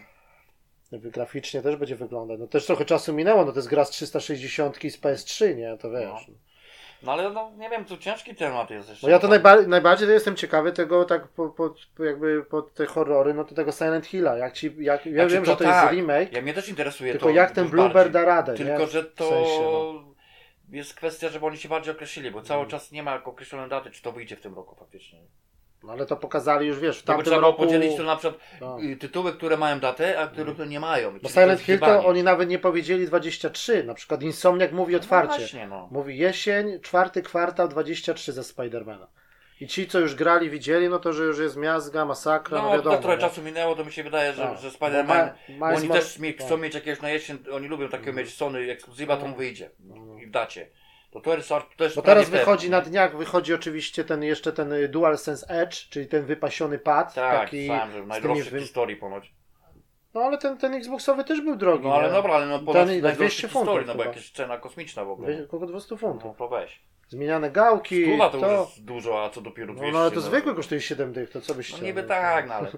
Graficznie też będzie wyglądać. No też trochę czasu minęło, no to jest gra z 360 i z PS3, nie? To wiesz. No ale nie wiem, to ciężki temat jest jeszcze. No ja to najbardziej to jestem ciekawy tego tak jakby pod te horrory, no to tego Silent Hilla. Ja wiem, że to jest remake. Ja mnie też interesuje tylko jak ten Bluebird da radę. Tylko, nie? że to... W sensie, jest kwestia, żeby oni się bardziej określili, bo cały czas nie ma określonej daty, czy to wyjdzie w tym roku faktycznie. No ale to pokazali już, wiesz, w No bo tamtym trzeba było roku... podzielić to na przykład No. Tytuły, które mają datę, a które nie mają. Bo Czyli Silent jest Hill to gdybanie. oni nawet nie powiedzieli 23, na przykład Insomniac mówi otwarcie. No właśnie, no. Mówi jesień, 4 kwartał 23 ze Spidermana. I ci, co już grali, widzieli, no to, że już jest miazga, masakra, no wiadomo. Tak trochę nie? czasu minęło, to mi się wydaje, że, Tak. że Bo Spider-Man, ma- bo oni też tak. chcą mieć jakiegoś na jesień, oni lubią takiego mieć Sony ekskluzywa, to mu wyjdzie i w dacie. To jest też Bo teraz prawie wychodzi pewne, na dniach, wychodzi oczywiście jeszcze ten DualSense Edge, czyli ten wypasiony pad. Tak, taki sam, że z najdroższy tymi w historii ponoć. No ale ten Xboxowy też był drogi. No ale nie? dobra, ale no Ten ponad i najdroższy 200 w historii, funtów no bo chyba. jakaś cena kosmiczna w ogóle. Około 200 funtów. No to weź. Zmieniane gałki. Stuwa to już jest dużo, a co dopiero 200. No ale to zwykły kosztuje 7 dych, to co byś No chciał? niby tak, no ale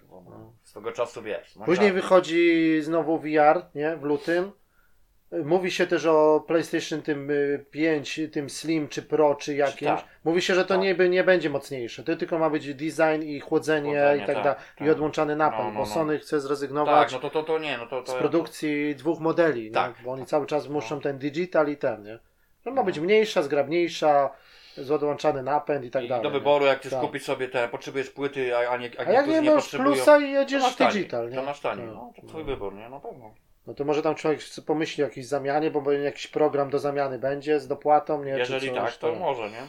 z tego czasu wiesz. No Później tak. wychodzi znowu VR, nie? W lutym. Mówi się też o PlayStation tym 5, tym Slim czy Pro czy jakimś. Tak. Mówi się, że to Tak. nie będzie mocniejsze. To tylko ma być design i chłodzenie i tak tak, dalej. tak. I odłączany napęd, No, no, bo no. Sony chce zrezygnować Tak, no to nie, no to z produkcji dwóch modeli, nie? Tak. Bo oni cały czas muszą ten digital i ten, nie? No ma być mniejsza, zgrabniejsza, z odłączany napęd i tak I dalej. do nie? wyboru, jak chcesz Tak. kupić sobie te, potrzebujesz płyty, a A jak nie masz potrzebują. plusa i to jedziesz masz taniej, digital, nie? to masz taniej, Tak. no to twój wybór, nie? No pewno. No to może tam człowiek pomyśli o jakiejś zamianie, bo jakiś program do zamiany będzie z dopłatą, nie? Jeżeli czy tak, coś, to może, nie?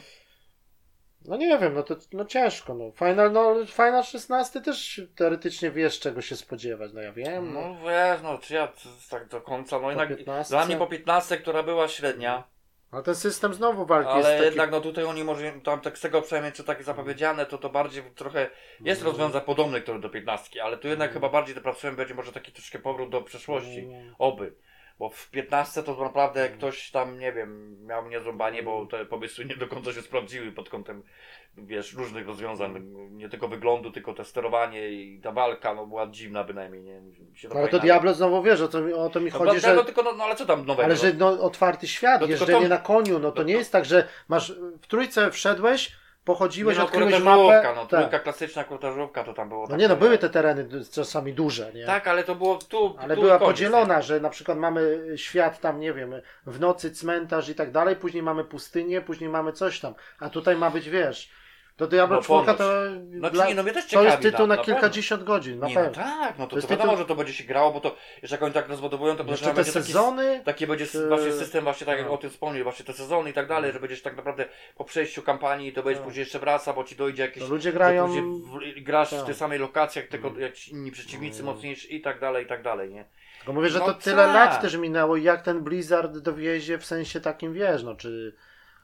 No nie wiem, no to ciężko, no. Final 16 też teoretycznie wiesz czego się spodziewać, no ja wiem. No wiesz, no czy ja tak do końca, no jednak 15? dla mnie po 15, która była średnia, Ale ten system znowu walki ale jest taki... jednak no tutaj oni może, tam tak z tego przynajmniej co takie zapowiedziane, to bardziej trochę jest rozwiązań podobnych które do 15, ale tu jednak chyba bardziej dopracujemy, będzie może taki troszkę powrót do przeszłości, oby. Bo w 15 to naprawdę jak ktoś tam, nie wiem, miał niezłą banię, bo te pomysły nie do końca się sprawdziły pod kątem, wiesz, różnych rozwiązań, nie tylko wyglądu, tylko te sterowanie i ta walka, no była dziwna bynajmniej, nie? Się Ale to fajna- Diablo znowu wiesz, o to mi No, chodzi, że... no, tylko, no ale co tam nowego? Ale że no, otwarty świat, No, tylko jeżdżenie to- na koniu, no to no nie to- jest tak, że masz w trójce wszedłeś, pochodziłeś, Nie, no, odkryłeś korytarzówka, mapę. no, tak. trójka klasyczna korytarzówka to tam było. No takie, nie no, były te tereny czasami duże, nie? Tak, ale to było tu. Ale tu była koniec, podzielona, że na przykład mamy świat tam, nie wiem, w nocy cmentarz i tak dalej, później mamy pustynię, później mamy coś tam, a tutaj ma być, wiesz, to Diablo No, 4 to, Znaczy, nie, no mnie też to ciekawi, jest tytuł na pewno. kilkadziesiąt godzin, na Nie, no pewno. tak, no to jest wiadomo, tytuł- że to będzie się grało, bo to jeszcze jak oni tak rozbudowują, to Jeszcze potem te będzie sezony, taki będzie właśnie system, właśnie tak jak o tym wspomnieli, właśnie te sezony i tak dalej, że będziesz tak naprawdę po przejściu kampanii, to będziesz później jeszcze wraca, bo ci dojdzie jakieś... to ludzie że grają... później grasz w tak. tych samych lokacjach, tylko jak inni przeciwnicy mocniejsi i tak dalej, nie? Tylko mówię, że No to tyle tak. lat też minęło i jak ten Blizzard dowiezie w sensie takim, wiesz, no czy...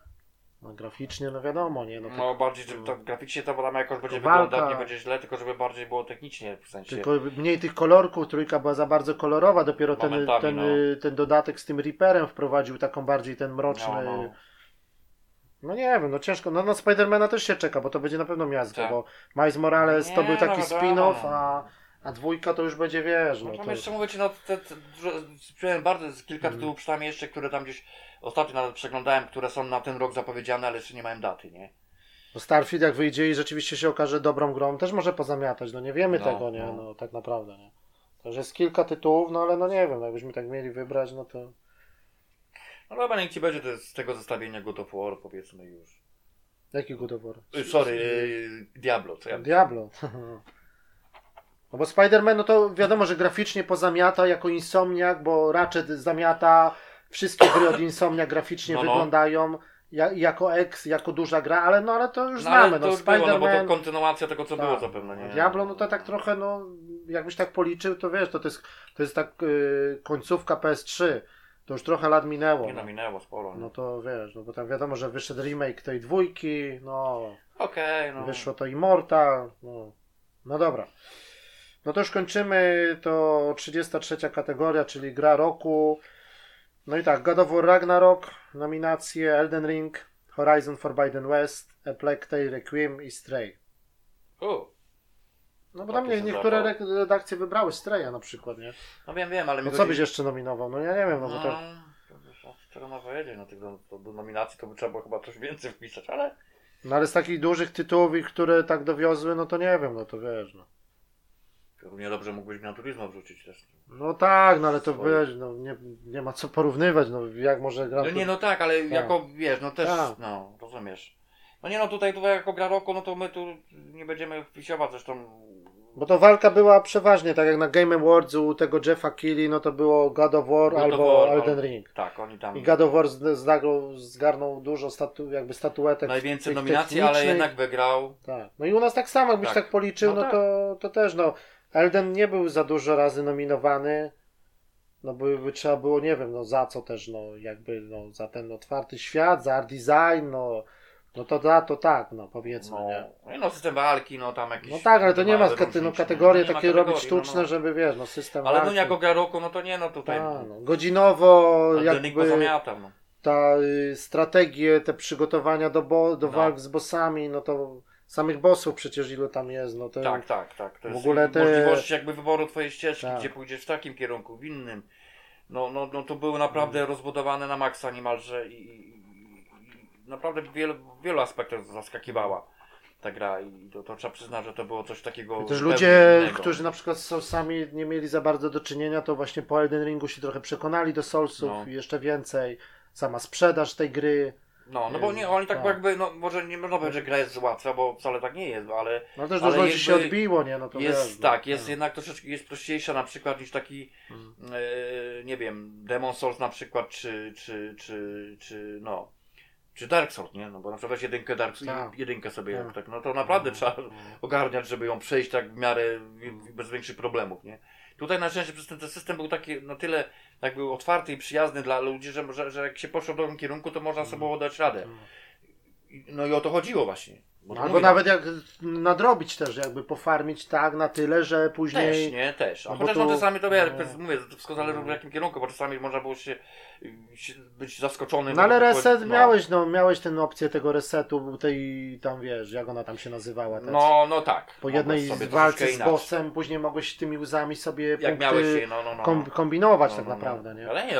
No graficznie, no wiadomo, nie? No, to... No bardziej, żeby to graficznie to tam jakoś będzie walka. wyglądać, nie będzie źle, tylko żeby bardziej było technicznie w sensie. Tylko mniej tych kolorków, trójka była za bardzo kolorowa, dopiero Momentami, ten dodatek z tym Reaperem wprowadził taką bardziej ten mroczny... No. No nie wiem, no ciężko. No Spidermana też się czeka, bo to będzie na pewno miazga, Tak. bo Miles Morales to Nie, był taki no spin-off, wiadomo. a dwójka to już będzie, wiesz, no No tam to... jeszcze mówię ci, no przyjąłem bardzo z kilka tytułów przynajmniej jeszcze, które tam gdzieś ostatnio nawet przeglądałem, które są na ten rok zapowiedziane, ale jeszcze nie mają daty, nie? Bo Starfield jak wyjdzie i rzeczywiście się okaże dobrą grą, też może pozamiatać, no nie wiemy No, tego, nie, no tak naprawdę, nie. Także jest kilka tytułów, no ale no nie wiem, no jakbyśmy tak mieli wybrać, no to... No dobra, niech ci będzie z tego zestawienia God of War, powiedzmy już. Jaki God of War? Diablo, co ja Diablo. No bo Spider-Man, no to wiadomo, że graficznie pozamiata jako Insomniac, bo Ratchet zamiata, wszystkie gry od Insomniac graficznie No. wyglądają jako jako duża gra, ale to już No ale znamy, to no już było, no bo to Spider-Man, kontynuacja tego, co tak. było zapewne, nie? Diablo, no to tak trochę, no jakbyś tak policzył, to wiesz, to jest tak końcówka PS3, to już trochę lat minęło. Nie no, minęło sporo. No to wiesz, no bo tam wiadomo, że wyszedł remake tej dwójki, no Okej, no. wyszło to Immortal, no dobra. No to już kończymy, to 33 kategoria, czyli gra roku. No i tak, God of War Ragnarok, nominacje Elden Ring, Horizon Forbidden West, A Plague Tale Requiem i Stray. No bo tam Takie się niektóre zdawało. redakcje wybrały Straya na przykład, nie? No wiem, ale No mi co chodzi- byś jeszcze nominował? No ja nie wiem, no bo to... Czego ma powiedzieć, no tego do nominacji to by trzeba było chyba coś więcej wpisać, ale... No ale z takich dużych tytułów, które tak dowiozły, no to nie wiem, no to wiesz, no. równie dobrze mógłbyś Gran Turismo wrzucić też. No tak, no ale to wiesz, no nie ma co porównywać, no jak może Gran No nie, no tak, ale tak. jako, wiesz, no też, Tak. no, rozumiesz. No nie, no tutaj jako gra roku, no to my tu nie będziemy wpisiować, zresztą... Bo to walka była przeważnie, tak jak na Game Awards u tego Jeffa Keighley, no to było God of War albo Elden Ring. Tak, oni tam... I God of War zgarnął dużo statuetek. Najwięcej nominacji, ale jednak wygrał. Tak. No i u nas tak samo, jakbyś tak policzył, no to też, no. Elden nie był za dużo razy nominowany. No by trzeba było, nie wiem, no za co też, no jakby, no za ten otwarty świat, za art design, no to tak, no powiedzmy, nie? No system walki, no tam jakieś... No tak, ale to nie ma kategorie takie kategorii, robić sztuczne, żeby wiesz, no system ale walki. no jako gra roku, no to nie, no tutaj... No, godzinowo jakby... Zamiatam, no. Ta strategie, te przygotowania do walk z bossami, no to samych bossów przecież ilu tam jest, no to... Tak. To w jest ogóle możliwość jakby wyboru twojej ścieżki, gdzie pójdziesz w takim kierunku, w innym. No to były naprawdę rozbudowane na maksa niemalże i naprawdę w wielu aspektach zaskakiwała ta gra i to trzeba przyznać, że to było coś takiego. I też ludzie, którzy na przykład z Soulsami nie mieli za bardzo do czynienia, to właśnie po Elden Ringu się trochę przekonali do Soulsów i jeszcze więcej. Sama sprzedaż tej gry. No bo nie, oni tak jakby, no może nie można powiedzieć, że gra jest łatwa, bo wcale tak nie jest, ale... No też dużo ludzi się odbiło, nie? No to jest, wiesz, tak, jest jednak troszeczkę jest prościejsza na przykład niż taki, nie wiem, Demon Souls na przykład, czy Dark Souls, nie? No bo na przykład weź jedynkę sobie, tak, no to naprawdę trzeba ogarniać, żeby ją przejść tak w miarę bez większych problemów, nie? Tutaj na szczęście przez ten system był taki na tyle jakby otwarty i przyjazny dla ludzi, że jak się poszło w dobrym kierunku, to można sobie było dać radę. No i o to chodziło właśnie. Albo nawet jak nadrobić też, jakby pofarmić tak na tyle, że później... Też. A chociaż czasami to mówię, to wszystko zależy w jakim kierunku, bo czasami można było się być zaskoczonym. No ale reset miałeś tę opcję tego resetu, tej tam wiesz, jak ona tam się nazywała. No tak. Po jednej walce z bossem, później mogłeś tymi łzami sobie jak punkty miałeś kombinować tak naprawdę, nie? Ale nie,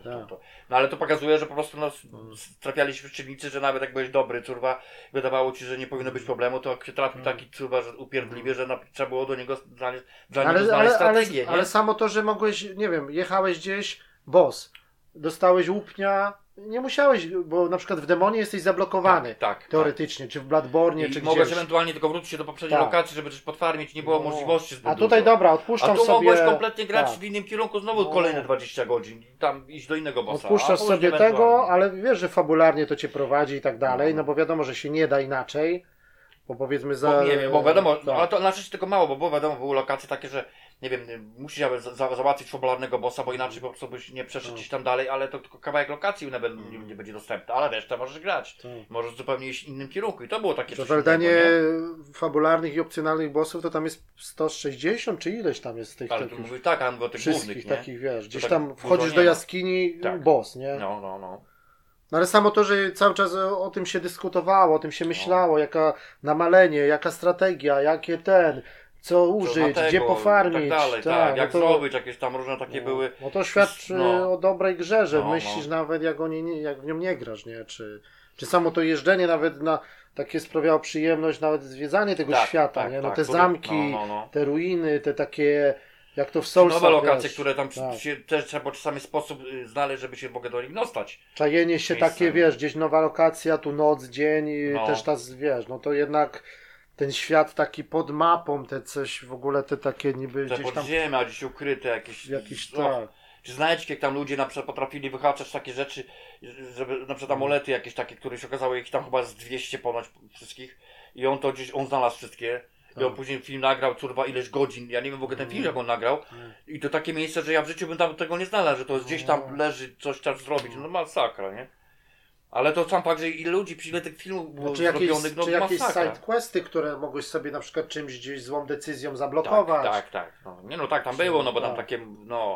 no ale to pokazuje, że po prostu trafiali się przeciwnicy, że nawet jak byłeś dobry, curwa, wydawało ci, że nie powinno być problemu, to jak się trafił taki curwa, że upierdliwie, że trzeba było do niego znaleźć strategię. Ale samo to, że mogłeś, nie wiem, jechałeś gdzieś, boss, dostałeś łupnia, nie musiałeś, bo na przykład w Demonie jesteś zablokowany, teoretycznie, czy w Bloodborne, czy gdzieś. Mogłeś ewentualnie tylko wrócić się do poprzedniej lokacji, żeby coś potwarmić, nie było możliwości zbyt A tutaj dużo. dobra, odpuszczam sobie... A tu mogłeś kompletnie grać w innym kierunku, znowu kolejne 20 godzin i tam iść do innego bossa. Odpuszczasz sobie tego, ale wiesz, że fabularnie to cię prowadzi i tak dalej, no bo wiadomo, że się nie da inaczej, bo powiedzmy nie wiem, bo wiadomo, ale to na szczęście tylko mało, bo było wiadomo, były lokacje takie, że nie wiem, musisz załatwić fabularnego bossa, bo inaczej po prostu byś nie przeszedł gdzieś tam dalej, ale to tylko kawałek lokacji nie będzie dostępny, ale resztę możesz grać. Możesz zupełnie iść w innym kierunku i to było takie coś innego. W Eldenie fabularnych i opcjonalnych bossów to tam jest 160 czy ileś tam jest tych ale takich... mówisz tak, a mówię o tych wszystkich głównych, takich, wiesz, gdzieś tak tam wchodzisz do jaskini, boss, nie? No. No ale samo to, że cały czas o tym się dyskutowało, o tym się myślało, jaka namalenie, jaka strategia, jakie co użyć, gdzie pofarmić. I tak dalej, jak zrobić, jakieś tam różne takie były. No to świadczy o dobrej grze, że myślisz nawet jak w nią nie grasz, nie? Czy samo to jeżdżenie nawet takie sprawiało przyjemność, nawet zwiedzanie tego świata, nie? No te zamki, te ruiny, te takie... Jak to w Soulsach, nowe lokacje, które tam też trzeba czasami sposób znaleźć, żeby się w ogóle do nich dostać. Czajenie się takie, wiesz, gdzieś nowa lokacja, tu noc, dzień, też wiesz, no to jednak ten świat taki pod mapą, te coś w ogóle, te takie niby te gdzieś tam... podziemia, gdzieś ukryte jakieś tak. Czy znajdźki, jak tam ludzie na przykład potrafili wyhaczać takie rzeczy, żeby na przykład amulety jakieś takie, które się okazało, ich tam chyba z 200 ponoć wszystkich i on znalazł wszystkie. I on później film nagrał, curwa, ileś godzin. Ja nie wiem w ogóle ten film, jak on nagrał. I to takie miejsce, że ja w życiu bym tam tego nie znalazł, że to gdzieś tam leży, coś trzeba zrobić. No masakra, nie? Ale to sam fakt, że ile ludzi, ile tych filmów było zrobionych, czy jakieś sidequesty, które mogłeś sobie na przykład czymś gdzieś złą decyzją zablokować. Tak. No tam było, bo tam takie,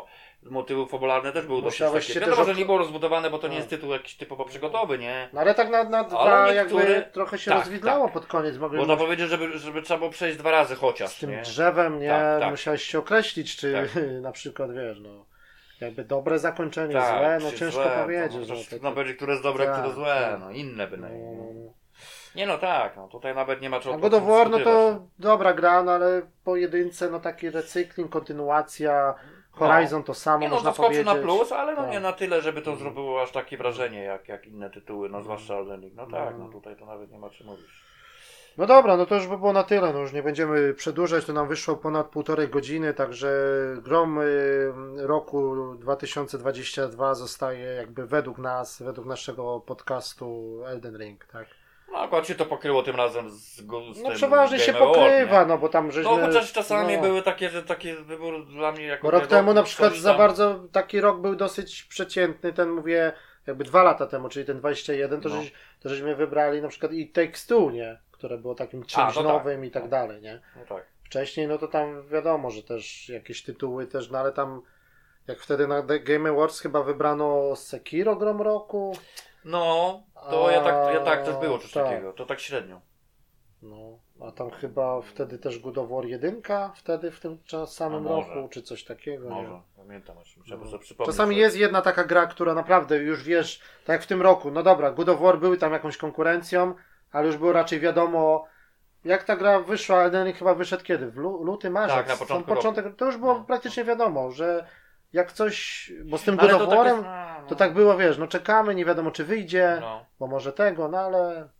motywy fabularne też były dosyć takie. Wiadomo, że nie było rozbudowane, bo to nie jest tytuł jakiś typowo przygotowy, nie? No ale tak na dwa jakby trochę się rozwidlało pod koniec. Można powiedzieć, żeby trzeba było przejść 2 razy chociaż, z tym drzewem, nie? Musiałeś się określić, czy na przykład, wiesz, jakby dobre zakończenie, złe, ciężko powiedzieć. No będzie, które jest dobre, które złe, inne bynajmniej. Nie no tak, no tutaj nawet nie ma czego. A God of War, no to dobra gra, no ale po jedynce, no taki recykling, kontynuacja, Horizon to samo, nie, no, można zaskoczył powiedzieć. na plus, ale no Tak. nie na tyle, żeby to zrobiło aż takie wrażenie jak inne tytuły, no zwłaszcza Elden Ring. No tak, no tutaj to nawet nie ma czym mówić. No dobra, no to już by było na tyle, no już nie będziemy przedłużać, to nam wyszło ponad 1,5 godziny, także grom roku 2022 zostaje jakby według nas, według naszego podcastu Elden Ring, tak? No akurat się to pokryło tym razem z No tym przeważnie się Game Award, pokrywa, nie? no bo tam żeśmy... No chociaż czasami no. były takie, że taki wybór dla mnie jako... Bo rok temu na przykład coś za tam- bardzo taki rok był dosyć przeciętny, ten mówię jakby 2 lata temu, czyli ten 21, to, No. to żeśmy wybrali na przykład i Takes Two, nie? Które było takim czymś to tak. nowym i tak dalej, nie? No tak. Wcześniej no to tam wiadomo, że też jakieś tytuły też, no ale tam jak wtedy na Game Awards chyba wybrano Sekiro grom roku. No, to ja tak też było coś tak. takiego, to tak średnio. No, a tam chyba wtedy też God of War 1 wtedy w tym samym A może. roku, czy coś takiego. Może, Nie? pamiętam, trzeba sobie przypomnieć. Czasami jest jedna taka gra, która naprawdę już wiesz, tak jak w tym roku, no dobra, God of War były tam jakąś konkurencją, ale już było raczej wiadomo, jak ta gra wyszła, Elden Ring chyba wyszedł kiedy? W luty, marzec? Tak, na początku początek, to już było No. praktycznie wiadomo, że jak coś, bo z tym Ale God of to tak Warem jest, to tak było, wiesz, no czekamy, nie wiadomo czy wyjdzie, No. bo może tego, no ale...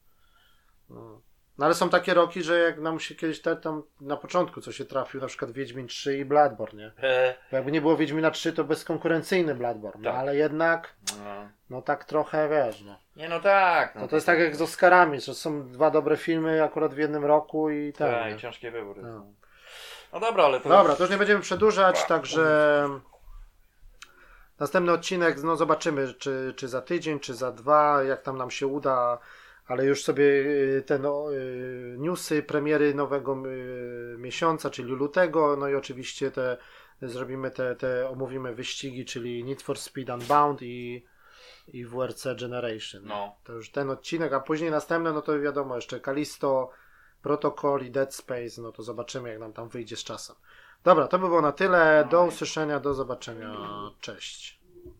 No ale są takie roki, że jak nam się kiedyś tam na początku co się trafił, na przykład Wiedźmin 3 i Bloodborne, nie? Bo jakby nie było Wiedźmina 3, to bezkonkurencyjny Bloodborne, no Tak. ale jednak, No. no tak trochę, wiesz, no. Nie no tak. No, To jest tak jak z Oscarami, że są 2 dobre filmy akurat w jednym roku i tak. Tak, nie? ciężkie wybory. No. No dobra, ale to... Dobra, to już nie będziemy przedłużać, także następny odcinek, no zobaczymy, czy za tydzień, czy za 2, jak tam nam się uda, ale już sobie te newsy, premiery nowego miesiąca, czyli lutego, no i oczywiście zrobimy omówimy wyścigi, czyli Need for Speed Unbound i WRC Generation. No. To już ten odcinek, a później następne, no to wiadomo, jeszcze Callisto, Protocol i Dead Space, no to zobaczymy, jak nam tam wyjdzie z czasem. Dobra, to by było na tyle. Do usłyszenia, do zobaczenia. Cześć.